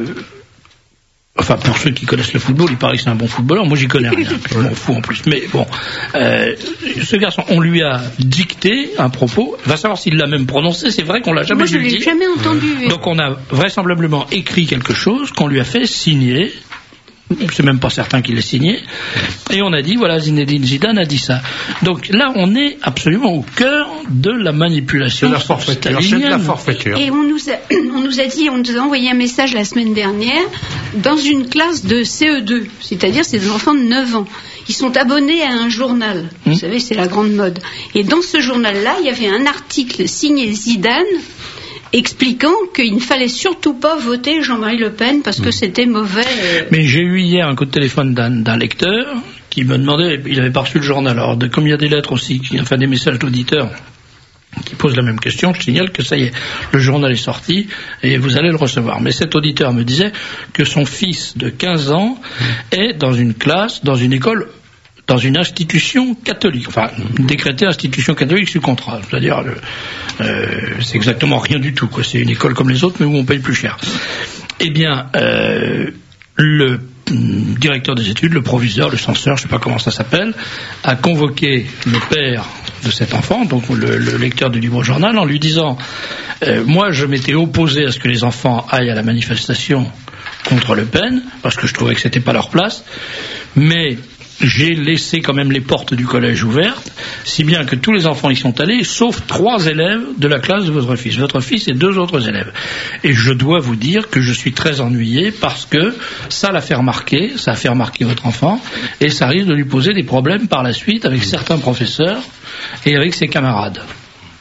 Enfin, pour ceux qui connaissent le football, il paraît que c'est un bon footballeur. Moi, j'y connais rien. Je m'en fous en plus. Mais bon, euh, ce garçon, on lui a dicté un propos. Il va savoir s'il l'a même prononcé. C'est vrai qu'on l'a jamais Moi, je l'ai jamais entendu. Donc, on a vraisemblablement écrit quelque chose qu'on lui a fait signer. C'est même pas certain qu'il l'ait signé. Et on a dit, voilà, Zinedine Zidane a dit ça. Donc là, on est absolument au cœur de la manipulation. De la forfaiture. C'est de la forfaiture. Et on nous a, on nous a dit, on nous a envoyé un message la semaine dernière dans une classe de C E deux, c'est-à-dire c'est des enfants de neuf ans. Ils sont abonnés à un journal. Vous mmh. savez, c'est la grande mode. Et dans ce journal-là, il y avait un article signé Zidane expliquant qu'il ne fallait surtout pas voter Jean-Marie Le Pen parce que c'était mauvais. Mais j'ai eu hier un coup de téléphone d'un, d'un lecteur qui me demandait, il avait pas reçu le journal, alors de, comme il y a des lettres aussi, enfin des messages d'auditeurs qui posent la même question, je signale que ça y est, le journal est sorti et vous allez le recevoir. Mais cet auditeur me disait que son fils de quinze ans est dans une classe, dans une école, dans une institution catholique, enfin décrétée institution catholique sous contrat, c'est-à-dire le, euh, c'est exactement rien du tout, quoi. C'est une école comme les autres, mais où on paye plus cher. Eh bien, euh, le directeur des études, le proviseur, le censeur, je ne sais pas comment ça s'appelle, a convoqué le père de cet enfant, donc le, le lecteur du livre journal, en lui disant euh, moi je m'étais opposé à ce que les enfants aillent à la manifestation contre Le Pen, parce que je trouvais que c'était pas leur place, mais j'ai laissé quand même les portes du collège ouvertes, si bien que tous les enfants y sont allés, sauf trois élèves de la classe de votre fils. Votre fils et deux autres élèves. Et je dois vous dire que je suis très ennuyé parce que ça l'a fait remarquer, ça a fait remarquer votre enfant, et ça risque de lui poser des problèmes par la suite avec certains professeurs et avec ses camarades.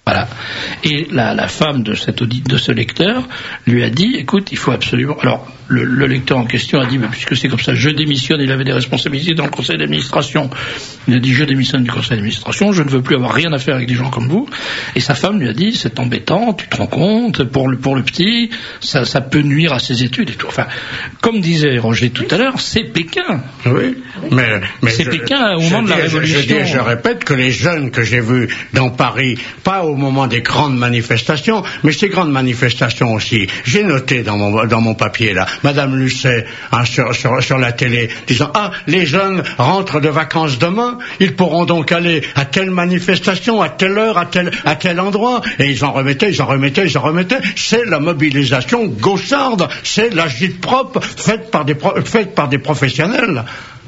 Voilà. Et la, la femme de cet audit, de ce lecteur lui a dit, écoute, il faut absolument... Alors, le, le lecteur en question a dit, mais puisque c'est comme ça, je démissionne, il avait des responsabilités dans le conseil d'administration. Il a dit, je démissionne du conseil d'administration, je ne veux plus avoir rien à faire avec des gens comme vous. Et sa femme lui a dit, c'est embêtant, tu te rends compte, pour le, pour le petit, ça, ça peut nuire à ses études et tout. Enfin, comme disait Roger tout à l'heure, c'est Pékin. Oui, mais... mais c'est je, Pékin au je moment dis, de la Révolution. Je, dis, je répète que les jeunes que j'ai vus dans Paris, pas au moment des grandes manifestations, mais ces grandes manifestations aussi, j'ai noté dans mon, dans mon papier là, Madame Lucet, hein, sur, sur, sur la télé, disant, ah, les jeunes rentrent de vacances demain, ils pourront donc aller à telle manifestation, à telle heure, à tel, à tel endroit, et ils en remettaient, ils en remettaient, ils en remettaient. C'est la mobilisation gaucharde, c'est l'agite-propre faite par des, pro, faite par des professionnels.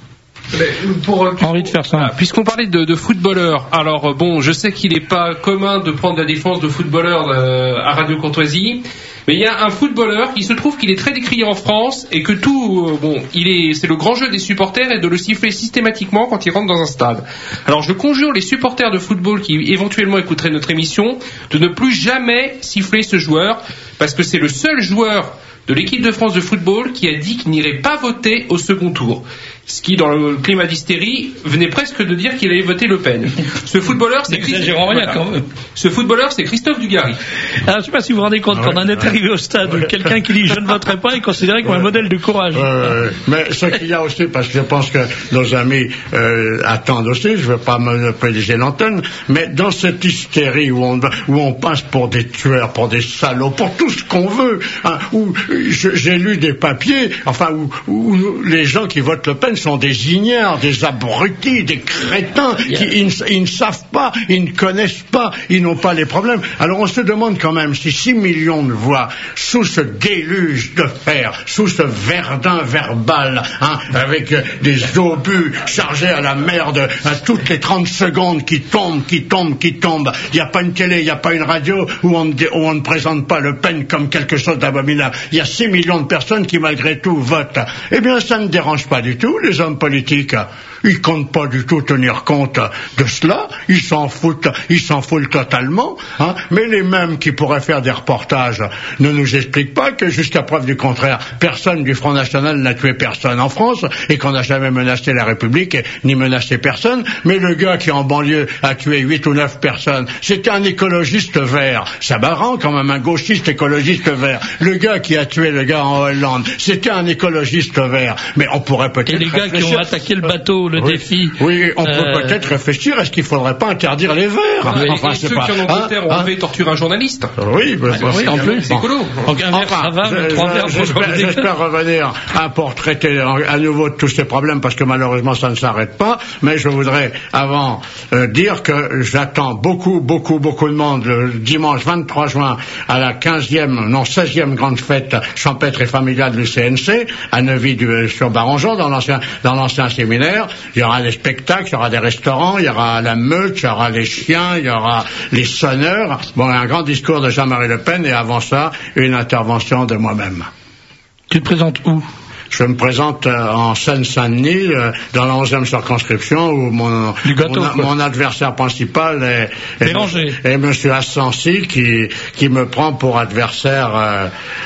Pour, euh, Henri de faire ça. Voilà, puisqu'on parlait de, de footballeurs, alors euh, bon, je sais qu'il n'est pas commun de prendre la défense de footballeurs euh, à Radio Courtoisie, mais il y a un footballeur qui se trouve qu'il est très décrié en France et que tout, euh, bon, il est, c'est le grand jeu des supporters et de le siffler systématiquement quand il rentre dans un stade. Alors je conjure les supporters de football qui éventuellement écouteraient notre émission de ne plus jamais siffler ce joueur parce que c'est le seul joueur de l'équipe de France de football qui a dit qu'il n'irait pas voter au second tour. Ce qui, dans le climat d'hystérie, venait presque de dire qu'il allait voter Le Pen. Ce footballeur, c'est Christophe... rien, quand même. Ce footballeur, c'est Christophe Dugarry. Alors, je ne sais pas si vous vous rendez compte, Ah quand ouais, on est ouais. arrivé au stade où quelqu'un qui dit je ne voterai pas est considéré comme un modèle de courage. Euh, mais ce qu'il y a aussi, parce que je pense que nos amis euh, attendent aussi, je ne veux pas monopoliser l'antenne, mais dans cette hystérie où on, où on passe pour des tueurs, pour des salauds, pour tout ce qu'on veut, hein, où je, j'ai lu des papiers, enfin où, où les gens qui votent Le Pen sont des ignares, des abrutis, des crétins, qui, ils, ils ne savent pas, ils ne connaissent pas, ils n'ont pas les problèmes. Alors on se demande quand même si six millions de voix, sous ce déluge de fer, sous ce verdun verbal, hein, avec euh, des obus chargés à la merde, à toutes les trente secondes qui tombent, qui tombent, qui tombent. Il n'y a pas une télé, il n'y a pas une radio où on, où on ne présente pas Le Pen comme quelque chose d'abominable. Il y a six millions de personnes qui malgré tout votent. Eh bien ça ne dérange pas du tout les hommes politiques. Ils comptent pas du tout tenir compte de cela. Ils s'en foutent, ils s'en foutent totalement. Hein. Mais les mêmes qui pourraient faire des reportages ne nous expliquent pas que jusqu'à preuve du contraire, personne du Front National n'a tué personne en France et qu'on n'a jamais menacé la République ni menacé personne. Mais le gars qui en banlieue a tué huit ou neuf personnes, c'était un écologiste vert. Ça marrant quand même, un gauchiste écologiste vert. Le gars qui a tué le gars en Hollande, c'était un écologiste vert. Mais on pourrait peut-être Et les gars qui ont attaqué le bateau, le oui, défi. Oui, on euh... peut peut-être réfléchir, est-ce qu'il ne faudrait pas interdire les verts? Et, enfin, et c'est ceux pas... qui en Angleterre hein, ont hein enlevé torturer un journaliste. Oui, bah, Ah, oui, en plus, c'est écolo. Donc un verre, Enfin, ça va, mais je- trois je- verres, j'espère, bonjour. j'espère revenir hein, pour traiter en- à nouveau de tous ces problèmes, parce que malheureusement ça ne s'arrête pas, mais je voudrais avant euh, dire que j'attends beaucoup, beaucoup, beaucoup de monde le dimanche vingt-trois juin à la quinzième, non seizième grande fête champêtre et familiale du C N C, à Neuvy du, sur Barangeon, dans l'ancien, dans l'ancien séminaire. Il y aura des spectacles, il y aura des restaurants, il y aura la meute, il y aura les chiens, il y aura les sonneurs. Bon, un grand discours de Jean-Marie Le Pen et avant ça, une intervention de moi-même. Tu te présentes où? Je me présente euh, en Seine-Saint-Denis, euh, dans la onzième circonscription, où mon, Du gâteau, mon, quoi. mon adversaire principal est, est, Béranger. est M. Assensi, qui, qui me prend pour adversaire euh,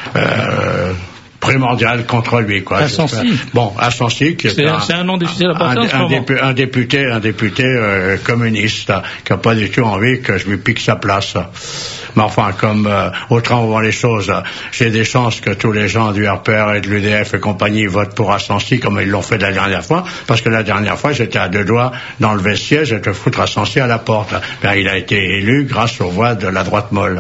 euh, primordial contre lui, quoi. Assensi. Bon, Assensi, qui est, C'est un- c'est un nom difficile à porter un, en ce un moment. dépu- un député, un député euh, communiste, qui n'a pas du tout envie que je lui pique sa place. Mais enfin, comme euh, autrement vont les choses, j'ai des chances que tous les gens du R P R et de l'U D F et compagnie votent pour Assensi comme ils l'ont fait la dernière fois, parce que la dernière fois, j'étais à deux doigts d'enlever le siège et de foutre Assensi à la porte. Ben, il a été élu grâce aux voix de la droite molle.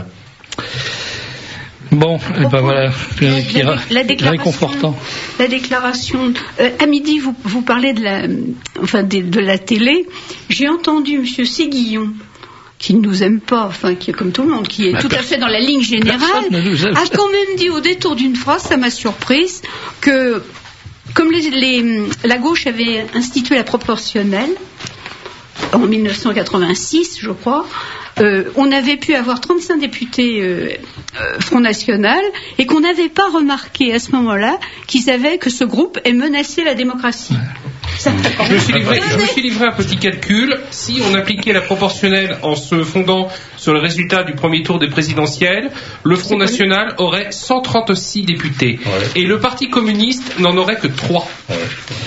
Bon, et ben voilà, La, euh, qui est la- ra- la déclaration, réconfortant. la déclaration. euh, à midi, vous, vous parlez de la, enfin, de, de la télé. J'ai entendu M. Séguillon, qui ne nous aime pas, enfin, qui est comme tout le monde, qui est Bah, tout à personne- fait dans la ligne générale, personne ne nous aime. a quand même dit au détour d'une phrase, ça m'a surprise, que comme les, les- la gauche avait institué la proportionnelle en mille neuf cent quatre-vingt-six, je crois, euh, on avait pu avoir trente-cinq députés euh, euh, Front National et qu'on n'avait pas remarqué à ce moment-là qu'ils avaient que ce groupe ait menacé la démocratie. Je me suis livré, je me suis livré un petit calcul. Si on appliquait la proportionnelle en se fondant sur le résultat du premier tour des présidentielles, le Front National aurait cent trente-six députés. Ouais. Et le Parti communiste n'en aurait que trois. Ouais.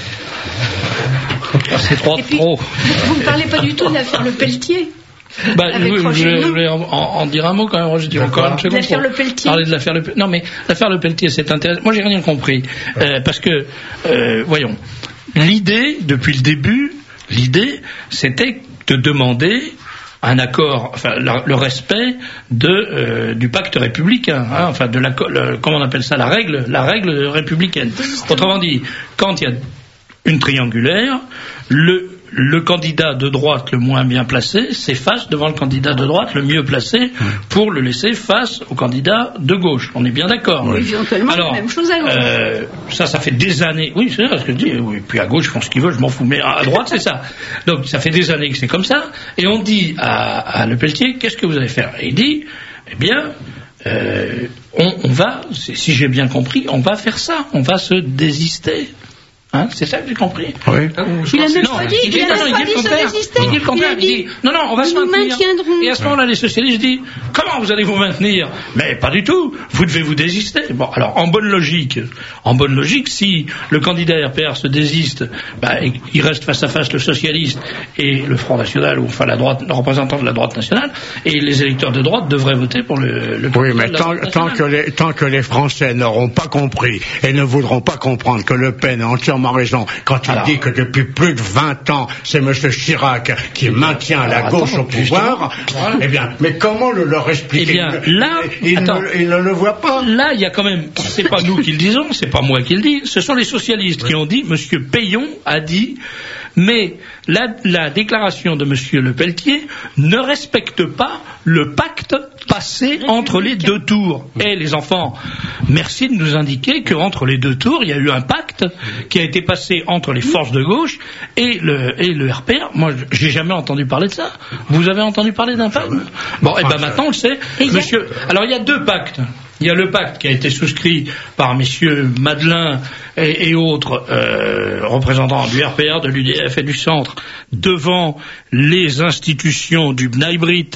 C'est trois puis, trop. Vous ne parlez pas du tout de l'affaire Le Pelletier. Bah, je, je, je voulais en, en dire un mot quand même. Je dis encore une seconde. L'affaire Le Pelletier. Parler de l'affaire Le Pelletier. Non, mais l'affaire Le Pelletier, c'est intéressant. Moi, j'ai rien compris. Euh, parce que, euh, voyons, l'idée, depuis le début, l'idée, c'était de demander un accord, enfin le, le respect de euh, du pacte républicain, hein, enfin de la, le, comment on appelle ça, la règle, la règle républicaine. Autrement dit, quand il y a une triangulaire, le le candidat de droite le moins bien placé s'efface devant le candidat de droite le mieux placé pour le laisser face au candidat de gauche. On est bien d'accord. Oui, éventuellement, alors, la même chose à gauche. Euh, ça, ça fait des années. Oui, c'est ça ce que je dis. Oui, puis à gauche, ils font ce qu'ils veulent, je m'en fous. Mais à droite, c'est ça. Donc, ça fait des années que c'est comme ça. Et on dit à, à Le Pelletier, qu'est-ce que vous allez faire? Et il dit, eh bien, euh, on, on va, si j'ai bien compris, on va faire ça. On va se désister. Hein, c'est ça que j'ai compris. Oui. Il a même pas dit, il a même pas dit se résister. Il dit le contraire. Il dit, non, non, on va se nous maintenir. maintiendrons. Et à ce moment-là, les socialistes disent, comment vous allez vous maintenir? Mais pas du tout. Vous devez vous désister. Bon, alors, en bonne logique, en bonne logique, si le candidat R P R se désiste, bah, il reste face à face le socialiste et le Front National, ou enfin la droite, le représentant de la droite nationale, et les électeurs de droite devraient voter pour le, le Oui, mais tant, tant que les, tant que les Français n'auront pas compris et ne voudront pas comprendre que Le Pen est entièrement raison quand il Alors, dit que depuis plus de vingt ans c'est M. Chirac qui maintient la attends, gauche au pouvoir, voilà. Eh bien, mais comment le leur expliquer? Eh bien, là, il, attends, ne, il ne le voit pas. Là, il y a quand même, c'est pas nous qui le disons, c'est pas moi qui le dis, ce sont les socialistes oui. qui ont dit, M. Payon a dit, mais la, la déclaration de M. Le Pelletier ne respecte pas le pacte passé entre les deux tours. Et les enfants, merci de nous indiquer qu'entre les deux tours, il y a eu un pacte qui a été passé entre les forces de gauche et le, et le R P R. Moi, j'ai jamais entendu parler de ça. Vous avez entendu parler d'un pacte? Bon, et ben maintenant on le sait. Monsieur, alors il y a deux pactes. Il y a le pacte qui a été souscrit par messieurs Madelin et, et autres euh, représentants du R P R, de l'U D F et du Centre devant les institutions du Bnaïbrit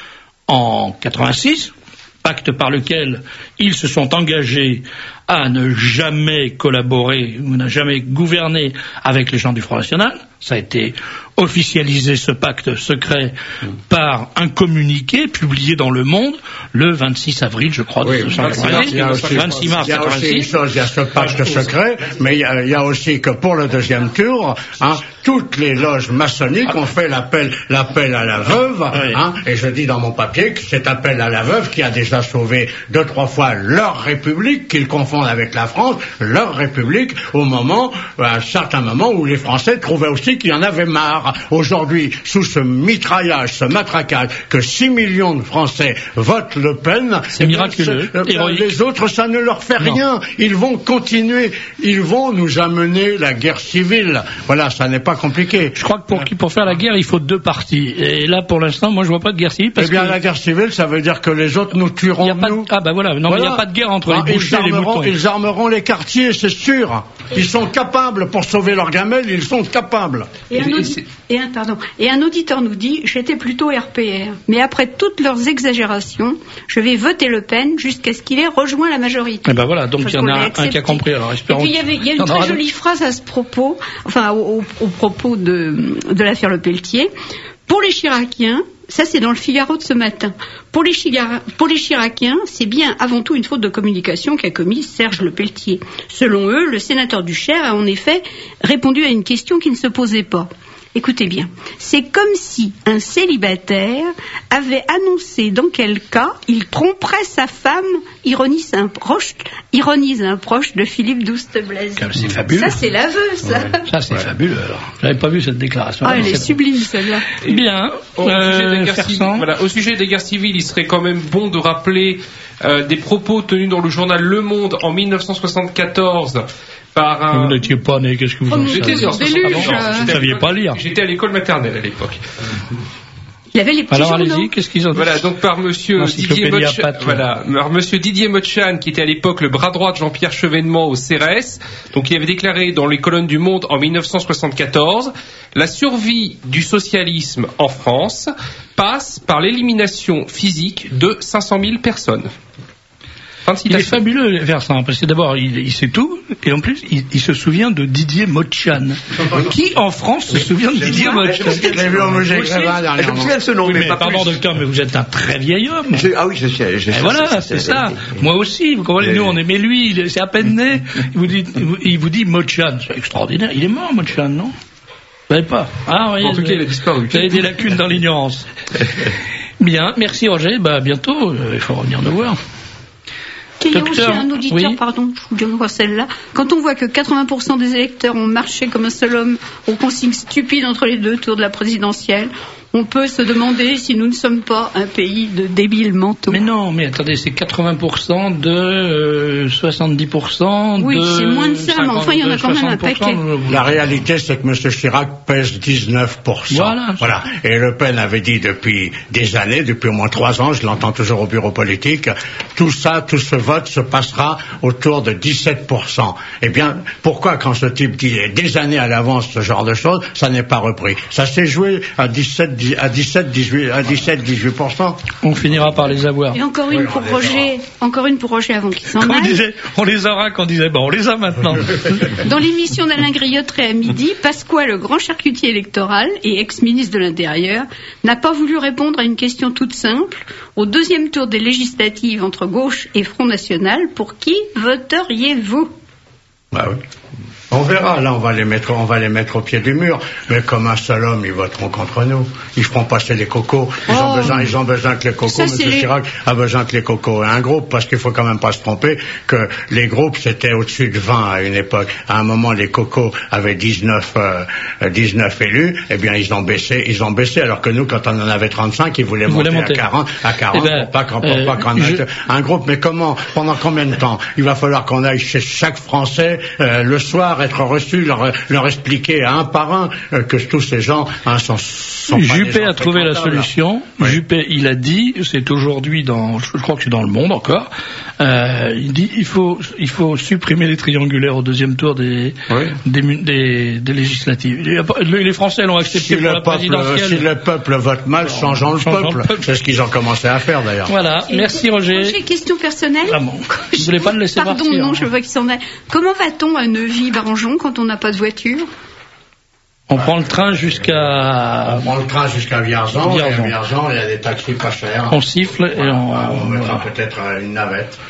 en quatre-vingt-six, pacte par lequel ils se sont engagés à ne jamais collaborer ou ne jamais gouverner avec les gens du Front National. Ça a été officialisé, ce pacte secret, par un communiqué publié dans Le Monde le vingt-six avril, je crois. Oui, vingt-six mars. Il y a aussi une chose, il y a ce pacte secret, mais il y a, il y a aussi que pour le deuxième tour, hein, toutes les loges maçonniques ont fait l'appel, l'appel à la veuve, hein, et je dis dans mon papier que cet appel à la veuve qui a déjà sauvé deux, trois fois leur république, qu'ils confondent avec la France, leur république, au moment, à un certain moment où les Français trouvaient aussi qu'il y en avait marre. Aujourd'hui, sous ce mitraillage, ce matraquage, que six millions de Français votent Le Pen, c'est miraculeux, euh, héroïque. Les autres, ça ne leur fait non. rien. Ils vont continuer, ils vont nous amener la guerre civile. Voilà, ça n'est pas compliqué. Je crois que pour, pour faire la guerre, il faut deux parties. Et là, pour l'instant, moi, je vois pas de guerre civile. Parce eh bien, que... la guerre civile, ça veut dire que les autres nous tueront, nous. De... Ah, ben voilà. Non, voilà. Mais il n'y a pas de guerre entre ah, les bouchers et les moutons. Ils armeront les quartiers, c'est sûr. Ils sont capables, pour sauver leur gamelle, ils sont capables. Et un, audi- et, un, pardon, et un auditeur nous dit, j'étais plutôt R P R, mais après toutes leurs exagérations, je vais voter Le Pen jusqu'à ce qu'il ait rejoint la majorité. Et ben voilà, donc il y en a un qui a compris. Alors espérons. Et puis il y avait, il y a une très jolie phrase à ce propos, enfin au, au, au propos de, de l'affaire Le Pelletier. Pour les Chiraciens, ça c'est dans le Figaro de ce matin. Pour les, Chira- pour les Chiraciens, c'est bien avant tout une faute de communication qu'a commise Serge Le Pelletier. Selon eux, le sénateur du Cher a en effet répondu à une question qui ne se posait pas. Écoutez bien, c'est comme si un célibataire avait annoncé dans quel cas il tromperait sa femme, ironise un proche, ironise un proche de Philippe Douste-Blazy. C'est fabuleux. Ça, c'est l'aveu, ça. Ouais. Ça, c'est ouais. fabuleux, alors. J'avais pas vu cette déclaration. Ah, elle est c'est sublime, celle-là. Bien. Au, euh, sujet des guerres civiles, voilà, au sujet des guerres civiles, il serait quand même bon de rappeler euh, des propos tenus dans le journal Le Monde en dix-neuf cent soixante-quatorze. Par un... Vous n'étiez pas né, qu'est-ce que vous oh, en savez? Vous ne saviez pas lire. J'étais à l'école maternelle à l'époque. Il avait les petits Alors journaux. allez-y, qu'est-ce qu'ils ont dit? Voilà, donc par monsieur Didier Encyclopédia Motchan, Pat, voilà, par monsieur Didier Motchan, qui était à l'époque le bras droit de Jean-Pierre Chevènement au C R S, donc il avait déclaré dans les colonnes du Monde en mille neuf cent soixante-quatorze, la survie du socialisme en France passe par l'élimination physique de cinq cent mille personnes. Il est fabuleux, Versant, parce que d'abord, il, il sait tout, et en plus, il, il se souvient de Didier Motchan. Qui, en France, se souvient de Didier Motchan? Je l'ai vu au musée Grévin Je me souviens de ce nom, Oui, mais, mais pas pardon, plus. docteur, mais vous êtes un très vieil homme. Je- ah oui, je suis. Je, Et voilà, c'est ça. Moi aussi, vous comprenez, nous, on aimait lui, il- c'est à peine né. Il vous dit, il vous dit Motchan. C'est extraordinaire. Il est mort, Motchan, non? Vous savez pas? Ah, oui. En tout cas, il a disparu. Vous avez des lacunes dans l'ignorance. Bien, merci Roger. Bah, bientôt, euh, il faut revenir nous voir. Il y a aussi Docteur, un auditeur, oui. pardon, je vous donne celle-là. Quand on voit que quatre-vingts pour cent des électeurs ont marché comme un seul homme aux consignes stupides entre les deux tours de la présidentielle, on peut se demander si nous ne sommes pas un pays de débiles mentaux. Mais non, mais attendez, c'est quatre-vingts pour cent de euh, soixante-dix pour cent de... Oui, c'est moins de ça, mais enfin, il y en a quand même un soixante pour cent. paquet. La réalité, c'est que M. Chirac pèse dix-neuf pour cent. Voilà. Voilà. Et Le Pen avait dit depuis des années, depuis au moins trois ans, je l'entends toujours au bureau politique, tout ça, tout ce vote se passera autour de dix-sept pour cent. Eh bien, pourquoi quand ce type dit des années à l'avance ce genre de choses, ça n'est pas repris? Ça s'est joué à dix-sept, à dix-sept, dix-huit, à dix-sept, dix-huit pour cent. On finira par les avoir. Et encore une Oui, pour on les Roger, encore une pour Roger avant qu'il s'en Comme on aille. disait, on les aura quand on disait, bon, on les a maintenant. Dans l'émission d'Alain Griottret à midi, Pasqua, le grand charcutier électoral et ex-ministre de l'Intérieur, n'a pas voulu répondre à une question toute simple. Au deuxième tour des législatives entre gauche et Front National, pour qui voteriez-vous? Bah oui. On verra, là on va les mettre, on va les mettre au pied du mur, mais comme un seul homme, ils voteront contre nous. Ils feront passer les cocos. Ils Oh. ont besoin, ils ont besoin que les cocos. Ça, M. c'est les- Chirac a besoin que les cocos aient un groupe, parce qu'il faut quand même pas se tromper que les groupes c'était au-dessus de vingt à une époque. À un moment, les cocos avaient dix-neuf, euh, dix-neuf élus. Eh bien, ils ont baissé, ils ont baissé, alors que nous, quand on en avait trente-cinq, ils voulaient Ils voulaient monter, monter. à quarante, à quarante, Eh ben, pour pas qu'on, pour euh, pas qu'on je- ait un groupe. Mais comment, pendant combien de temps? Il va falloir qu'on aille chez chaque Français euh, le soir, être reçu, leur, leur expliquer un par un euh, que tous ces gens hein, sont, sont pas des Juppé gens a trouvé la fréquentables. solution. Oui. Juppé, il a dit, c'est aujourd'hui dans, je crois que c'est dans le Monde encore, euh, il dit, il faut, il faut supprimer les triangulaires au deuxième tour des, Oui. des, mu- des, des législatives. Les, les Français l'ont Si accepté pour le, la peuple, présidentielle. si le peuple vote mal, changeons le changeons peuple. le peuple. C'est ce qu'ils ont commencé à faire d'ailleurs. Voilà. Et- Merci Roger. Roger, question personnelle. Vraiment. Vous voulez pas le laisser Pardon, partir, non, hein. je vois qu'il s'en aille. Comment va-t-on à Neuvy-Barangeon quand on n'a pas de voiture? On prend le train jusqu'à, On prend le train jusqu'à Vierzon, et à Vierzon. Vierzon, il y a des taxis pas chers. on siffle et Voilà, on, on mettra voilà. peut-être euh, une navette.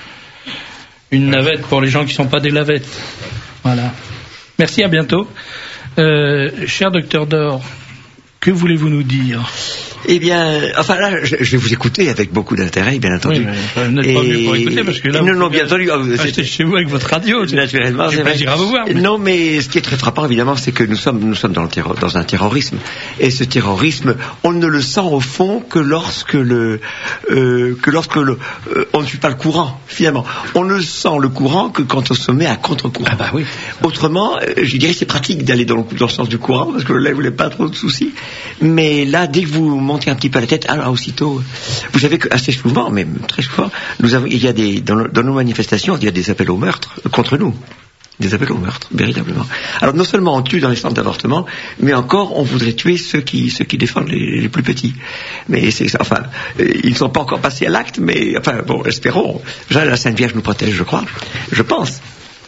Une navette pour les gens qui sont pas des lavettes. Voilà. Merci, à bientôt. Euh, cher docteur Dor, que voulez-vous nous dire? Eh bien, enfin là, je, je vais vous écouter avec beaucoup d'intérêt, bien entendu. Oui, mais vous n'êtes pas venu pour écouter, parce que là, non, vous non, pouvez bien entendu. ah, vous- rester chez vous avec votre radio. c'est- Naturellement, J'ai c'est vrai. plaisir à vous voir. mais- Non, mais ce qui est très frappant, évidemment, c'est que nous sommes, nous sommes dans, le terro- dans un terrorisme. Et ce terrorisme, on ne le sent au fond que lorsque le, euh, que lorsque le, euh, on ne suit pas le courant, finalement. On ne sent le courant que quand on se met à contre-courant. Ah bah oui. Autrement, euh, je dirais c'est pratique d'aller dans, le- dans le sens du courant, parce que là, vous n'avez pas trop de soucis. Mais là, dès que vous montez un petit peu la tête, alors aussitôt, vous savez que assez souvent, même très souvent, nous avons, il y a des, dans, le- dans nos manifestations, il y a des appels au meurtre euh, contre nous. Des appels au meurtre, véritablement. Alors non seulement on tue dans les centres d'avortement, mais encore on voudrait tuer ceux qui, ceux qui défendent les, les plus petits. Mais c'est, enfin, euh, ils ne sont pas encore passés à l'acte, mais enfin bon, espérons. Déjà, la Sainte Vierge nous protège, je crois, je pense.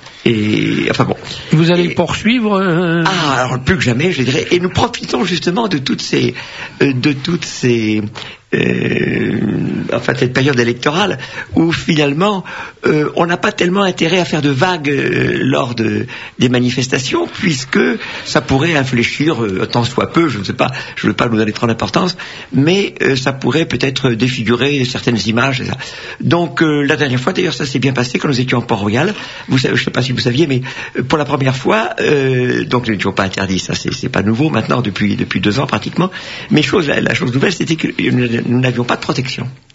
Et enfin bon. Vous allez Et- poursuivre euh, Ah, alors plus que jamais, je dirais. Et nous profitons justement de toutes ces, euh, de toutes ces, euh, enfin cette période électorale où finalement euh, on n'a pas tellement intérêt à faire de vagues euh, lors de, des manifestations puisque ça pourrait infléchir euh, tant soit peu, je ne sais pas, je ne veux pas nous donner trop d'importance, mais euh, ça pourrait peut-être défigurer certaines images. Et ça. Donc euh, la dernière fois, d'ailleurs, ça s'est bien passé quand nous étions en Port-Royal. Vous savez, je ne sais pas si vous saviez, mais euh, pour la première fois, euh, donc nous n'étions pas interdits, ça c'est, c'est pas nouveau maintenant depuis depuis deux ans pratiquement. Mais chose, la, la chose nouvelle, c'était que nous n'avions pas de protection.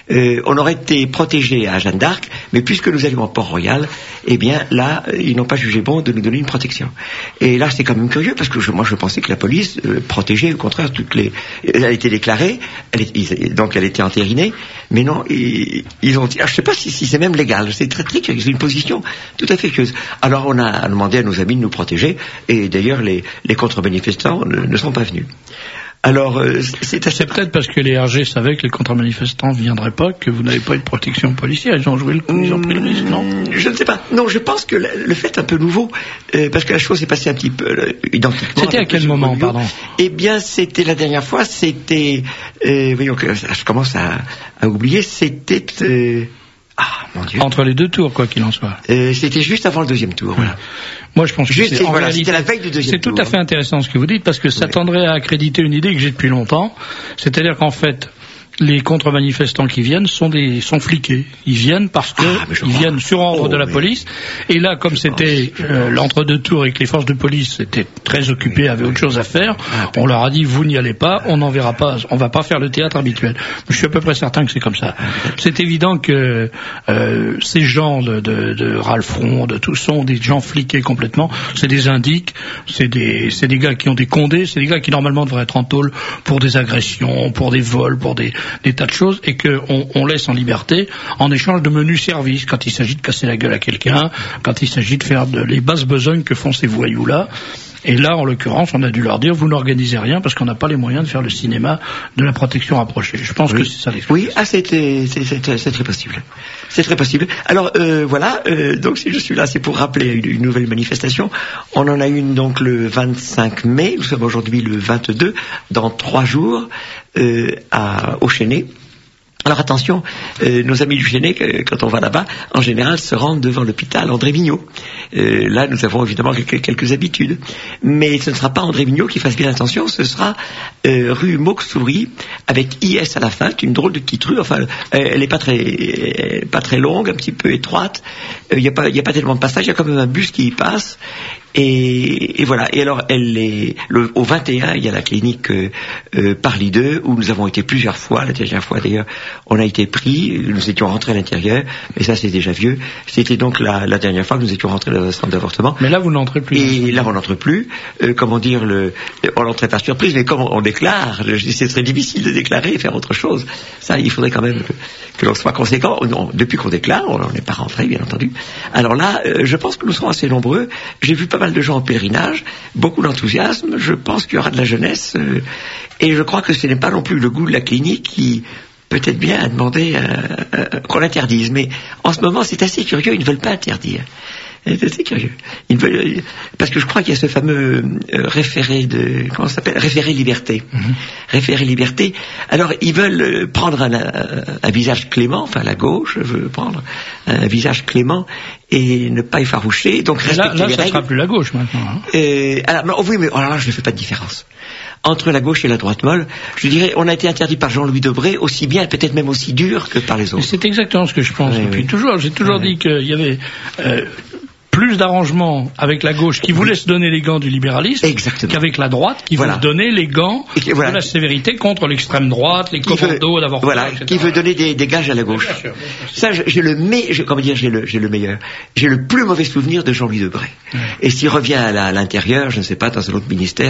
Euh, on aurait été protégé à Jeanne d'Arc, mais puisque nous allions à Port-Royal, eh bien là, ils n'ont pas jugé bon de nous donner une protection. Et là, c'est quand même curieux, parce que je, moi, je pensais que la police euh, protégeait, au contraire, toutes les... Elle a été déclarée, elle est, ils, donc elle était entérinée, mais non, ils, ils ont dit... Ah, je ne sais pas si, si c'est même légal, c'est très très curieux, c'est une position tout à fait curieuse. Alors on a demandé à nos amis de nous protéger, et d'ailleurs, les, les contre-manifestants ne, ne sont pas venus. Alors, euh, c'est, assez... c'est peut-être parce que les R G savaient que les contre-manifestants ne viendraient pas que vous n'avez pas eu de protection policière. Ils ont joué le coup, ils ont pris le risque, non? Je ne sais pas. Non, je pense que le, le fait un peu nouveau, euh, parce que la chose s'est passée un petit peu euh, identiquement. C'était à quel moment, pardon? Eh bien, c'était la dernière fois, c'était... Euh, voyons que je commence à, à oublier, c'était... Euh, ah, mon Dieu. Entre les deux tours, quoi qu'il en soit. Euh, c'était juste avant le deuxième tour, oui. voilà. Moi, je pense que Juste, c'est, en voilà, réalité, c'était la veille du deuxième c'est tour. tout à fait intéressant ce que vous dites, parce que ça oui. tendrait à accréditer une idée que j'ai depuis longtemps. C'est-à-dire qu'en fait, les contre-manifestants qui viennent sont des sont fliqués. Ils viennent parce que ah, ils viennent sur ordre oh, de la mais... police. Et là, comme c'était euh, l'entre-deux tours et que les forces de police étaient très occupées, avaient autre chose à faire, ah, on leur a dit vous n'y allez pas, on n'en verra pas, on va pas faire le théâtre habituel. Je suis à peu près certain que c'est comme ça. C'est évident que euh, ces gens de, de, de Ralph Front, de tout, sont des gens fliqués complètement. C'est des indiques, c'est des c'est des gars qui ont des condés, c'est des gars qui normalement devraient être en tôle pour des agressions, pour des vols, pour des des tas de choses, et qu'on on laisse en liberté en échange de menus services quand il s'agit de casser la gueule à quelqu'un, quand il s'agit de faire de, les basses besognes que font ces voyous-là. Et là, en l'occurrence, on a dû leur dire, vous n'organisez rien parce qu'on n'a pas les moyens de faire le cinéma de la protection rapprochée. Je pense oui. que c'est ça l'explication. Oui, ah, c'est, c'est, c'est, c'est très possible. C'est très possible. Alors, euh, voilà, euh, donc si je suis là, c'est pour rappeler une, une nouvelle manifestation. On en a une donc le vingt-cinq mai, nous sommes aujourd'hui le vingt-deux, dans trois jours, euh, à, au Chênay. Alors attention, euh, nos amis du Chênay, quand on va là-bas, en général se rendent devant l'hôpital André Mignot. Euh, là, nous avons évidemment quelques, quelques habitudes. Mais ce ne sera pas André Mignot qui fasse bien attention, ce sera euh, rue Mauxouris, avec I S à la fin. C'est une drôle de petite rue, enfin, euh, elle n'est pas très, pas très longue, un petit peu étroite. Il euh, n'y a pas, il y a pas tellement de passage, il y a quand même un bus qui y passe. Et, et voilà. Et alors, elle est le, au vingt et un, il y a la clinique euh, euh, Parly deux, où nous avons été plusieurs fois. La dernière fois, d'ailleurs, on a été pris. Nous étions rentrés à l'intérieur, mais ça, c'est déjà vieux. C'était donc la, la dernière fois que nous étions rentrés dans un centre d'avortement. Mais là, vous n'entrez plus. Et là, on n'entre plus. Euh, comment dire, le, on n'entrait pas surprise, mais comme on déclare, je dis, c'est très difficile de déclarer et faire autre chose. Ça, il faudrait quand même que, que l'on soit conséquent. Non, depuis qu'on déclare, on n'est pas rentré, bien entendu. Alors là, euh, je pense que nous serons assez nombreux. J'ai vu pas mal de gens en pèlerinage, beaucoup d'enthousiasme, je pense qu'il y aura de la jeunesse, euh, et je crois que ce n'est pas non plus le goût de la clinique qui peut-être bien a demandé euh, euh, qu'on l'interdise, mais en ce moment c'est assez curieux, ils ne veulent pas interdire. C'est assez curieux. Ils veulent, parce que je crois qu'il y a ce fameux euh, référé de, comment ça s'appelle, référé liberté. Mm-hmm. Référé liberté. Alors, ils veulent euh, prendre un, un, un visage clément, enfin la gauche veut prendre un visage clément et ne pas effaroucher, donc respecter là, là, les ça règles. Là, ça sera plus la gauche maintenant. Hein. Euh, alors, non, oui, mais alors là, je ne fais pas de différence. Entre la gauche et la droite molle, je dirais, on a été interdit par Jean-Louis Debré aussi bien, peut-être même aussi dur que par les autres. C'est exactement ce que je pense oui, depuis oui. toujours. J'ai toujours oui. dit qu'il y avait euh, plus d'arrangements avec la gauche qui voulait oui. se donner les gants du libéralisme Exactement. qu'avec la droite qui voilà. veut donner les gants et, voilà. de la sévérité contre l'extrême droite, les qui commandos d'avoir voilà, qui veut donner des, des gages à la gauche. Bien sûr, bien sûr. Ça, j'ai le mais, comment dire, j'ai le, j'ai le meilleur, j'ai le plus mauvais souvenir de Jean-Louis Debré. Oui. Et s'il revient à, la, à l'intérieur, je ne sais pas, dans un autre ministère,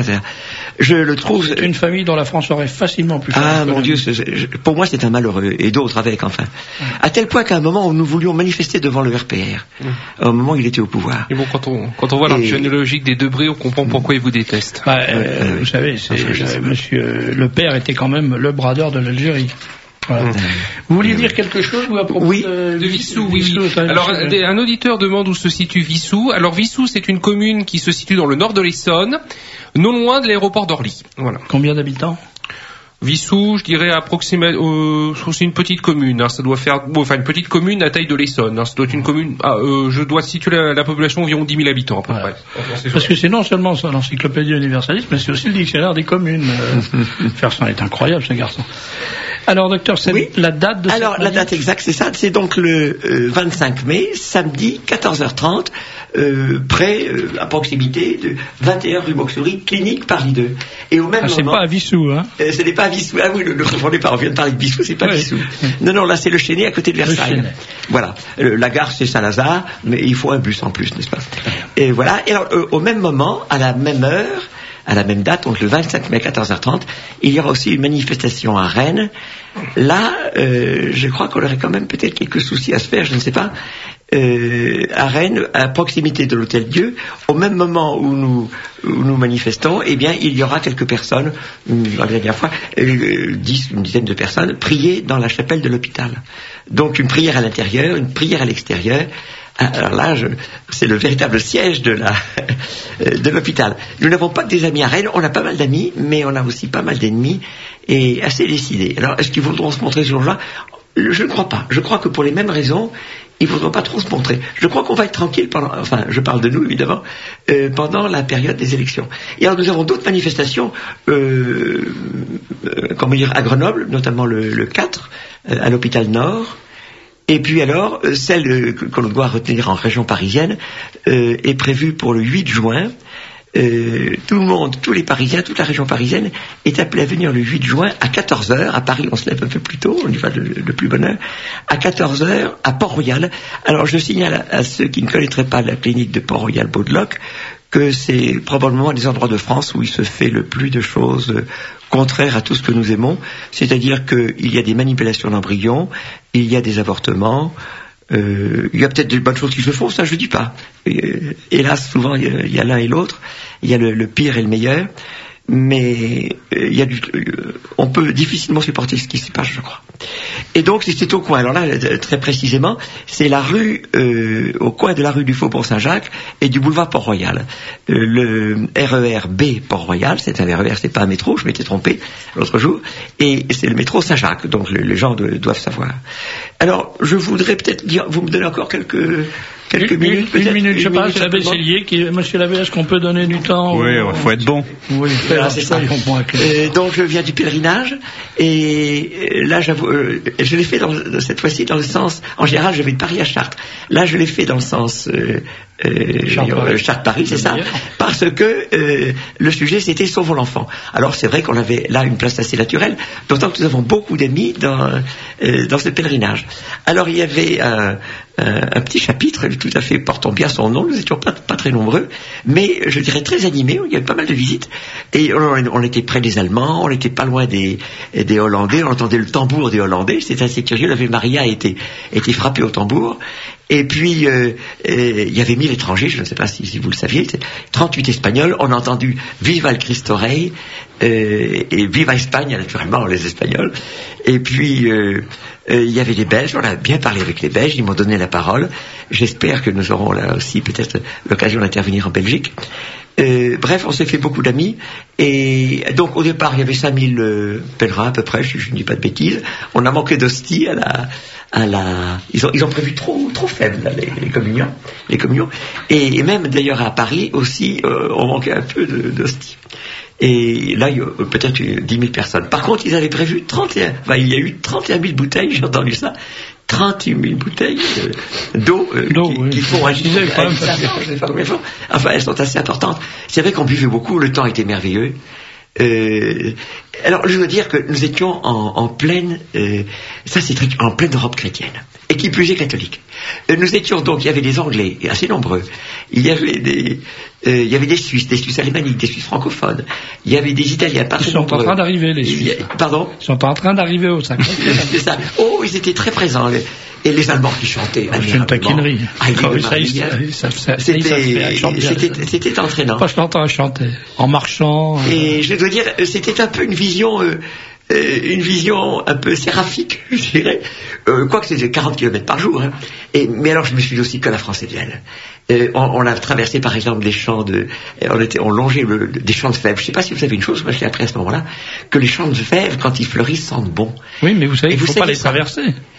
je le trouve. C'est une famille dont la France aurait facilement pu. Ah mon Dieu, c'est, c'est, pour moi c'est un malheureux et d'autres avec enfin. Oui. À tel point qu'à un moment où nous voulions manifester devant le R P R, oui. à un moment où il était au pouvoir. Et bon, quand on Quand on voit l'arbre généalogique des Debré, on comprend pourquoi ils vous détestent. Bah, euh, euh, vous savez, c'est, euh, monsieur, le père était quand même le bradeur de l'Algérie. Voilà. Mmh. Vous vouliez dire quelque chose vous, à propos oui. de, de Vissou, oui. Vissou, alors, un, un auditeur demande où se situe Vissou. Alors, Vissou, c'est une commune qui se situe dans le nord de l'Essonne, non loin de l'aéroport d'Orly. Voilà. Combien d'habitants ? Vissou, je dirais approximativement, euh, c'est une petite commune. Hein, ça doit faire, bon, enfin une petite commune à taille de l'Essonne. Hein, ça doit être une commune. Ah, euh, je dois situer la, la population environ dix mille habitants à peu voilà. près. Parce que c'est non seulement ça, l'encyclopédie universaliste, mais c'est aussi le dictionnaire des communes. Euh, Fersen est incroyable, ce garçon. Alors, docteur, c'est Oui. la date de Alors, cette la manif date exacte, c'est ça. C'est donc le euh, vingt-cinq mai, samedi, quatorze heures trente, euh, près, euh, à proximité de vingt et un rue Boxerie, clinique Paris deux. Et au même Ah, c'est moment... pas à Vissou, hein. Euh, ce n'est pas à Vissou. Ah oui, ne confondez pas, on vient de parler de Vissou, c'est pas Oui. Vissou. Non, non, là c'est le Chesnay à côté de Versailles. Chesnay. Voilà. Euh, la gare c'est Saint-Lazare, mais il faut un bus en plus, n'est-ce pas? Et voilà. Et alors, euh, au même moment, à la même heure, à la même date, donc le vingt-cinq mai, quatorze heures trente, il y aura aussi une manifestation à Rennes. Là, euh, je crois qu'on aurait quand même peut-être quelques soucis à se faire, je ne sais pas. Euh, à Rennes, à proximité de l'Hôtel Dieu, au même moment où nous, où nous manifestons, eh bien, il y aura quelques personnes, la dernière fois, euh, dix, une dizaine de personnes, prier dans la chapelle de l'hôpital. Donc, une prière à l'intérieur, une prière à l'extérieur. Alors là, je, c'est le véritable siège de la, de l'hôpital. Nous n'avons pas que des amis à Rennes, on a pas mal d'amis, mais on a aussi pas mal d'ennemis, et assez décidés. Alors, est-ce qu'ils voudront se montrer ce jour-là? Je ne crois pas. Je crois que pour les mêmes raisons, ils ne voudront pas trop se montrer. Je crois qu'on va être tranquille pendant, enfin, je parle de nous, évidemment, euh, pendant la période des élections. Et alors, nous avons d'autres manifestations, euh, euh, comment dire, à Grenoble, notamment le, le quatre, euh, à l'hôpital Nord. Et puis alors, euh, celle euh, que, que l'on doit retenir en région parisienne euh, est prévue pour le huit juin. Euh, tout le monde, tous les Parisiens, toute la région parisienne est appelée à venir le huit juin à quatorze heures. À Paris, on se lève un peu plus tôt, on y va de, de plus bonne heure. À quatorze heures, à Port-Royal. Alors, je signale à, à ceux qui ne connaîtraient pas la clinique de Port-Royal-Baudeloc que c'est probablement un des endroits de France où il se fait le plus de choses euh, contraires à tout ce que nous aimons. C'est-à-dire qu'il y a des manipulations d'embryons, il y a des avortements, Euh, il y a peut-être des bonnes choses qui se font, ça je dis pas. Euh, hélas, souvent il y a, il y a l'un et l'autre, il y a le, le pire et le meilleur, mais euh, il y a du, euh, on peut difficilement supporter ce qui se passe, je crois. Et donc c'est au coin. Alors là, très précisément, c'est la rue, euh, au coin de la rue du Faubourg Saint-Jacques et du boulevard Port-Royal. Euh, le R E R B Port-Royal, c'est un R E R, c'est pas un métro, je m'étais trompé l'autre jour, et c'est le métro Saint-Jacques, donc les, les gens de, doivent savoir. Alors, je voudrais peut-être dire, vous me donnez encore quelques quelques une, minutes, une, peut-être. une minute, je sais pas, minute c'est l'abbé simplement. Cellier qui, monsieur l'abbé, est-ce qu'on peut donner du temps? Oui, au- il faut être bon. Oui, Voilà, c'est ça. soyons moins clairs. Euh, donc je viens du pèlerinage et euh, là j'avoue, euh, je l'ai fait dans, cette fois-ci dans le sens, en général je vais de Paris à Chartres. Là je l'ai fait dans le sens euh, euh, Chartres-Paris. euh, Chartres-Paris, c'est Le ça, meilleur. parce que euh, le sujet c'était Sauvons l'enfant. Alors c'est vrai qu'on avait là une place assez naturelle, d'autant que nous avons beaucoup d'amis dans euh, dans ce pèlerinage. Alors il y avait un, un, un petit chapitre tout à fait portant bien son nom. Nous étions pas, pas très nombreux, mais je dirais très animés. Il y avait pas mal de visites et on, on était près des Allemands, on n'était pas loin des, des Hollandais. On entendait le tambour des Hollandais. C'était assez curieux. L'Ave Maria était était frappée au tambour. Et puis, euh, euh, il y avait mille étrangers, je ne sais pas si, si vous le saviez, c'est trente-huit Espagnols, on a entendu Viva el Cristo Rey, euh, et Viva Espagne, naturellement, les Espagnols. Et puis, euh, euh, il y avait les Belges, on a bien parlé avec les Belges, ils m'ont donné la parole. J'espère que nous aurons là aussi peut-être l'occasion d'intervenir en Belgique. Euh, bref, on s'est fait beaucoup d'amis, et donc au départ il y avait cinq mille euh, pèlerins à peu près, je, je ne dis pas de bêtises. On a manqué d'hosties à la, à la, ils ont, ils ont prévu trop, trop faible là, les, les communions, les communions, et, et même d'ailleurs à Paris aussi, euh, on manquait un peu de, d'hosties. Et là, il y a peut-être dix mille personnes. Par contre, ils avaient prévu trente et un, enfin, il y a eu trente et un mille bouteilles, j'ai entendu ça. trente-huit mille bouteilles euh, d'eau, euh, D'eau, qui, oui. qui font un Je disais, quand même, je sais pas combien elles font. Enfin, elles sont assez importantes. C'est vrai qu'on buvait beaucoup, le temps était merveilleux. Euh, alors, je veux dire que nous étions en, en pleine, euh, ça c'est très, en pleine Europe chrétienne, et qui plus est catholique. Euh, nous étions donc, il y avait des Anglais, et assez nombreux. Il y avait des, euh, il y avait des Suisses, des Suisses alémaniques, des Suisses francophones. Il y avait des Italiens, pas Ils très sont en nombreux. train d'arriver, les Il y a- Suisses. Pardon. Ils sont en train d'arriver au sac. C'est ça. Oh, ils étaient très présents. les- Et les Allemands qui chantaient. C'est une admirablement. taquinerie. Ah, il Ah oui, dit ça, Maria. ils- ça- ça- ça- C'était, ils savent faire, ils chantent bien. c'était, c'était entraînant. Moi, je l'entends chanter. En marchant. euh, Et je dois dire, c'était un peu une vision, euh, euh, une vision un peu séraphique, je dirais. Euh, quoique c'était quarante kilomètres par jour. Hein. Et, mais alors, je me suis dit aussi que la France est belle. Euh, on, on a traversé, par exemple, des champs de, on était, on longeait le, des champs de fèves. Je sais pas si vous savez une chose, moi je l'ai appris à ce moment-là, que les champs de fèves, quand ils fleurissent, sentent bon. Oui, mais vous savez Et qu'il ne vous faut pas savez les ça. traverser.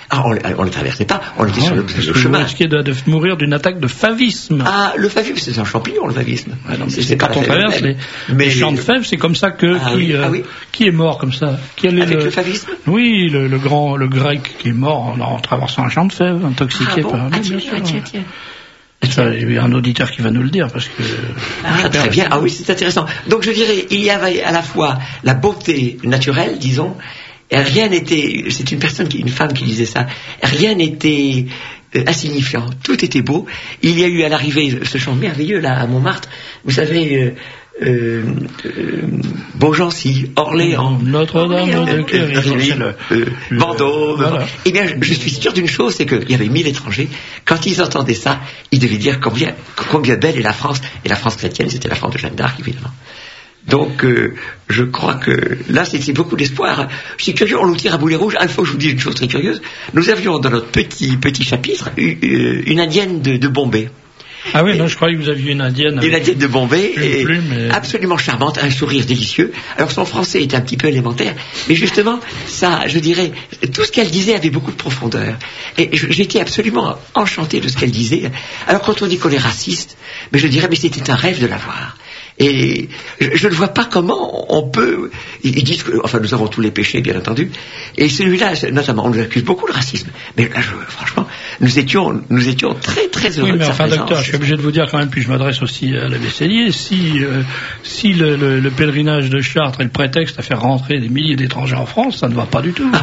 Ah, on ne le traversait pas, on était Ah, sur le, parce le que chemin. vous risquez de, de mourir d'une attaque de favisme. Ah, le favisme, c'est un champignon, le favisme. Ah non, mais C'est- c'est c'est pas quand on la fève traverse même. les, Mais- les champs de fèves, c'est comme ça que Ah qui, oui, euh, ah oui. qui est mort comme ça. Quel est Avec le favisme? Oui, le, le grand, le grec qui est mort en, en traversant un champ de fèves, intoxiqué Ah bon? par. Ah, Oui, bien tiens, sûr. ah, tiens, tiens. Ça, il y a un auditeur qui va nous le dire parce que. Ah, très bien. Ah oui, c'est intéressant. Donc je dirais, il y avait à la fois la beauté naturelle, disons, et rien n'était. C'est une personne, qui, une femme qui disait ça. Rien n'était euh, insignifiant. Tout était beau. Il y a eu à l'arrivée ce chant merveilleux là à Montmartre. Vous savez. Euh, euh, euh, Beaugency, Orléans, Notre-Dame de Cléry, euh, c'est le- euh, le- Vendôme. voilà. Eh bien, je, je suis sûr d'une chose, c'est qu'il y avait mille étrangers. Quand ils entendaient ça, ils devaient dire combien, combien belle est la France. Et la France chrétienne, c'était la France de Jeanne d'Arc, évidemment. Donc, euh, je crois que là, c'était beaucoup d'espoir. Je suis curieux, on nous tire à boulet rouge. Il faut que je vous dise une chose très curieuse. Nous avions dans notre petit petit chapitre eu- euh, une indienne de, de Bombay. Ah oui, non, je croyais que vous aviez une indienne. Une indienne de Bombay, Plume, et plume, et- absolument charmante, un sourire délicieux. Alors son français était un petit peu élémentaire, mais justement, ça, je dirais, tout ce qu'elle disait avait beaucoup de profondeur. Et je- j'étais absolument enchanté de ce qu'elle disait. Alors quand on dit qu'on est raciste, mais je dirais, mais c'était un rêve de la voir. Et je, je ne vois pas comment on peut. Ils ils disent que, enfin, nous avons tous les péchés, bien entendu. Et celui-là, notamment, on nous accuse beaucoup de racisme. Mais là, je, franchement, nous étions, nous étions très, très heureux Oui, de mais sa enfin, présence. docteur, je suis obligé de vous dire quand même, puis je m'adresse aussi à l'abbé Cellier, si, euh, si le, le- le pèlerinage de Chartres est le prétexte à faire rentrer des milliers d'étrangers en France, ça ne va pas du tout.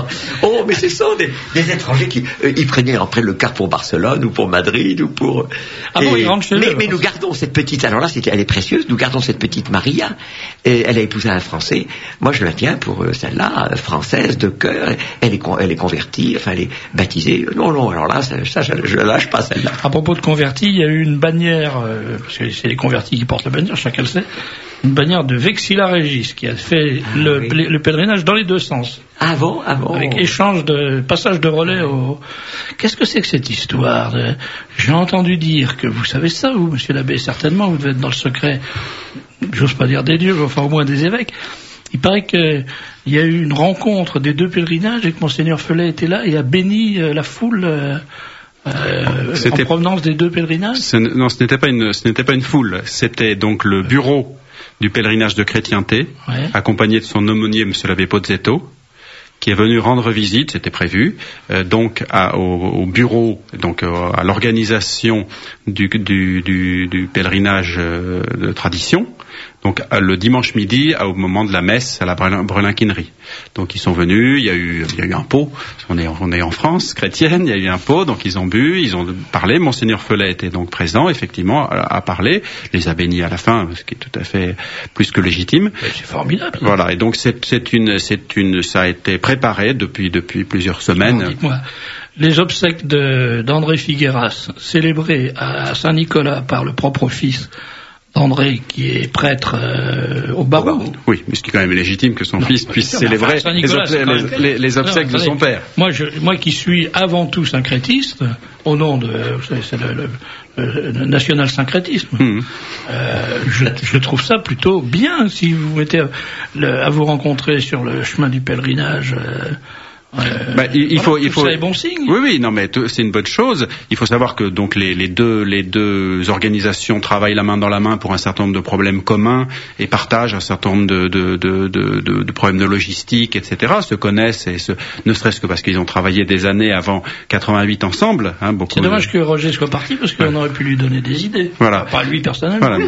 Oh, mais ce sont des, des étrangers qui euh, ils prenaient après le car pour Barcelone ou pour Madrid ou pour. Ah bon, ils rentrent chez mais, eux, mais alors. nous gardons cette petite. Alors là, c'était, elle est précieuse. Nous gardons cette petite Maria. Et elle a épousé un Français. Moi, je la tiens pour euh, celle-là, euh, française de cœur. Elle est, con- elle est convertie. Enfin, elle est baptisée. Non, non. Alors là, ça, ça, je, je lâche pas celle-là. À propos de convertis, il y a eu une bannière, euh, parce que c'est les convertis qui portent la bannière, chacun le sait, une bannière de Vexilla Régis qui a fait Ah, le, oui. le pèlerinage dans les deux sens, Avant, avant. avec échange de passage de relais au. Qu'est-ce que c'est que cette histoire de- J'ai entendu dire que vous savez ça, vous, monsieur l'abbé, certainement, vous devez être dans le secret. J'ose pas dire des dieux, mais enfin au moins des évêques. Il paraît qu'il y a eu une rencontre des deux pèlerinages et que monseigneur Felet était là et a béni euh, la foule. Euh, euh, en C'était- provenance des deux pèlerinages. Ce n- non, ce n'était pas une, ce n'était pas une foule. C'était donc le bureau du pèlerinage de chrétienté, Ouais. accompagné de son aumônier, monsieur l'abbé Pozzetto, qui est venu rendre visite, c'était prévu, euh, donc à- au, au bureau, donc euh, à l'organisation du, du, du, du pèlerinage euh, de tradition. Donc euh, le dimanche midi, à- au moment de la messe à la Brelin- Brelinquinerie. Donc ils sont venus, il y a eu, il y a eu un pot. On est, on est en France chrétienne, il y a eu un pot, donc ils ont bu, ils ont parlé. Monseigneur Felet était donc présent, effectivement, à, à parler. Les a bénis à la fin, ce qui est tout à fait plus que légitime. Mais c'est formidable. Voilà, et donc c'est, c'est une, c'est une, ça a été préparé depuis depuis plusieurs Alors, semaines. dites-moi, les obsèques de- d'André Figueras, célébrées à Saint-Nicolas par le propre fils d'André, qui est prêtre euh, au barreau. Oui, mais ce qui est quand même légitime que son Non, fils bien puisse sûr, mais célébrer enfin, Saint-Nicolas, les, c'est quand obsèques- même- les- les obsèques Non, de son attendez. père. Moi, je, moi qui suis avant tout syncrétiste, au nom de, vous savez, c'est le, le- le- le national-syncrétisme, Mhm. euh, je, je trouve ça plutôt bien si vous mettez le- à vous rencontrer sur le chemin du pèlerinage. euh, euh, Bah, il, il voilà, faut, il tout faut. ça est bon signe. Oui, oui, non, mais t- c'est une bonne chose. Il faut savoir que donc les, les deux, les deux organisations travaillent la main dans la main pour un certain nombre de problèmes communs et partagent un certain nombre de, de, de, de, de, de problèmes de logistique, et cetera. Se connaissent et se, ne serait-ce que parce qu'ils ont travaillé des années avant quatre-vingt-huit ensemble. Hein, beaucoup. C'est dommage que Roger soit parti parce qu'on aurait pu lui donner des idées. Voilà. Pas lui personnellement. Voilà.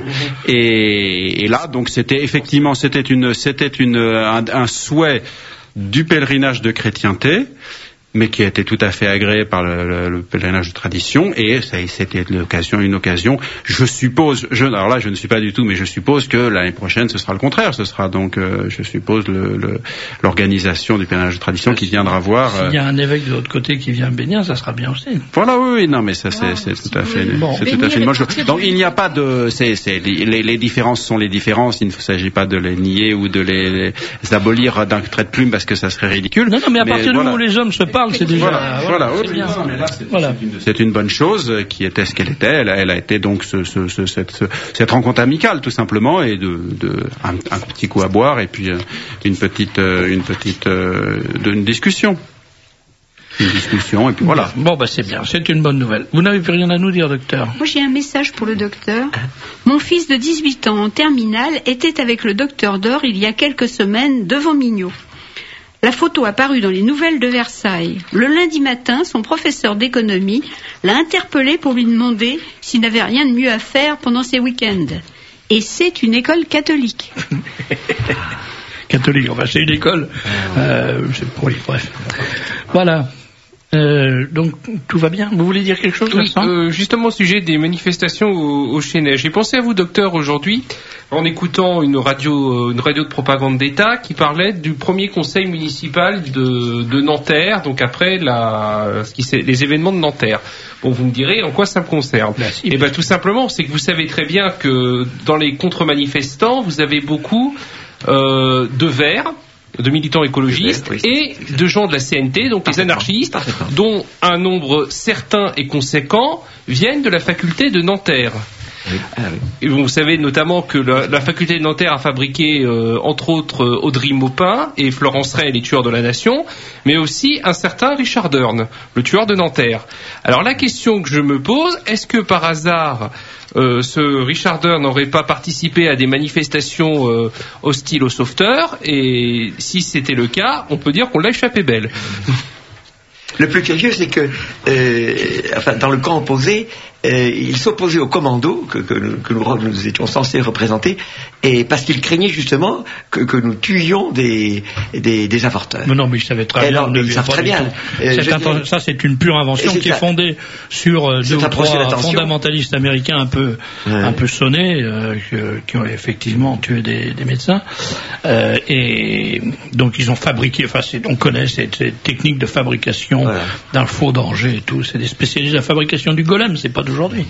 Et, et là, donc, c'était effectivement, c'était une, c'était une, un, un souhait du pèlerinage de chrétienté, mais qui a été tout à fait agréé par le, le, le pèlerinage de tradition, et ça, c'était l'occasion, une occasion. Je suppose, je, alors là, je ne suis pas du tout, mais je suppose que l'année prochaine, ce sera le contraire. Ce sera donc, euh, je suppose, le, le, l'organisation du pèlerinage de tradition qui viendra voir. S'il y a un évêque de l'autre côté qui vient bénir, ça sera bien aussi. Voilà, oui, oui, non, mais ça, c'est, c'est tout à fait, Bon. c'est tout à fait une bonne chose. Donc, il n'y a pas de, c'est, c'est, les, les différences sont les différences. Il ne s'agit pas de les nier ou de les, les abolir d'un trait de plume parce que ça serait ridicule. Non, non, mais à partir voilà. du moment où les hommes se parlent, c'est déjà. Voilà, voilà, c'est oui, bien. non, mais là, c'est, Voilà. c'est une, c'est une bonne chose euh, qui était ce qu'elle était. Elle a, elle a été donc ce, ce, ce, cette, ce- cette rencontre amicale tout simplement et de, de un, un petit coup à boire et puis euh, une petite, euh, une petite, euh, de, une discussion. une discussion, et puis voilà. Bon, bah c'est bien, c'est une bonne nouvelle. Vous n'avez plus rien à nous dire, docteur? Moi, j'ai un message pour le docteur. Mon fils de dix-huit ans en terminale était avec le docteur Dor il y a quelques semaines devant Mignot. La photo apparue dans les nouvelles de Versailles. Le lundi matin, son professeur d'économie l'a interpellé pour lui demander s'il n'avait rien de mieux à faire pendant ses week-ends. Et c'est une école catholique. Catholique, enfin c'est une école, euh, c'est pour les bref. Voilà. Euh, donc tout va bien. Vous voulez dire quelque chose, Oui, Vincent ? euh, justement au sujet des manifestations au, au Chênay. J'ai pensé à vous, docteur, aujourd'hui, en écoutant une radio, une radio de propagande d'État qui parlait du premier conseil municipal de, de Nanterre, donc après la, ce qui c'est, les événements de Nanterre. Bon, vous me direz en quoi ça me concerne. Eh ben, tout simplement, c'est que vous savez très bien que dans les contre-manifestants, vous avez beaucoup euh, de verts, de militants écologistes oui. et de gens de la C N T, donc les anarchistes, dont un nombre certain et conséquent viennent de la faculté de Nanterre. Oui. Ah, oui. Et vous savez notamment que la, la faculté de Nanterre a fabriqué euh, entre autres euh, Audrey Maupin et Florence Ray, les tueurs de la nation, mais aussi un certain Richard Dern, le tueur de Nanterre. Alors la question que je me pose, est-ce que par hasard euh, ce Richard Dern n'aurait pas participé à des manifestations euh, hostiles aux sauveteurs, et si c'était le cas, on peut dire qu'on l'a échappé belle. Le plus curieux, c'est que, euh, enfin, dans le camp opposé, euh, il s'opposait au commando que, que, que nous, nous étions censés représenter, et parce qu'il craignait justement que, que nous tuions des, des, des avorteurs. Mais non, mais il savait très et bien. Alors, il savait très bien. Euh, inten- ça, c'est une pure invention qui est fondée sur euh, deux ou trois fondamentalistes américains un peu, ouais. un peu sonnés, euh, que, qui ont effectivement tué des, des médecins. Euh, et donc, ils ont fabriqué, enfin, c'est, on connaît ces, ces techniques de fabrication voilà. d'un faux danger et tout. C'est des spécialistes de la fabrication du golem, c'est pas d'aujourd'hui.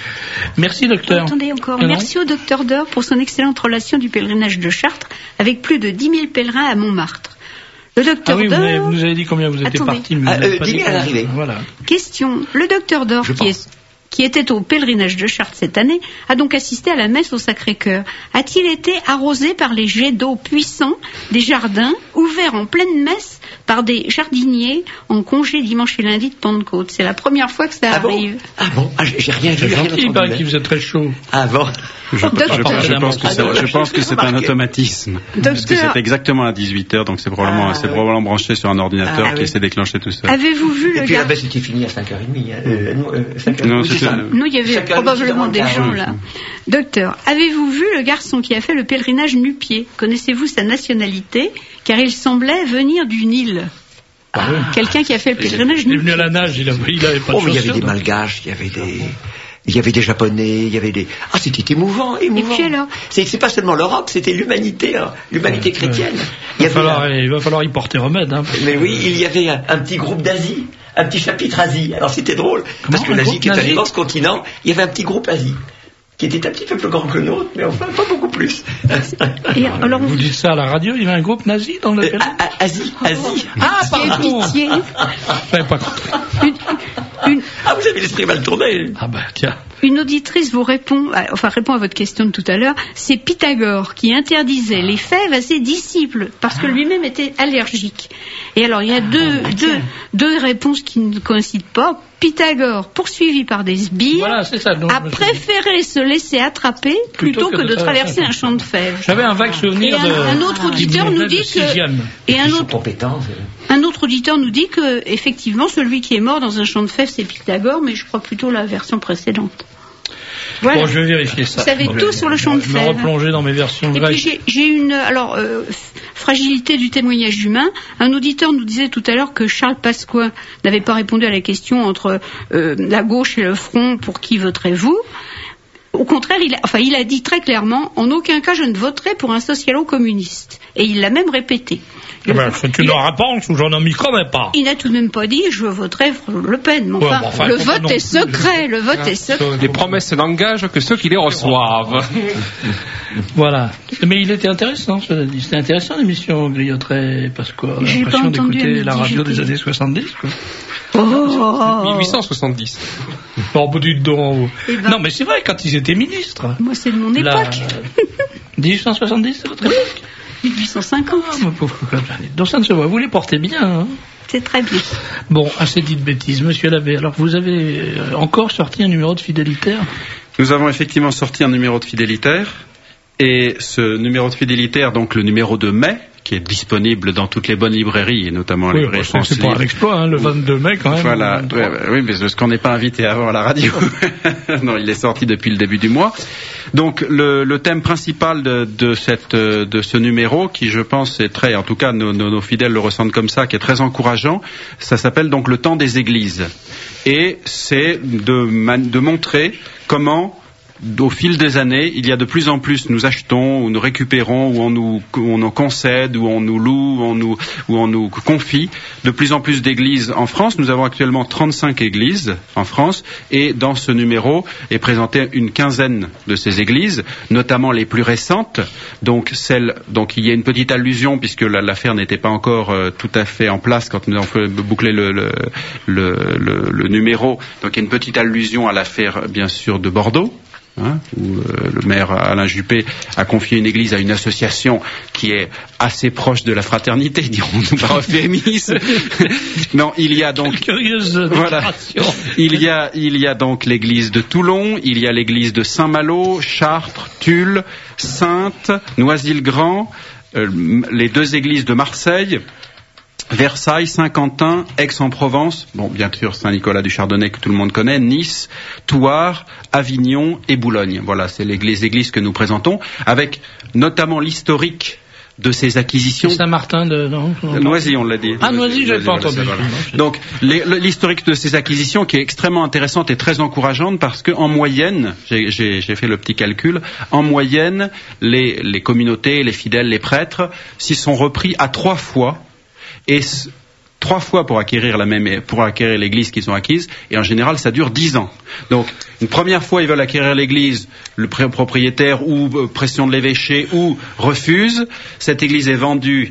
Merci, docteur. Attendez encore. Non. Merci au docteur Dor pour son excellente relation du pèlerinage de Chartres, avec plus de dix mille pèlerins à Montmartre. Le docteur ah oui, Dor... vous, avez, vous nous avez dit combien vous étiez Attendez. parti. Ah, euh, dix mille à l'arrivée. Voilà. Question. Le docteur Dor, qui, est, qui était au pèlerinage de Chartres cette année, a donc assisté à la messe au Sacré-Cœur. A-t-il été arrosé par les jets d'eau puissants des jardins, ouverts en pleine messe par des jardiniers en congé dimanche et lundi de Pentecôte? C'est la première fois que ça ah arrive. Bon ah bon ah, j'ai, j'ai rien vu. Rien il paraît qu'il faisait très chaud. Ah bon Je, je, je, je, pense que c'est, je pense que c'est un automatisme. Docteur, parce que c'est exactement à dix-huit heures, donc c'est probablement, ah, c'est oui. probablement branché sur un ordinateur ah, qui oui. s'est déclenché tout seul. Avez-vous vu et le puis gar... la messe était finie à cinq heures trente. Hein. Euh, non, euh, cinq heures, non, oui, c'était... non, il y avait probablement des gens là. Docteur, avez-vous vu le garçon qui a fait le pèlerinage nu-pied? Connaissez-vous sa nationalité? Car il semblait venir du Nil. Ah, oui. Quelqu'un qui a fait le pèlerinage nu-pied. Il est venu à la nage, il avait, il avait pas de oh, mais il y avait chaussures, des malgaches, il y avait des... Il y avait des Japonais, il y avait des... Ah, c'était émouvant, émouvant. Et puis alors c'est, c'est pas seulement l'Europe, c'était l'humanité, hein, l'humanité ouais, chrétienne. Ouais. Il, il, va falloir, un... il va falloir y porter remède. Hein, mais oui, il y avait un, un petit groupe d'Asie, un petit chapitre Asie. Alors c'était drôle, Comment, parce que l'Asie, qui est un immense continent, il y avait un petit groupe Asie, qui était un petit peu plus grand que le nôtre, mais enfin pas beaucoup plus. Et alors, vous dites ça à la radio, il y avait un groupe nazi dans le... Euh, Asie, Asie. Ah, pardon. Pitié. J'avais pas compris. Une, une... Ah, vous avez l'esprit mal tourné. Ah bah tiens. Une auditrice vous répond, enfin répond à votre question de tout à l'heure, c'est Pythagore qui interdisait les fèves à ses disciples parce que lui-même était allergique. Et alors il y a deux, deux, deux réponses qui ne coïncident pas. Pythagore, poursuivi par des sbires, voilà, c'est ça, donc, a préféré se laisser attraper plutôt, plutôt que, que de, de traverser un champ de fèves. J'avais un vague souvenir et de... Un, un autre auditeur nous dit que... Et un autre, un autre auditeur nous dit que, effectivement, celui qui est mort dans un champ de fèves, c'est Pythagore, mais je crois plutôt la version précédente. Voilà. Bon, je vais vérifier ça. Vous savez bon, tout sur le champ de fèves. Je vais me replonger dans mes versions Et grecques. puis j'ai, j'ai une alors euh, fragilité du témoignage humain. Un auditeur nous disait tout à l'heure que Charles Pasqua n'avait pas répondu à la question entre euh, la gauche et le front, pour qui voterez-vous? Au contraire, il a, enfin, il a dit très clairement, en aucun cas je ne voterai pour un socialo-communiste. Et il l'a même répété. Eh ben, c'est une réponse où j'en ai mis quand même pas. Il n'a tout de même pas dit je voterai Le Pen. Mais enfin, ouais, bon, enfin le vote est secret. Le vote est secret. Les promesses n'engagent que ceux qui les reçoivent. Voilà. Mais il était intéressant, cela dit. C'était intéressant l'émission Grillotret, parce qu'on a J'ai l'impression d'écouter la radio j'étais... des années soixante-dix, quoi. Oh. mille huit cent soixante-dix. Bon, bout du don. Eh ben, non, mais c'est vrai, quand ils étaient ministres. Moi, c'est de mon époque. La... dix-huit cent soixante-dix, c'est votre époque? mille huit cent cinquante. Ah, ma pauvre cocotte. Donc ça ne se voit. Vous les portez bien, hein? C'est très bien. Bon, assez dit de bêtises. Monsieur l'abbé, alors vous avez euh, encore sorti un numéro de fidélitaire ? Nous avons effectivement sorti un numéro de fidélitaire. Et ce numéro de fidélitaire, donc le numéro de mai, qui est disponible dans toutes les bonnes librairies, et notamment oui, les librairies France Livre. C'est pas un exploit, hein, le vingt-deux mai quand même. Voilà, ouais, oui, mais parce qu'on n'est pas invité avant à la radio. Non, il est sorti depuis le début du mois. Donc le, le thème principal de, de, cette, de ce numéro, qui je pense est très, en tout cas nos, nos, nos fidèles le ressentent comme ça, qui est très encourageant, ça s'appelle donc le temps des églises. Et c'est de, de montrer comment, au fil des années, il y a de plus en plus, nous achetons, ou nous récupérons, ou on nous, on nous concède, ou on nous loue, ou on nous, ou on nous confie de plus en plus d'églises en France. Nous avons actuellement trente-cinq églises en France, et dans ce numéro est présentée une quinzaine de ces églises, notamment les plus récentes. Donc celle, donc il y a une petite allusion, puisque l'affaire n'était pas encore euh, tout à fait en place quand nous avons bouclé le, le, le, le, le numéro. Donc il y a une petite allusion à l'affaire, bien sûr, de Bordeaux. Hein, où euh, le maire Alain Juppé a confié une église à une association qui est assez proche de la fraternité, dirons-nous par euphémisme. Non, il y a donc curieuse voilà, il y a il y a donc l'église de Toulon, il y a l'église de Saint-Malo, Chartres, Tulle, Saintes, Noisy-le-Grand, euh, les deux églises de Marseille, Versailles, Saint-Quentin, Aix-en-Provence, bon, bien sûr Saint-Nicolas du Chardonnay que tout le monde connaît, Nice, Thouars, Avignon et Boulogne. Voilà, c'est les, les églises que nous présentons, avec notamment l'historique de ces acquisitions. Saint-Martin de non, non, Noisy, on l'a dit. Ah, Noisy, j'avais pas entendu. Voilà. Donc, les, l'historique de ces acquisitions qui est extrêmement intéressante et très encourageante parce que en moyenne, j'ai, j'ai, j'ai fait le petit calcul, en moyenne, les, les communautés, les fidèles, les prêtres s'y sont repris à trois fois. Et c- trois fois pour acquérir la même, pour acquérir l'église qu'ils ont acquise, et en général ça dure dix ans. Donc une première fois ils veulent acquérir l'église, le propriétaire ou euh, pression de l'évêché ou refuse, cette église est vendue.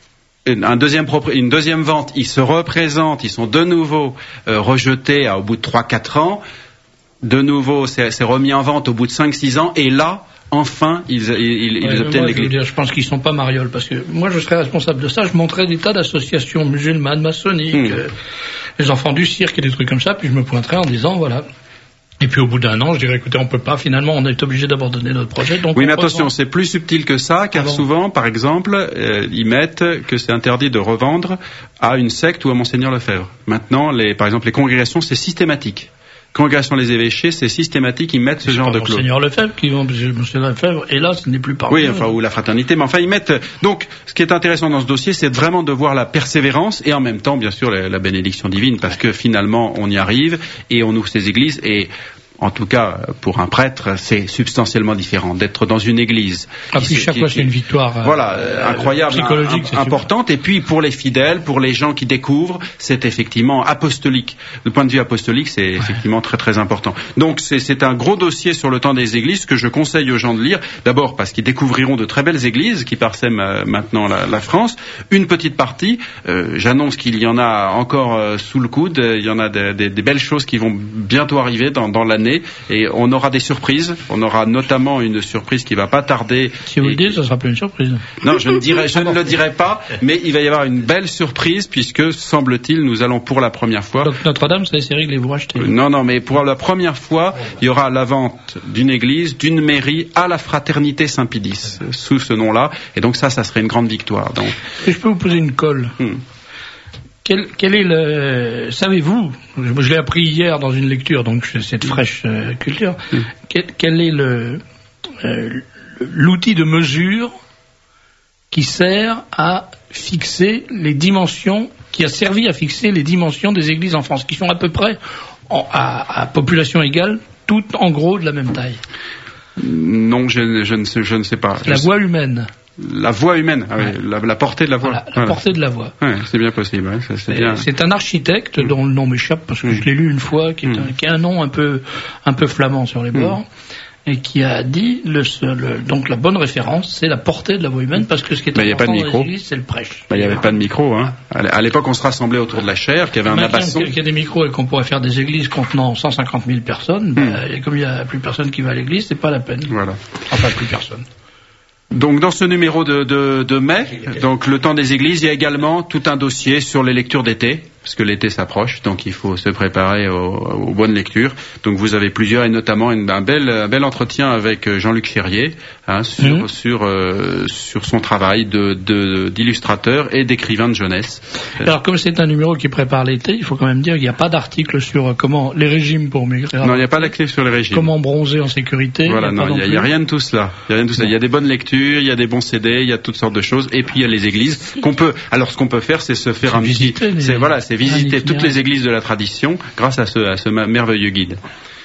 Un deuxième propri- une deuxième vente, ils se représentent, ils sont de nouveau euh, rejetés à, au bout de trois quatre ans, de nouveau c'est, c'est remis en vente au bout de cinq six ans, et là enfin, ils, ils, ils ouais, obtiennent moi, l'église. Je, dire, je pense qu'ils sont pas marioles, parce que moi, je serais responsable de ça. Je montrais des tas d'associations musulmanes, maçonniques, mmh. euh, les enfants du cirque et des trucs comme ça, puis je me pointerais en disant, voilà. Et puis au bout d'un an, je dirais, écoutez, on peut pas, finalement, on est obligé d'abandonner notre projet. Donc oui, mais attention, c'est plus subtil que ça, car ah bon. souvent, par exemple, euh, ils mettent que c'est interdit de revendre à une secte ou à Monseigneur Lefebvre. Maintenant, les, par exemple, les congrégations, c'est systématique. Congrégation des évêchés, c'est systématique, ils mettent ce genre de clause. Monseigneur Lefebvre qui vont, Monseigneur Lefebvre, hélas, ce n'est plus parmi Oui, enfin, ou la fraternité, mais enfin, ils mettent, donc, ce qui est intéressant dans ce dossier, c'est vraiment de voir la persévérance et en même temps, bien sûr, la, la bénédiction divine, parce que finalement, on y arrive et on ouvre ces églises et, en tout cas, pour un prêtre, c'est substantiellement différent d'être dans une église. Ah, puis chaque qui, fois, c'est une victoire. Voilà, euh, incroyable, psychologique, un, importante. Et puis, pour les fidèles, pour les gens qui découvrent, c'est effectivement apostolique. Du point de vue apostolique, c'est ouais. effectivement très très important. Donc, c'est, c'est un gros dossier sur le temps des églises que je conseille aux gens de lire. D'abord, parce qu'ils découvriront de très belles églises qui parsèment euh, maintenant la, la France. Une petite partie, euh, j'annonce qu'il y en a encore euh, sous le coude. Il y en a des, des, des belles choses qui vont bientôt arriver dans, dans l'année. Et on aura des surprises. On aura notamment une surprise qui va pas tarder. Si vous le dites, ça sera plus une surprise. Non, je ne dirai, je ne le dirai pas, mais il va y avoir une belle surprise puisque, semble-t-il, nous allons pour la première fois. Donc Notre-Dame, c'est les règles, vous rachetez. Euh, non, non, mais pour la première fois, il y aura la vente d'une église, d'une mairie à la Fraternité Saint-Pédis, sous ce nom-là. Et donc ça, ça serait une grande victoire. Donc. Et je peux vous poser une colle. Hmm. Quel, quel est le... Savez-vous, je, je l'ai appris hier dans une lecture, donc cette fraîche euh, culture, mm. quel, quel est le, euh, l'outil de mesure qui sert à fixer les dimensions, qui a servi à fixer les dimensions des églises en France, qui sont à peu près, en, à, à population égale, toutes en gros de la même taille? Non, je, je, ne, sais, je ne sais pas. La voie humaine. La voix humaine, ah, ouais. oui, la, la portée de la voix. Voilà, la voilà. portée de la voix. Ouais, c'est bien possible. Ouais, ça, c'est, bien. c'est un architecte dont le nom m'échappe parce que mmh. je l'ai lu une fois, qui, est mmh. un, qui a un nom un peu, un peu flamand sur les bords, mmh. et qui a dit le, le, donc la bonne référence, c'est la portée de la voix humaine, parce que ce qui est bah, important de dans les églises, c'est le prêche. Bah, il n'y avait pas de micro. Hein. À l'époque, on se rassemblait autour de la chaire, qu'il y avait un abasson. Qu'il y a des micros et qu'on pourrait faire des églises contenant cent cinquante mille personnes, mmh. bah, et comme il n'y a plus personne qui va à l'église, c'est pas la peine. Voilà. Enfin, plus personne. Donc dans ce numéro de, de, de mai, donc le temps des églises, il y a également tout un dossier sur les lectures d'été, parce que l'été s'approche, donc il faut se préparer aux, aux bonnes lectures. Donc vous avez plusieurs, et notamment une, un, bel, un bel entretien avec Jean-Luc Ferrier hein, sur, mmh. sur, euh, sur son travail de, de, d'illustrateur et d'écrivain de jeunesse. Alors comme c'est un numéro qui prépare l'été, il faut quand même dire qu'il n'y a pas d'article sur comment les régimes pour maigrir. Non, il n'y a pas d'article sur les régimes. Comment bronzer en sécurité. Voilà, non, il n'y a, a rien de tout cela. Il y a rien de tout ça. Il y a des bonnes lectures, il y a des bons C D, il y a toutes sortes de choses, et puis il y a les églises qu'on peut. Alors ce qu'on peut faire, c'est se faire c'est un petit, les... c'est voilà, c'est visiter toutes les églises de la tradition grâce à ce, à ce merveilleux guide.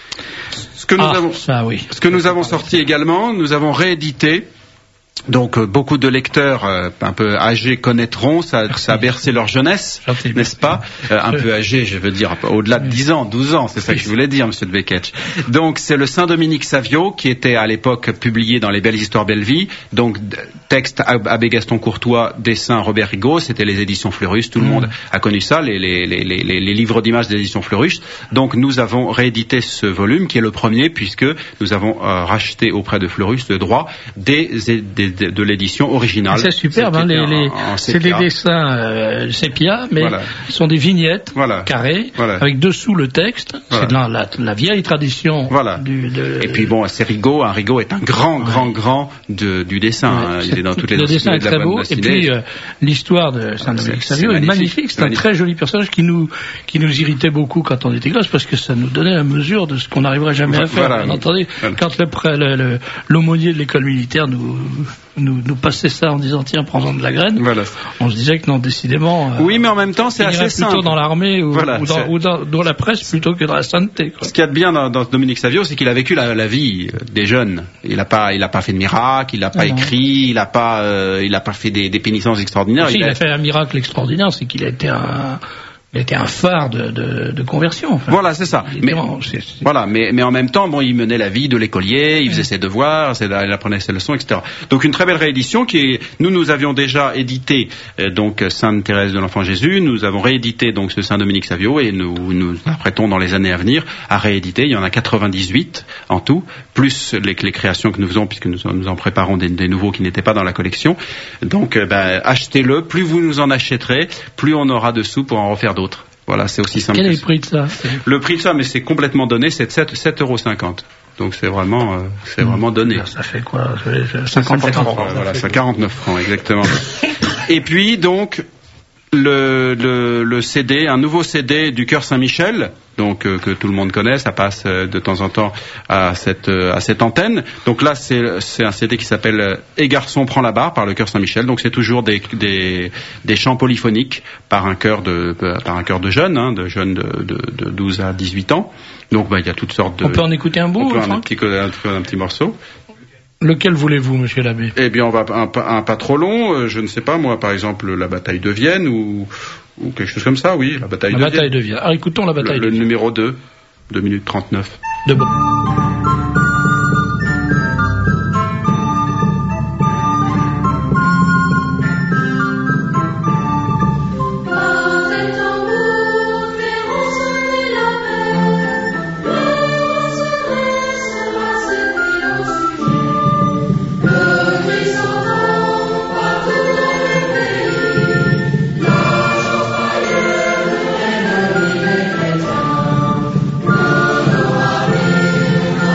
Ce que nous ah, avons, ça, oui. ce que nous avons sorti également, nous avons réédité. Donc euh, beaucoup de lecteurs euh, un peu âgés connaîtront, ça, ça a bercé leur jeunesse, Gentil. N'est-ce pas euh, Un peu âgés, je veux dire, au-delà de dix ans, douze ans, c'est ça que je voulais dire, Monsieur de Beketch. Donc c'est le Saint-Dominique Savio qui était à l'époque publié dans les Belles Histoires Belleville, donc texte Abbé Gaston Courtois, dessin Robert Rigaud, c'était les éditions Fleurus, tout le mmh. monde a connu ça, les, les, les, les, les livres d'images des éditions Fleurus. Donc nous avons réédité ce volume qui est le premier puisque nous avons euh, racheté auprès de Fleurus le droit des, des De, de l'édition originale. C'est superbe, hein, les, les, en, en c'est des dessins euh, sépia, mais voilà. Ce sont des vignettes voilà. carrées, voilà. avec dessous le texte. Voilà. C'est de la, la, la vieille tradition. Voilà. Du, de... Et puis bon, c'est Rigaud. Hein, Rigaud est un grand, ouais. grand, grand de, du dessin. Ouais, hein. Il est dans toutes les le dessin est très beau. Et puis euh, l'histoire de Saint-Dominique Savio est magnifique. C'est un très joli personnage qui nous qui nous irritait beaucoup quand on était gosse parce que ça nous donnait la mesure de ce qu'on n'arriverait jamais à faire. Voilà. Vous entendez, voilà. Quand le, le, l'aumônier de l'école militaire nous Nous, nous passait ça en disant tiens prends-en de la graine voilà. On se disait que non décidément euh, oui mais en même temps c'est assez simple plutôt dans l'armée ou, voilà, ou, dans, ou dans, dans la presse plutôt que dans la sainteté quoi. Ce qu'il y a de bien dans, dans Dominique Savio c'est qu'il a vécu la, la vie des jeunes, il n'a pas il a pas fait de miracle, il n'a pas ah, écrit il n'a pas euh, il a pas fait des, des pénitences extraordinaires si, il, il a... a fait un miracle extraordinaire, c'est qu'il a été un Il était un phare de, de, de conversion. Enfin. Voilà, c'est ça. Mais, c'est, c'est... Voilà, mais, mais en même temps, bon, il menait la vie de l'écolier, il faisait ses devoirs, il apprenait ses leçons, et cetera. Donc une très belle réédition qui est, nous, nous avions déjà édité euh, donc Sainte Thérèse de l'Enfant Jésus, nous avons réédité donc ce Saint Dominique Savio et nous nous apprêtons dans les années à venir à rééditer. Il y en a quatre-vingt-dix-huit en tout, plus les, les créations que nous faisons puisque nous, nous en préparons des, des nouveaux qui n'étaient pas dans la collection. Donc, euh, ben, achetez-le. Plus vous nous en achèterez, plus on aura de sous pour en refaire d'autres. Voilà, c'est aussi simple. Quel est le prix de ça? Le prix de ça, mais c'est complètement donné, c'est de sept euros cinquante. Donc c'est vraiment, euh, c'est mmh. vraiment donné. Ça fait quoi? cinquante francs. Voilà, c'est quarante-neuf francs, exactement. Et puis, donc, le, le, le C D, un nouveau C D du Cœur Saint-Michel, donc euh, que tout le monde connaît, ça passe euh, de temps en temps à cette euh, à cette antenne. Donc là, c'est c'est un C D qui s'appelle euh, Et garçon prend la barre par le Chœur Saint-Michel. Donc c'est toujours des des des chants polyphoniques par un chœur de par un chœur de jeunes, hein, de jeunes de, de de douze à dix-huit ans. Donc bah il y a toutes sortes de. On peut en écouter un bout. On peut en un petit un, un petit morceau. Lequel voulez-vous, monsieur l'abbé? Eh bien, on va un, un pas trop long. Euh, je ne sais pas moi, par exemple, la bataille de Vienne ou ou quelque chose comme ça. Oui, la bataille la de bataille Vienne. de Vienne. Alors écoutons la bataille. Le, de le numéro deux, deux minutes trente-neuf. De bon. Thank you.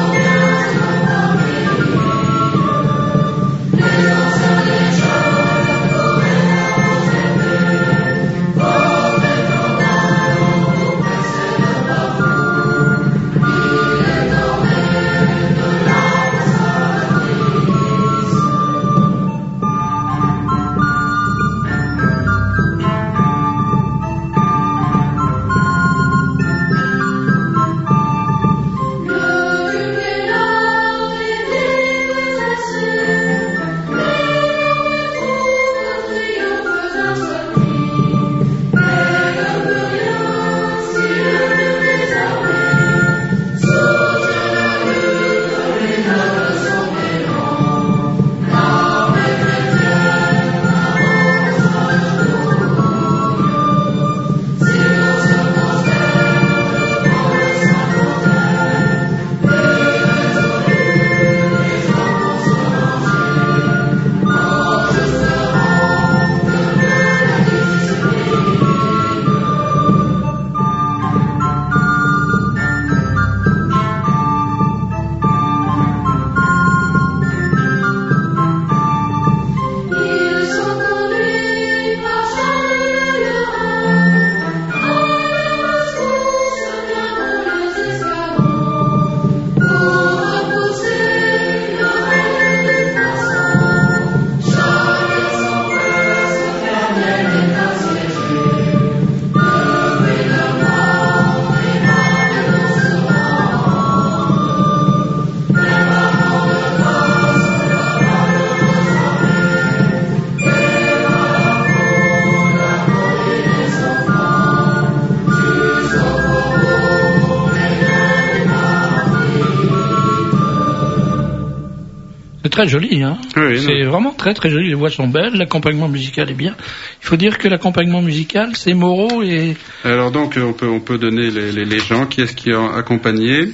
C'est très joli, hein. Oui, c'est non. vraiment très très joli. Les voix sont belles, l'accompagnement musical est bien. Il faut dire que l'accompagnement musical, c'est Moreau et... Alors donc, on peut, on peut donner les, les, les gens. Qui est-ce qui a accompagné?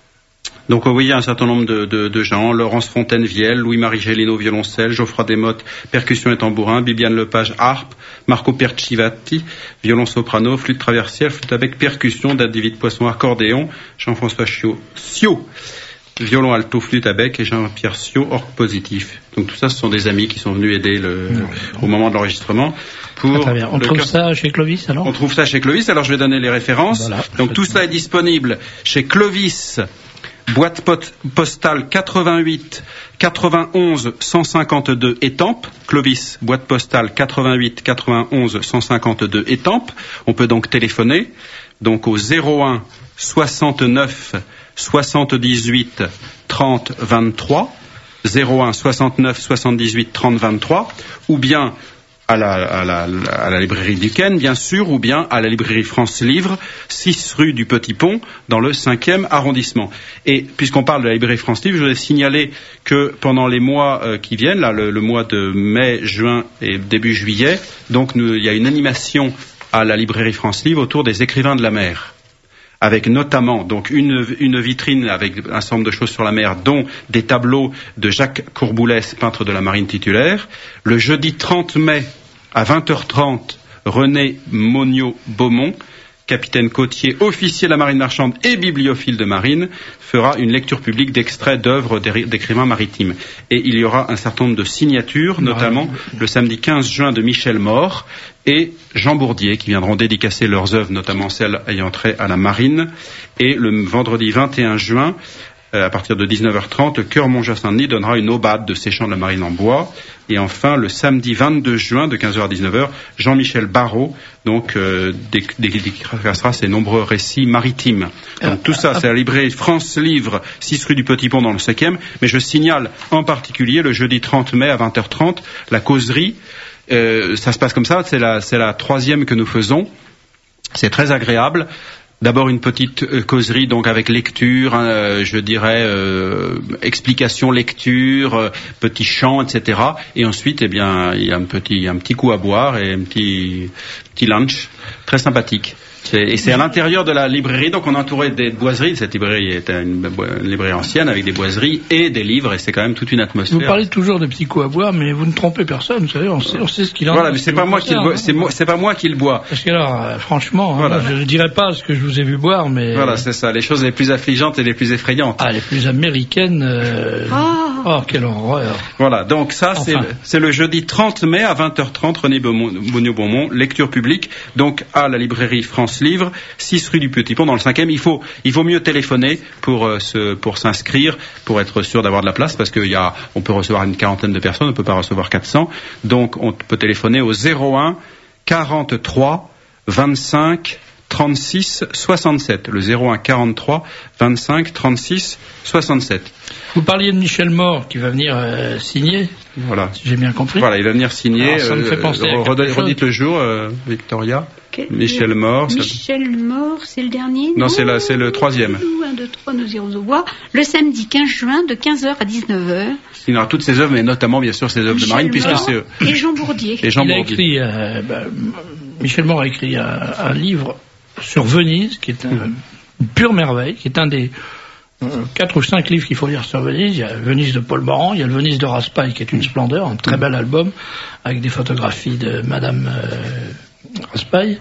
Donc vous voyez un certain nombre de, de, de gens, Laurence Fontaine-Vielle, Louis-Marie Gélineau, violoncelle, Geoffroy Desmottes, percussion et tambourin, Bibiane Lepage, harpe, Marco Percivati, violon soprano, flûte traversière, flûte avec percussion, David Poisson, accordéon, Jean-François Sio, Sio, violon alto, flûte à bec et Jean-Pierre Sio, orgue positif. Donc tout ça, ce sont des amis qui sont venus aider le, oui. au moment de l'enregistrement. Pour très bien. On trouve cœur... ça chez Clovis alors? On trouve ça chez Clovis, alors je vais donner les références. Voilà, donc tout ça est disponible chez Clovis, boîte postale quatre-vingt-huit quatre-vingt-onze cent cinquante-deux Étampes, Clovis, boîte postale quatre-vingt-huit quatre-vingt-onze cent cinquante-deux Étampes. On peut donc téléphoner donc au zéro un soixante-neuf soixante-dix-huit trente vingt-trois, zéro un soixante-neuf soixante-dix-huit trente vingt-trois, ou bien à la, à la, à la librairie Duquesne, bien sûr, ou bien à la librairie France Livre, six rue du Petit Pont, dans le cinquième arrondissement. Et puisqu'on parle de la librairie France Livre, je voudrais signaler que pendant les mois euh, qui viennent, là, le, le mois de mai, juin et début juillet, donc nous, il y a une animation à la librairie France Livre autour des écrivains de la mer, avec notamment donc une, une vitrine avec un certain nombre de choses sur la mer, dont des tableaux de Jacques Courboulès, peintre de la marine titulaire. Le jeudi trente mai à vingt heures trente, René Monniot-Beaumont, capitaine côtier, officier de la marine marchande et bibliophile de marine, fera une lecture publique d'extraits d'œuvres d'écrivains maritimes. Et il y aura un certain nombre de signatures, notamment le samedi quinze juin de Michel Mort et Jean Bourdier, qui viendront dédicacer leurs œuvres, notamment celles ayant trait à la marine. Et le vendredi vingt et un juin, à partir de dix-neuf heures trente, le Chœur Montjoie-Saint-Denis donnera une aubade de ces chants de la marine en bois. Et enfin, le samedi vingt-deux juin, de quinze heures à dix-neuf heures, Jean-Michel Barrault, donc, euh, dédicacera ses nombreux récits maritimes. Donc, tout ça, c'est à la librairie France Livre, six rue du Petit Pont, dans le cinquième. Mais je signale en particulier, le jeudi trente mai, à vingt heures trente, la causerie. Euh, ça se passe comme ça, c'est la, c'est la troisième que nous faisons. C'est très agréable. D'abord une petite euh, causerie donc avec lecture, hein, je dirais euh, explication, lecture, euh, petit chant, et cetera. Et ensuite, eh bien, il y a un petit, un petit coup à boire et un petit, petit lunch très sympathique. C'est, et c'est à l'intérieur de la librairie, donc on est entouré des boiseries. Cette librairie est une, une librairie ancienne avec des boiseries et des livres, et c'est quand même toute une atmosphère. Vous parlez toujours de petits coups à boire, mais vous ne trompez personne, vous savez, on sait, on sait ce qu'il en est. Voilà, mais c'est pas moi qui le bois, c'est, moi, c'est pas moi qui le bois. Parce que alors, euh, franchement, voilà. hein, je ne dirais pas ce que je vous ai vu boire, mais... Voilà, c'est ça, les choses les plus affligeantes et les plus effrayantes. Ah, les plus américaines... Euh... Oh. oh, quelle horreur. Voilà, donc ça, enfin. c'est, le, c'est le jeudi trente mai à vingt heures trente, René Monniot-Beaumont, lecture publique, donc à la librairie France Livre, six rue du Petit Pont, dans le cinquième. Il faut, il vaut mieux téléphoner pour, euh, se, pour s'inscrire, pour être sûr d'avoir de la place, parce qu'il y a, on peut recevoir une quarantaine de personnes, on ne peut pas recevoir quatre cents. Donc, on peut téléphoner au zéro un quarante-trois vingt-cinq trente-six soixante-sept. Le zéro un quarante-trois vingt-cinq trente-six soixante-sept. Vous parliez de Michel Mort qui va venir euh, signer. Voilà. Si j'ai bien compris. Voilà, il va venir signer. Alors, ça me fait penser euh, à quelque chose. Redites le jour, euh, Victoria. Quel... Michel Mort. Michel ça... Mort, c'est le dernier. Non, non c'est, la, c'est le troisième. un, deux, trois, nous irons au bois. Le samedi quinze juin, de quinze heures à dix-neuf heures. Il y aura toutes ses œuvres, mais notamment, bien sûr, ses œuvres de marine, puisque Mort c'est... Et Jean Bourdier. Et Jean il Bourdier. A écrit, euh, bah, Michel Mort a écrit un, un livre sur Venise, qui est un, mmh. une pure merveille, qui est un des euh, quatre ou cinq livres qu'il faut lire sur Venise. Il y a Venise de Paul Morand, il y a le Venise de Raspail, qui est une splendeur, un très bel album, avec des photographies de Madame euh, Raspail.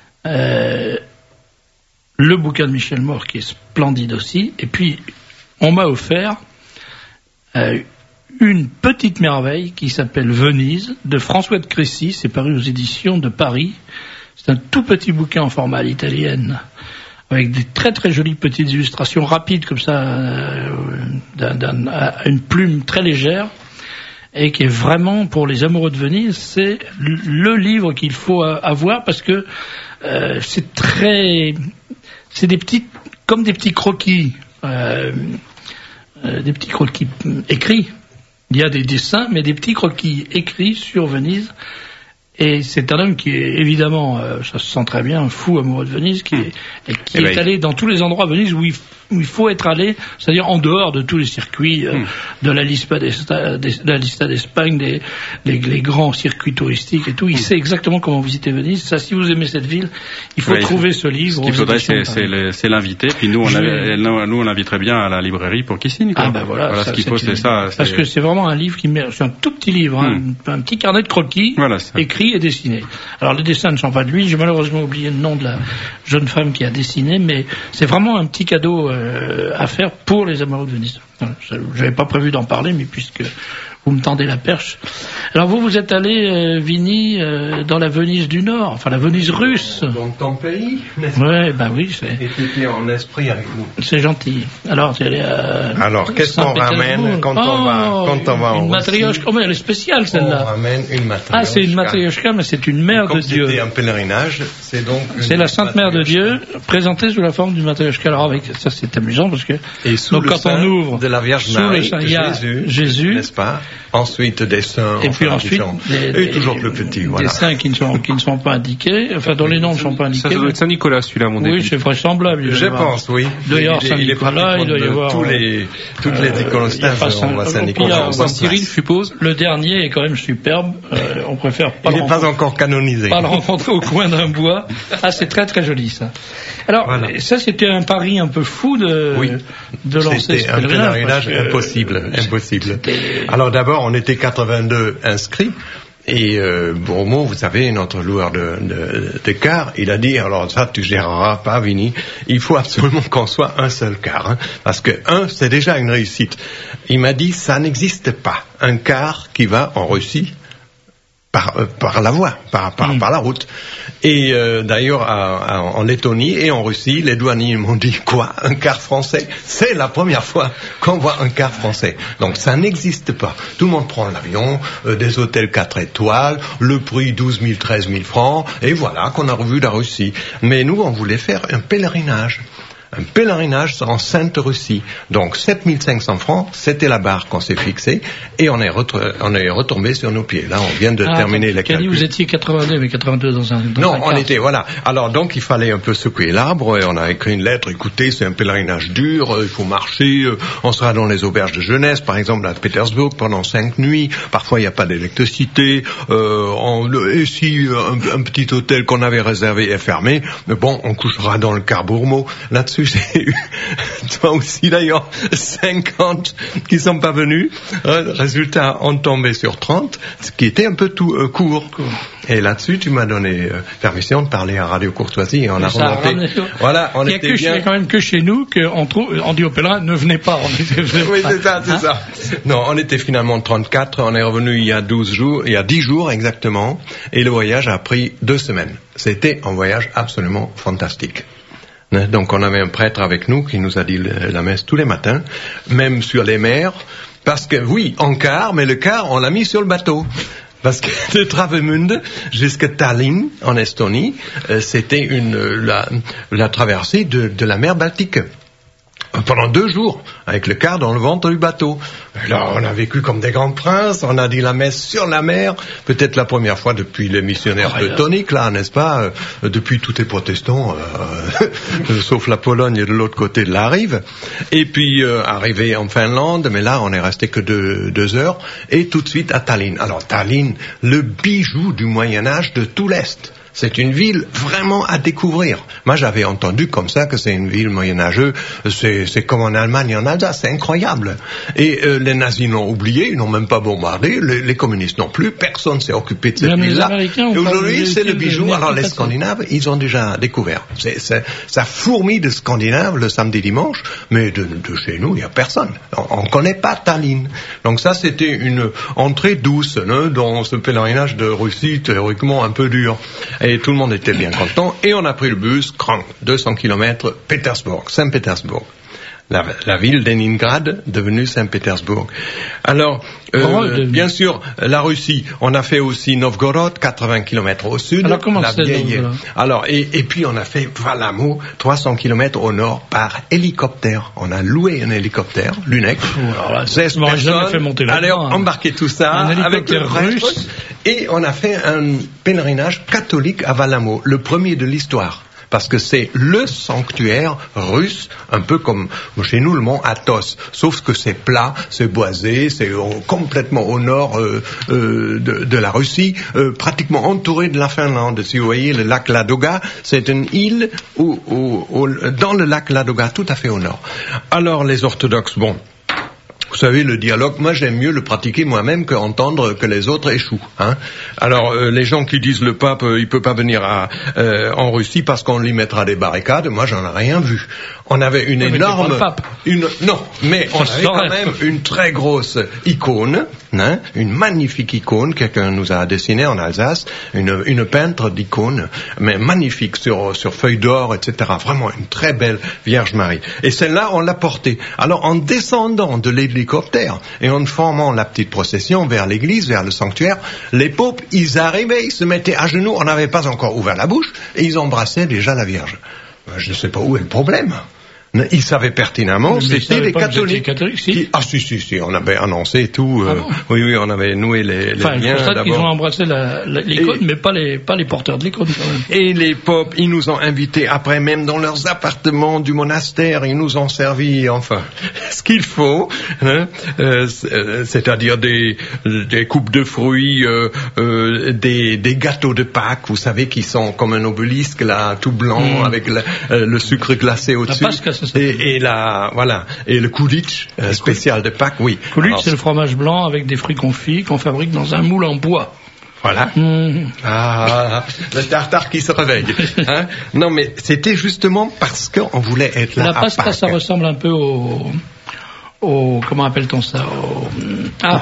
Euh, le bouquin de Michel Mort, qui est splendide aussi. Et puis, on m'a offert euh, une petite merveille qui s'appelle Venise, de François de Crécy. C'est paru aux éditions de Paris. C'est un tout petit bouquin en format à l'italienne, avec des très très jolies petites illustrations rapides comme ça, euh, d'un, d'un, à une plume très légère, et qui est vraiment, pour les amoureux de Venise, c'est le livre qu'il faut avoir, parce que euh, c'est très... c'est des petits... comme des petits croquis, euh, euh, des petits croquis écrits. Il y a des dessins, mais des petits croquis écrits sur Venise. Et c'est un homme qui est évidemment, euh, ça se sent très bien, un fou amoureux de Venise, qui est, et qui eh est ben, allé dans tous les endroits à Venise où il, où il faut être allé, c'est-à-dire en dehors de tous les circuits, euh, mm. de la Lista d'Espagne, de la Lista d'Espagne, des les, les grands circuits touristiques et tout. Il mm. sait exactement comment visiter Venise. Ça, si vous aimez cette ville, il faut ouais, trouver ce livre. Ce qu'il faudrait, c'est, c'est, le, c'est l'inviter. Puis nous, on avait, nous, on l'inviterait bien à la librairie pour qu'il signe. Quoi. Ah ben voilà. Voilà ça, ce qu'il faut, c'est, c'est ça. C'est... Parce que c'est vraiment un livre qui met, c'est un tout petit livre, hein, mm. un, un petit carnet de croquis, voilà, écrit et dessiné. Alors les dessins ne sont pas de lui. J'ai malheureusement oublié le nom de la jeune femme qui a dessiné, mais c'est vraiment un petit cadeau euh, à faire pour les amoureux de Venise. Je n'avais pas prévu d'en parler, mais puisque vous me tendez la perche. Alors vous, vous êtes allé, euh, Vini, euh, dans la Venise du Nord, enfin la Venise russe. Dans ton pays, n'est-ce pas? Ouais, ben oui, c'est... Et tu étais en esprit avec nous. C'est gentil. Alors, tu es allé à... Alors, qu'est-ce qu'on ramène quand on va, oh, quand on va en Une matrioshka. Oh, mais elle est spéciale, celle-là. On ramène une matrioshka. Ah, c'est une matrioshka, mais c'est une mère comme de Dieu. C'était un pèlerinage, c'est donc c'est la Sainte Mère de Dieu, présentée sous la forme d'une matrioshka. Alors, avec ça, c'est amusant, parce que... Et sous donc, le quand sein on ouvre, de la Vierge sous Marie, le sein, il y a Jésus, Jésus, n'est-ce pas? Ensuite, des saints. Et puis ensuite, les, et toujours plus petits, voilà. Des saints qui ne sont, qui ne sont pas indiqués, enfin, dont les noms ne sont pas indiqués. Ça doit être Saint-Nicolas, celui-là, mon Oui, c'est vraisemblable. Je pense, oui. Il doit y avoir Saint-Nicolas, il doit y avoir... Tous les, toutes les iconostases, on voit Saint-Nicolas. Saint-Cyril, je suppose. Le dernier est quand même superbe. Euh, on préfère pas il le n'est pas encore canonisé. Pas le rencontrer au coin d'un bois. Ah, c'est très très joli, ça. Alors, voilà. Ça, c'était un pari un peu fou de, oui. de lancer c'était ce un pèlerinage que, impossible, euh, impossible. Alors d'abord, on était quatre-vingt-deux inscrits. Et euh, Bourmont, vous savez, notre loueur de, de, de car, il a dit, alors ça tu géreras pas, Vini, il faut absolument qu'on soit un seul car, hein, parce que un, c'est déjà une réussite. Il m'a dit, ça n'existe pas, un car qui va en Russie par, euh, par la voie, par, par, mmh. par la route. Et euh, d'ailleurs, à, à, en Lettonie et en Russie, les douaniers m'ont dit, quoi, un car français? C'est la première fois qu'on voit un car français. Donc ça n'existe pas. Tout le monde prend l'avion, euh, des hôtels quatre étoiles, le prix douze mille, treize mille francs, et voilà qu'on a revu la Russie. Mais nous, on voulait faire un pèlerinage. Un pèlerinage en Sainte-Russie. Donc sept mille cinq cents francs, c'était la barre qu'on s'est fixée, et on est, re- on est retombé sur nos pieds. Là, on vient de ah, terminer la calcul. Vous étiez quatre-vingt-deux, mais quatre-vingt-deux dans un... Dans non, un on était, voilà. Alors donc, il fallait un peu secouer l'arbre, et on a écrit une lettre, écoutez, c'est un pèlerinage dur, il faut marcher, on sera dans les auberges de jeunesse, par exemple à Pétersbourg, pendant cinq nuits, parfois il n'y a pas d'électricité, euh, on, et si un, un petit hôtel qu'on avait réservé est fermé, mais bon, on couchera dans le car Bourmont. Là-dessus, j'ai eu, toi aussi d'ailleurs, cinquante qui sont pas venus. Euh, résultat, on tombait sur trente, ce qui était un peu tout euh, court. court. Et là-dessus, tu m'as donné euh, permission de parler à Radio Courtoisie et on a remonté. Voilà, on il y a était que bien. Chez, quand même que chez nous qu'on trouve, on dit aux pèlerins, ne venez pas. On était, oui, c'est ça, c'est hein? ça. Non, on était finalement trente-quatre. On est revenu il y a douze jours, il y a dix jours exactement, et le voyage a pris deux semaines. C'était un voyage absolument fantastique. Donc on avait un prêtre avec nous qui nous a dit la messe tous les matins, même sur les mers, parce que oui, en car, mais le car on l'a mis sur le bateau. Parce que de Travemünde jusqu'à Tallinn, en Estonie, euh, c'était une la, la traversée de, de la mer Baltique. Pendant deux jours, avec le car dans le ventre du bateau. Et là, on a vécu comme des grands princes, on a dit la messe sur la mer, peut-être la première fois depuis les missionnaires oh, teutoniques, là, n'est-ce pas, euh, depuis tous les protestants, euh, sauf la Pologne et de l'autre côté de la rive. Et puis, euh, arrivé en Finlande, mais là, on est resté que deux, deux heures, et tout de suite à Tallinn. Alors, Tallinn, le bijou du Moyen-Âge de tout l'Est. C'est une ville vraiment à découvrir. Moi, j'avais entendu comme ça que c'est une ville moyenâgeuse. C'est, c'est comme en Allemagne et en Alsace. C'est incroyable. Et euh, les nazis l'ont oublié. Ils n'ont même pas bombardé. Les, les communistes non plus. Personne s'est occupé de cette ville-là. Et aujourd'hui, c'est le bijou. Alors, les Scandinaves, ils ont déjà découvert. C'est, c'est, ça fourmille de Scandinaves le samedi dimanche. Mais de, de chez nous, il n'y a personne. On ne connaît pas Tallinn. Donc ça, c'était une entrée douce hein, dans ce pèlerinage de Russie, théoriquement un peu dur. Et tout le monde était bien content. Et on a pris le bus, crank, deux cents kilomètres, Pétersbourg, Saint-Pétersbourg. La, la ville de Leningrad devenue Saint-Pétersbourg. Alors, euh, bien sûr, la Russie, on a fait aussi Novgorod, quatre-vingts kilomètres au sud. Alors, comment la c'est vieille... Alors, et, et puis on a fait Valamo, trois cents kilomètres au nord par hélicoptère. On a loué un hélicoptère, l'Unex. seize personnes. Allez, on embarqué tout ça un avec le russe. Et on a fait un pèlerinage catholique à Valamo, le premier de l'histoire. parce que c'est le sanctuaire russe, un peu comme chez nous le mont Athos, sauf que c'est plat, c'est boisé, c'est au, complètement au nord euh, euh, de, de la Russie, euh, pratiquement entouré de la Finlande. Si vous voyez le lac Ladoga, c'est une île où, où, où, dans le lac Ladoga, tout à fait au nord. Alors les orthodoxes, bon... Vous savez, le dialogue, moi j'aime mieux le pratiquer moi-même qu'entendre que les autres échouent. Hein. Alors euh, les gens qui disent le pape, euh, il peut pas venir à, euh, en Russie parce qu'on lui mettra des barricades, moi j'en ai rien vu. On avait une oui, énorme, mais pas le pape. une non, mais on Ça avait quand même une très grosse icône, hein, une magnifique icône que quelqu'un nous a dessinée en Alsace, une, une peintre d'icône, mais magnifique sur sur feuille d'or, et cetera. Vraiment une très belle Vierge Marie. Et celle-là, on l'a portée. Alors en descendant de l'hélicoptère et en formant la petite procession vers l'église, vers le sanctuaire, les popes, ils arrivaient, ils se mettaient à genoux, on n'avait pas encore ouvert la bouche, et ils embrassaient déjà la Vierge. Je ne sais pas où est le problème. Ils savaient pertinemment, mais c'était les catholiques. catholiques si. Qui, ah si, si, si, on avait annoncé tout. Euh, ah bon oui, oui, on avait noué les, les enfin, liens c'est pour ça d'abord. qu'ils ont embrassé la, la, l'icône, et, mais pas les, pas les porteurs de l'icône quand même. Et les popes, ils nous ont invités après, même dans leurs appartements du monastère, ils nous ont servi, enfin, ce qu'il faut, hein, euh, c'est-à-dire des, des coupes de fruits, euh, euh, des, des gâteaux de Pâques, vous savez, qui sont comme un obélisque, là, tout blanc, mmh. avec le, euh, le sucre glacé au-dessus. La Pasque, ça et, et la voilà, et le koulitch euh, spécial de Pâques, oui. Koulitch, c'est le fromage blanc avec des fruits confits qu'on fabrique dans un moule en bois. Voilà. Mmh. Ah, le tartare qui se réveille. Hein. Non, mais c'était justement parce qu'on voulait être là. La à pasta, Pâques. Ça ressemble un peu au, au comment appelle-t-on ça au, ah.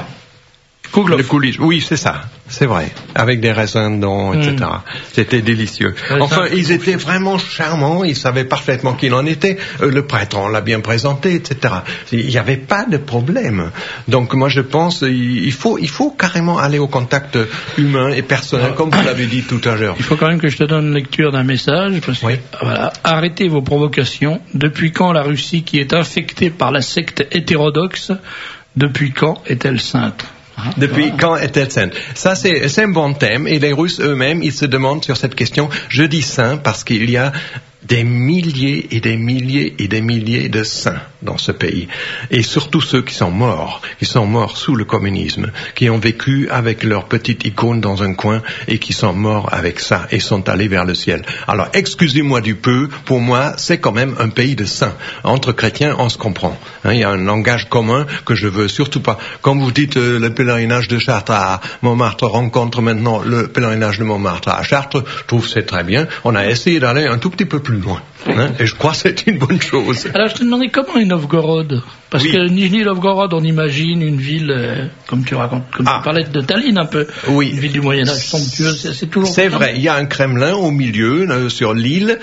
Le koulitch, oui, c'est ça, c'est vrai, avec des raisins dedans, et cetera. Mm. C'était délicieux. Ouais, enfin, ils étaient vraiment charmants, ils savaient parfaitement qui il en était. Euh, le prêtre, on l'a bien présenté, et cetera. Il n'y avait pas de problème. Donc, moi, je pense, il faut, il faut carrément aller au contact humain et personnel, comme vous l'avez dit tout à l'heure. Il faut quand même que je te donne lecture d'un message, parce que, oui. Voilà, arrêtez vos provocations. Depuis quand la Russie, qui est infectée par la secte hétérodoxe, depuis quand est-elle sainte? Depuis quand est-elle sainte? Ça, c'est, c'est un bon thème, et les Russes eux-mêmes, ils se demandent sur cette question. Je dis saint parce qu'il y a des milliers et des milliers et des milliers de saints dans ce pays. Et surtout ceux qui sont morts, qui sont morts sous le communisme, qui ont vécu avec leur petite icône dans un coin et qui sont morts avec ça et sont allés vers le ciel. Alors, excusez-moi du peu, pour moi, c'est quand même un pays de saints. Entre chrétiens, on se comprend. Hein, il y a un langage commun que je veux surtout pas. Quand vous dites euh, le pèlerinage de Chartres à Montmartre rencontre maintenant le pèlerinage de Montmartre à Chartres, je trouve que c'est très bien. On a essayé d'aller un tout petit peu plus loin. Hein, et je crois que c'est une bonne chose. Alors je te demandais comment est Novgorod? Parce oui. que Nijni Novgorod, on imagine une ville, euh, comme tu racontes, comme ah. tu parlais de Tallinn un peu, oui. une ville du Moyen-Âge somptueuse, c'est, c'est toujours... C'est vrai, il y a un Kremlin au milieu, là, sur l'île,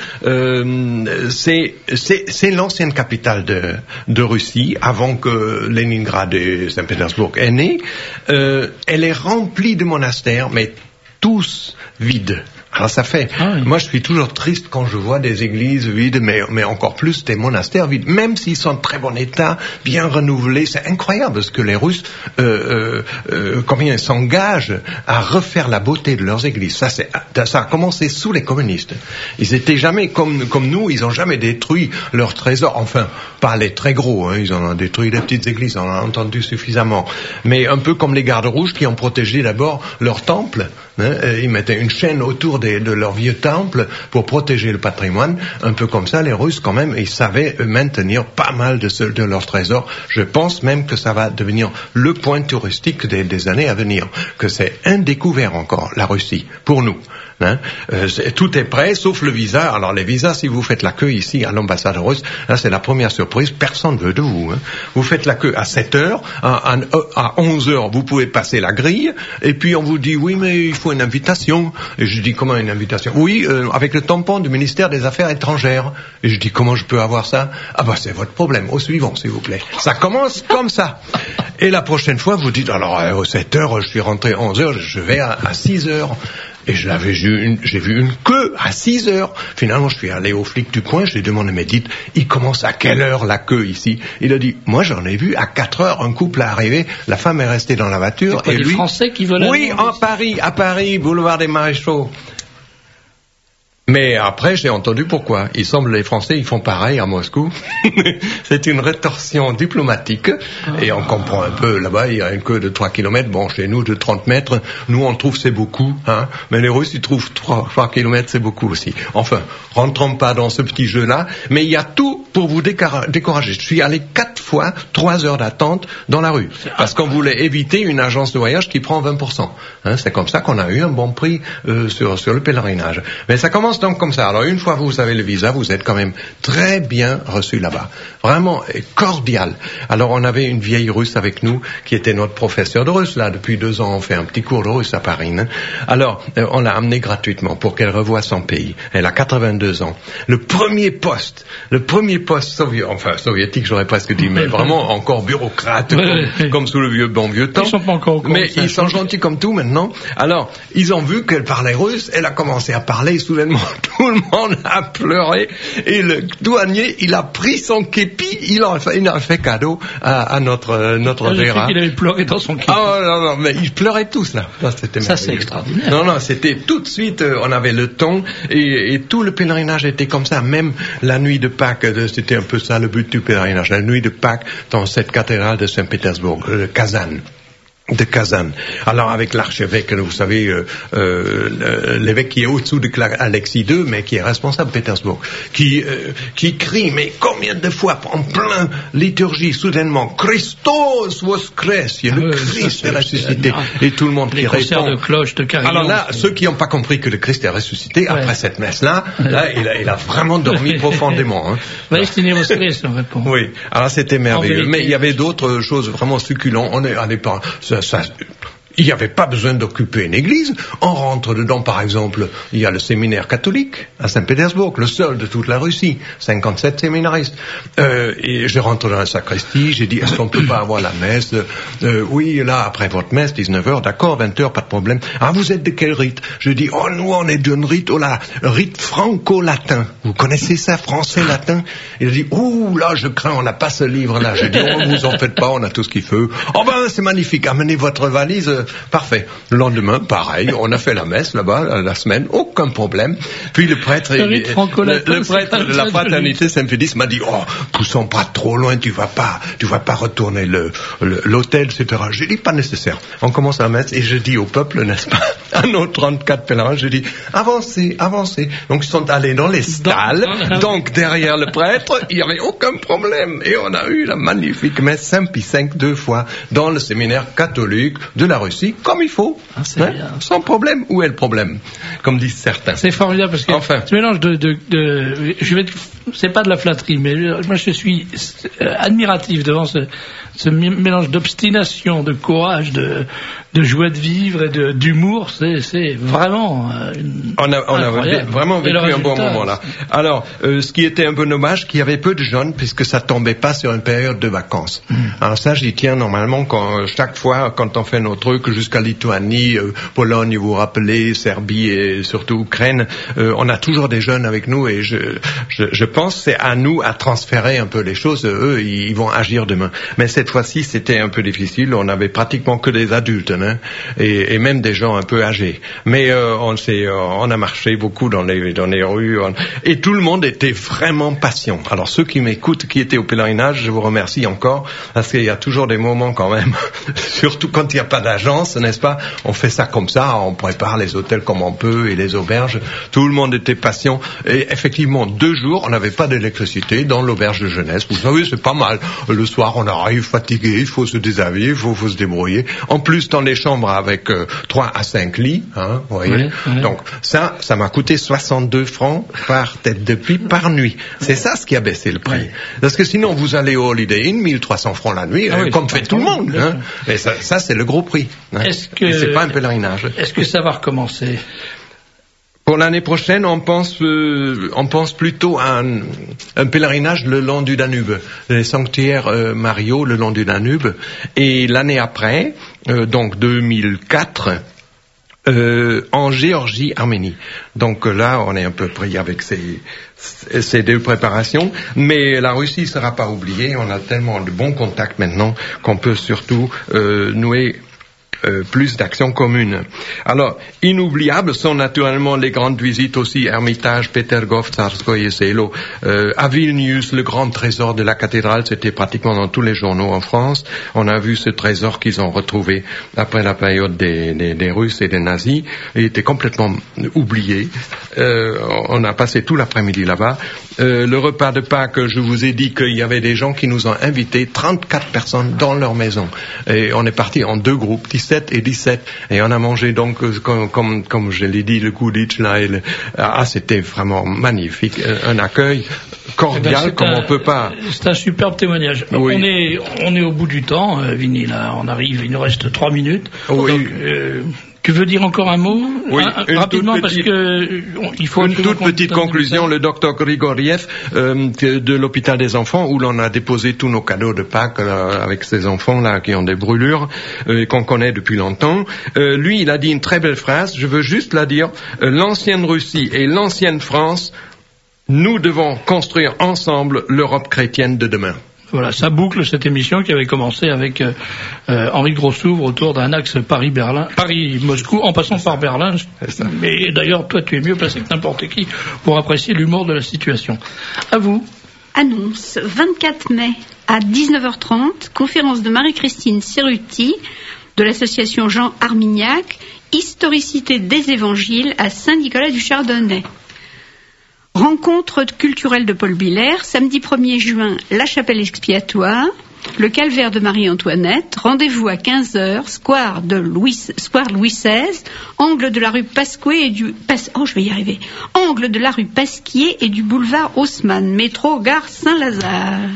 euh, c'est, c'est, c'est l'ancienne capitale de, de Russie, avant que Leningrad et Saint-Pétersbourg aient né. Euh, elle est remplie de monastères, mais tous vides. Alors ça fait, ah oui. Moi je suis toujours triste quand je vois des églises vides, mais, mais encore plus des monastères vides, même s'ils sont en très bon état, bien renouvelés. C'est incroyable ce que les Russes, euh, euh, euh, combien ils s'engagent à refaire la beauté de leurs églises. Ça, c'est, ça a commencé sous les communistes. Ils étaient jamais comme, comme nous, ils ont jamais détruit leurs trésors, enfin, pas les très gros, hein, ils en ont détruit les petites églises, on en a entendu suffisamment. Mais un peu comme les gardes rouges qui ont protégé d'abord leur temple, hein, ils mettaient une chaîne autour de leur vieux temple pour protéger le patrimoine. Un peu comme ça, les Russes, quand même, ils savaient maintenir pas mal de, ce, de leurs trésors. Je pense même que ça va devenir le point touristique des, des années à venir, que c'est indécouvert encore, la Russie, pour nous. Hein, euh, c'est, tout est prêt, sauf le visa. Alors les visas, si vous faites la queue ici à l'ambassade russe, là c'est la première surprise, personne ne veut de vous. Hein. Vous faites la queue à sept heures, à, à, à onze heures, vous pouvez passer la grille, et puis on vous dit, oui, mais il faut une invitation. Et je dis, comment une invitation? Oui, euh, avec le tampon du ministère des Affaires étrangères. Et je dis, comment je peux avoir ça? Ah bah c'est votre problème, au suivant, s'il vous plaît. Ça commence comme ça. Et la prochaine fois, vous dites, alors à euh, sept heures, je suis rentré à onze heures, je vais à, à six heures. Et je l'avais vu une, j'ai vu une queue à six heures. Finalement, je suis allé au flic du coin, je lui ai demandé, mais dites, il commence à quelle heure la queue ici? Il a dit, moi j'en ai vu à quatre heures, un couple est arrivé, la femme est restée dans la voiture. C'est pas et des lui, Français qui veulent oui, en Paris, à Paris, boulevard des Maréchaux. Mais après, j'ai entendu pourquoi. Il semble que les Français, ils font pareil à Moscou. C'est une rétorsion diplomatique. Et on comprend un peu. Là-bas, il y a une queue de trois kilomètres. Bon, chez nous, de trente mètres. Nous, on trouve c'est beaucoup. Hein. Mais les Russes, ils trouvent trois kilomètres, c'est beaucoup aussi. Enfin, rentrons pas dans ce petit jeu-là. Mais il y a tout pour vous décourager. Je suis allé quatre fois, trois heures d'attente dans la rue. Parce qu'on voulait éviter une agence de voyage qui prend vingt pour cent. Hein, c'est comme ça qu'on a eu un bon prix euh, sur, sur le pèlerinage. Mais ça commence donc comme ça. Alors une fois que vous avez le visa, vous êtes quand même très bien reçu là-bas. Vraiment cordial. Alors on avait une vieille russe avec nous qui était notre professeur de russe. Là, depuis deux ans, on fait un petit cours de russe à Paris. Hein. Alors euh, on l'a amenée gratuitement pour qu'elle revoie son pays. Elle a quatre-vingt-deux ans. Le premier poste, le premier poste soviétique, enfin soviétique, j'aurais presque dit, mais vraiment encore bureaucrate, comme, comme sous le vieux bon vieux temps. Ils sont pas encore au courant, mais ils sont gentils comme tout maintenant. Alors ils ont vu qu'elle parlait russe. Elle a commencé à parler soudainement. Tout le monde a pleuré et le douanier, il a pris son képi, il en a fait, il a fait cadeau à, à notre notre ah, Vera. Il avait pleuré dans son képi. Ah non non, mais ils pleuraient tous là. là c'était Ça c'est extraordinaire. Non non, c'était tout de suite, euh, on avait le ton et, et tout le pèlerinage était comme ça. Même la nuit de Pâques, c'était un peu ça le but du pèlerinage. La nuit de Pâques dans cette cathédrale de Saint-Pétersbourg, euh, Kazan. de Kazan. Alors avec l'archevêque, vous savez, euh, euh, l'évêque qui est au-dessous de Alexis deux, mais qui est responsable de Pétersbourg, qui euh, qui crie, mais combien de fois en plein liturgie, soudainement, Christos voskres, il y a le Christ est ressuscité, et tout le monde qui répond. De cloche, de carillon, alors là, ceux qui n'ont pas compris que le Christ est ressuscité, ouais. après cette messe-là, là, il a, il a vraiment dormi profondément. Hein. on répond. Oui, alors c'était merveilleux. Mais il y avait d'autres choses vraiment succulentes. On est allé par ça, ça, il n'y avait pas besoin d'occuper une église. On rentre dedans, par exemple, il y a le séminaire catholique à Saint-Pétersbourg, le seul de toute la Russie, cinquante-sept séminaristes. Euh, et je rentre dans la sacristie, j'ai dit, est-ce qu'on ne peut pas avoir la messe euh, Oui, là, après votre messe, dix-neuf heures, d'accord, vingt heures, pas de problème. Ah, vous êtes de quel rite Je dis, oh, nous, on est d'un rite, oh là, rite franco-latin. Vous connaissez ça, français-latin Il a dit, ouh, là, je crains, on n'a pas ce livre-là. Je dis, oh, vous en faites pas, on a tout ce qu'il faut. Oh ben, c'est magnifique, amenez votre valise. Parfait. Le lendemain, pareil, on a fait la messe là-bas, la, la semaine, aucun problème. Puis le prêtre, le, il, le, le prêtre de la fraternité symphédiste m'a dit, oh, poussons pas trop loin, tu vas pas, tu vas pas retourner le, le, l'hôtel, et cetera. J'ai dit, pas nécessaire. On commence la messe et je dis au peuple, n'est-ce pas, à nos trente-quatre pèlerins, je dis, avancez, avancez. Donc ils sont allés dans les stalles, donc derrière le prêtre, il y avait aucun problème. Et on a eu la magnifique messe Saint-Pie cinq deux fois dans le séminaire catholique de la Russie. Comme il faut, ah, hein, sans problème. Où est le problème, comme disent certains. C'est formidable parce que enfin. ce mélange de, de, de je vais, c'est pas de la flatterie, mais moi je suis admiratif devant ce, ce mélange d'obstination, de courage, de, de joie de vivre et de, d'humour. C'est, c'est vraiment. Une, on a, on a vraiment vécu un bon moment là. Alors, euh, ce qui était un peu dommage, qu'il y avait peu de jeunes puisque ça tombait pas sur une période de vacances. Mmh. Alors ça, j'y tiens normalement quand chaque fois quand on fait nos trucs jusqu'à Lituanie, euh, Pologne, vous vous rappelez, Serbie et surtout Ukraine, euh, on a toujours des jeunes avec nous et je, je, je pense c'est à nous à transférer un peu les choses. Eux, ils, ils vont agir demain. Mais cette fois-ci, c'était un peu difficile. On avait pratiquement que des adultes, hein, et, et même des gens un peu âgés. Mais euh, on s'est, euh, on a marché beaucoup dans les dans les rues on, et tout le monde était vraiment patient. Alors ceux qui m'écoutent, qui étaient au pèlerinage, je vous remercie encore parce qu'il y a toujours des moments quand même, surtout quand il n'y a pas d'agence, n'est-ce pas? On fait ça comme ça, on prépare les hôtels comme on peut et les auberges. Tout le monde était patient. Et effectivement, deux jours, on n'avait pas d'électricité dans l'auberge de jeunesse. Vous savez, c'est pas mal. Le soir, on arrive fatigué, il faut se déshabiller, il faut, faut se débrouiller. En plus, dans les chambres avec euh, trois à cinq lits, hein, vous voyez. Oui, oui. Donc ça, ça m'a coûté soixante-deux francs par tête de puits par nuit. C'est ça ce qui a baissé le prix. Oui. Parce que sinon, vous allez au Holiday Inn, mille trois cents francs la nuit, ah, euh, oui, comme fait tout le monde. Hein. Et ça, ça, c'est le gros prix. Hein. Est-ce que, et c'est pas un pèlerinage. Est-ce que ça va recommencer? Pour l'année prochaine, on pense, euh, on pense plutôt à un, un pèlerinage le long du Danube, les sanctuaires euh, Mario le long du Danube. Et l'année après, euh, donc deux mille quatre, euh, en Géorgie, Arménie. Donc là, on est un peu pris avec ces, ces deux préparations. Mais la Russie ne sera pas oubliée. On a tellement de bons contacts maintenant qu'on peut surtout euh, nouer euh, plus d'actions communes. Alors, inoubliables sont naturellement les grandes visites aussi, Hermitage, Petergof, Tsarskoye Selo, euh, à Vilnius, le grand trésor de la cathédrale, c'était pratiquement dans tous les journaux en France. On a vu ce trésor qu'ils ont retrouvé après la période des, des, des Russes et des nazis. Il était complètement oublié. Euh, on a passé tout l'après-midi là-bas. Euh, le repas de Pâques, je vous ai dit qu'il y avait des gens qui nous ont invités, trente-quatre personnes dans leur maison. Et on est parti en deux groupes, dix-sept et dix-sept. Et on a mangé donc, comme, comme, comme je l'ai dit, le Kudich là. Et le... Ah, c'était vraiment magnifique. Un accueil cordial eh ben, comme un, on peut pas. C'est un superbe témoignage. Oui. On est, on est au bout du temps, euh, Vinny, là. On arrive, il nous reste trois minutes. Oui. Donc, euh, tu veux dire encore un mot? Oui, un, rapidement, parce petite, que il faut une toute petite conclusion. Le docteur Grigoriev euh, de l'hôpital des enfants, où l'on a déposé tous nos cadeaux de Pâques euh, avec ces enfants là qui ont des brûlures euh, qu'on connaît depuis longtemps. Euh, lui, il a dit une très belle phrase. Je veux juste la dire. Euh, l'ancienne Russie et l'ancienne France, nous devons construire ensemble l'Europe chrétienne de demain. Voilà, ça boucle cette émission qui avait commencé avec euh, euh, Henri Grossouvre autour d'un axe Paris-Berlin, Paris-Moscou, en passant par Berlin. Mais d'ailleurs, toi, tu es mieux placé que n'importe qui pour apprécier l'humour de la situation. À vous. Annonce, vingt-quatre mai à dix-neuf heures trente, conférence de Marie-Christine Cerruti de l'association Jean Armignac, historicité des évangiles à Saint-Nicolas du Chardonnay. Rencontre culturelle de Paul Biller, samedi premier juin, la chapelle expiatoire, le calvaire de Marie-Antoinette, rendez-vous à quinze heures, square de Louis, square Louis seize, angle de la rue Pasquier et du, Pas, oh, je vais y arriver, angle de la rue Pasquier et du boulevard Haussmann, métro, gare Saint-Lazare.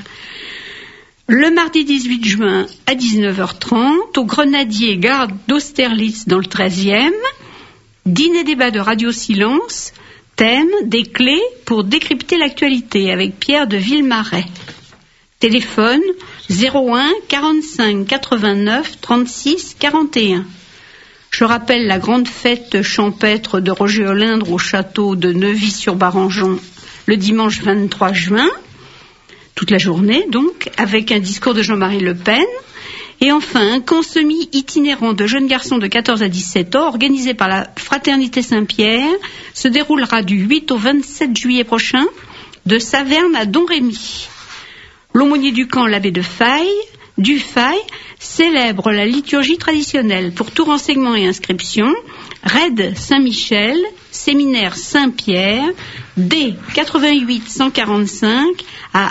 Le mardi dix-huit juin à dix-neuf heures trente, au Grenadier, gare d'Austerlitz dans le treizième, dîner débat de Radio Silence, thème des clés pour décrypter l'actualité avec Pierre de Villemarais. Téléphone zéro un quarante-cinq quatre-vingt-neuf trente-six quarante et un. Je rappelle la grande fête champêtre de Roger Olindre au château de Neuvy-sur-Barangeon le dimanche vingt-trois juin, toute la journée donc, avec un discours de Jean-Marie Le Pen. Et enfin, un consommi itinérant de jeunes garçons de quatorze à dix-sept ans, organisé par la Fraternité Saint-Pierre, se déroulera du huit au vingt-sept juillet prochain, de Saverne à Domrémy. L'aumônier du camp, l'abbé de Faye, du Faye, célèbre la liturgie traditionnelle. Pour tout renseignement et inscription, Raid Saint-Michel, séminaire Saint-Pierre, D quatre-vingt-huit cent quarante-cinq à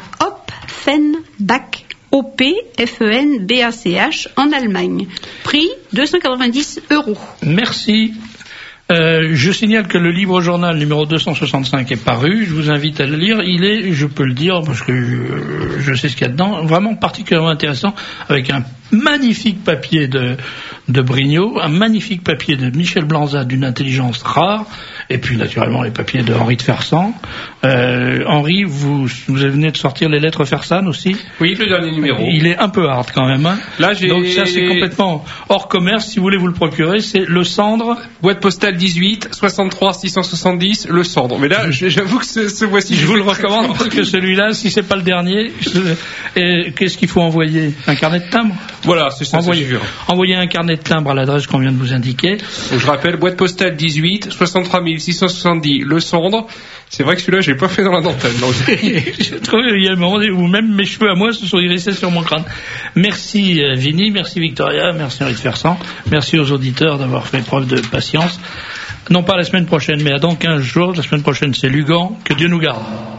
Offenbach. O P F E N B A C H en Allemagne. Prix deux cent quatre-vingt-dix euros. Merci. Euh, je signale que le Libre Journal numéro deux cent soixante-cinq est paru. Je vous invite à le lire. Il est, je peux le dire parce que je, je sais ce qu'il y a dedans, vraiment particulièrement intéressant, avec un magnifique papier de, de Brignot, un magnifique papier de Michel Blanzat d'une intelligence rare, et puis naturellement les papiers de Henri de Fersan. Euh, Henri, vous, vous venez de sortir les lettres Fersan aussi? Oui, le dernier numéro. Il est un peu hard quand même. Hein. Là, j'ai... Donc ça c'est complètement hors commerce. Si vous voulez vous le procurer, c'est Le Cendre. Boîte postale dix-huit, soixante-trois six cent soixante-dix, Le Cendre. Mais là, j'avoue que ce, ce voici. Je vous le recommande parce que celui-là, si c'est pas le dernier, je... et qu'est-ce qu'il faut envoyer? Un carnet de timbre? Voilà, c'est ça. Envoyez, envoyez un carnet de timbre à l'adresse qu'on vient de vous indiquer. Je rappelle, boîte postale dix-huit, soixante-trois six cent soixante-dix, Le Cendre. C'est vrai que celui-là, je l'ai pas fait dans la dentelle. Je trouve qu'il y a un moment où même mes cheveux à moi se sont hérissés sur mon crâne. Merci euh, Vinny, merci Victoria, merci Henri de Fersan, merci aux auditeurs d'avoir fait preuve de patience. Non pas la semaine prochaine, mais à dans quinze jours. La semaine prochaine, c'est Lugan. Que Dieu nous garde.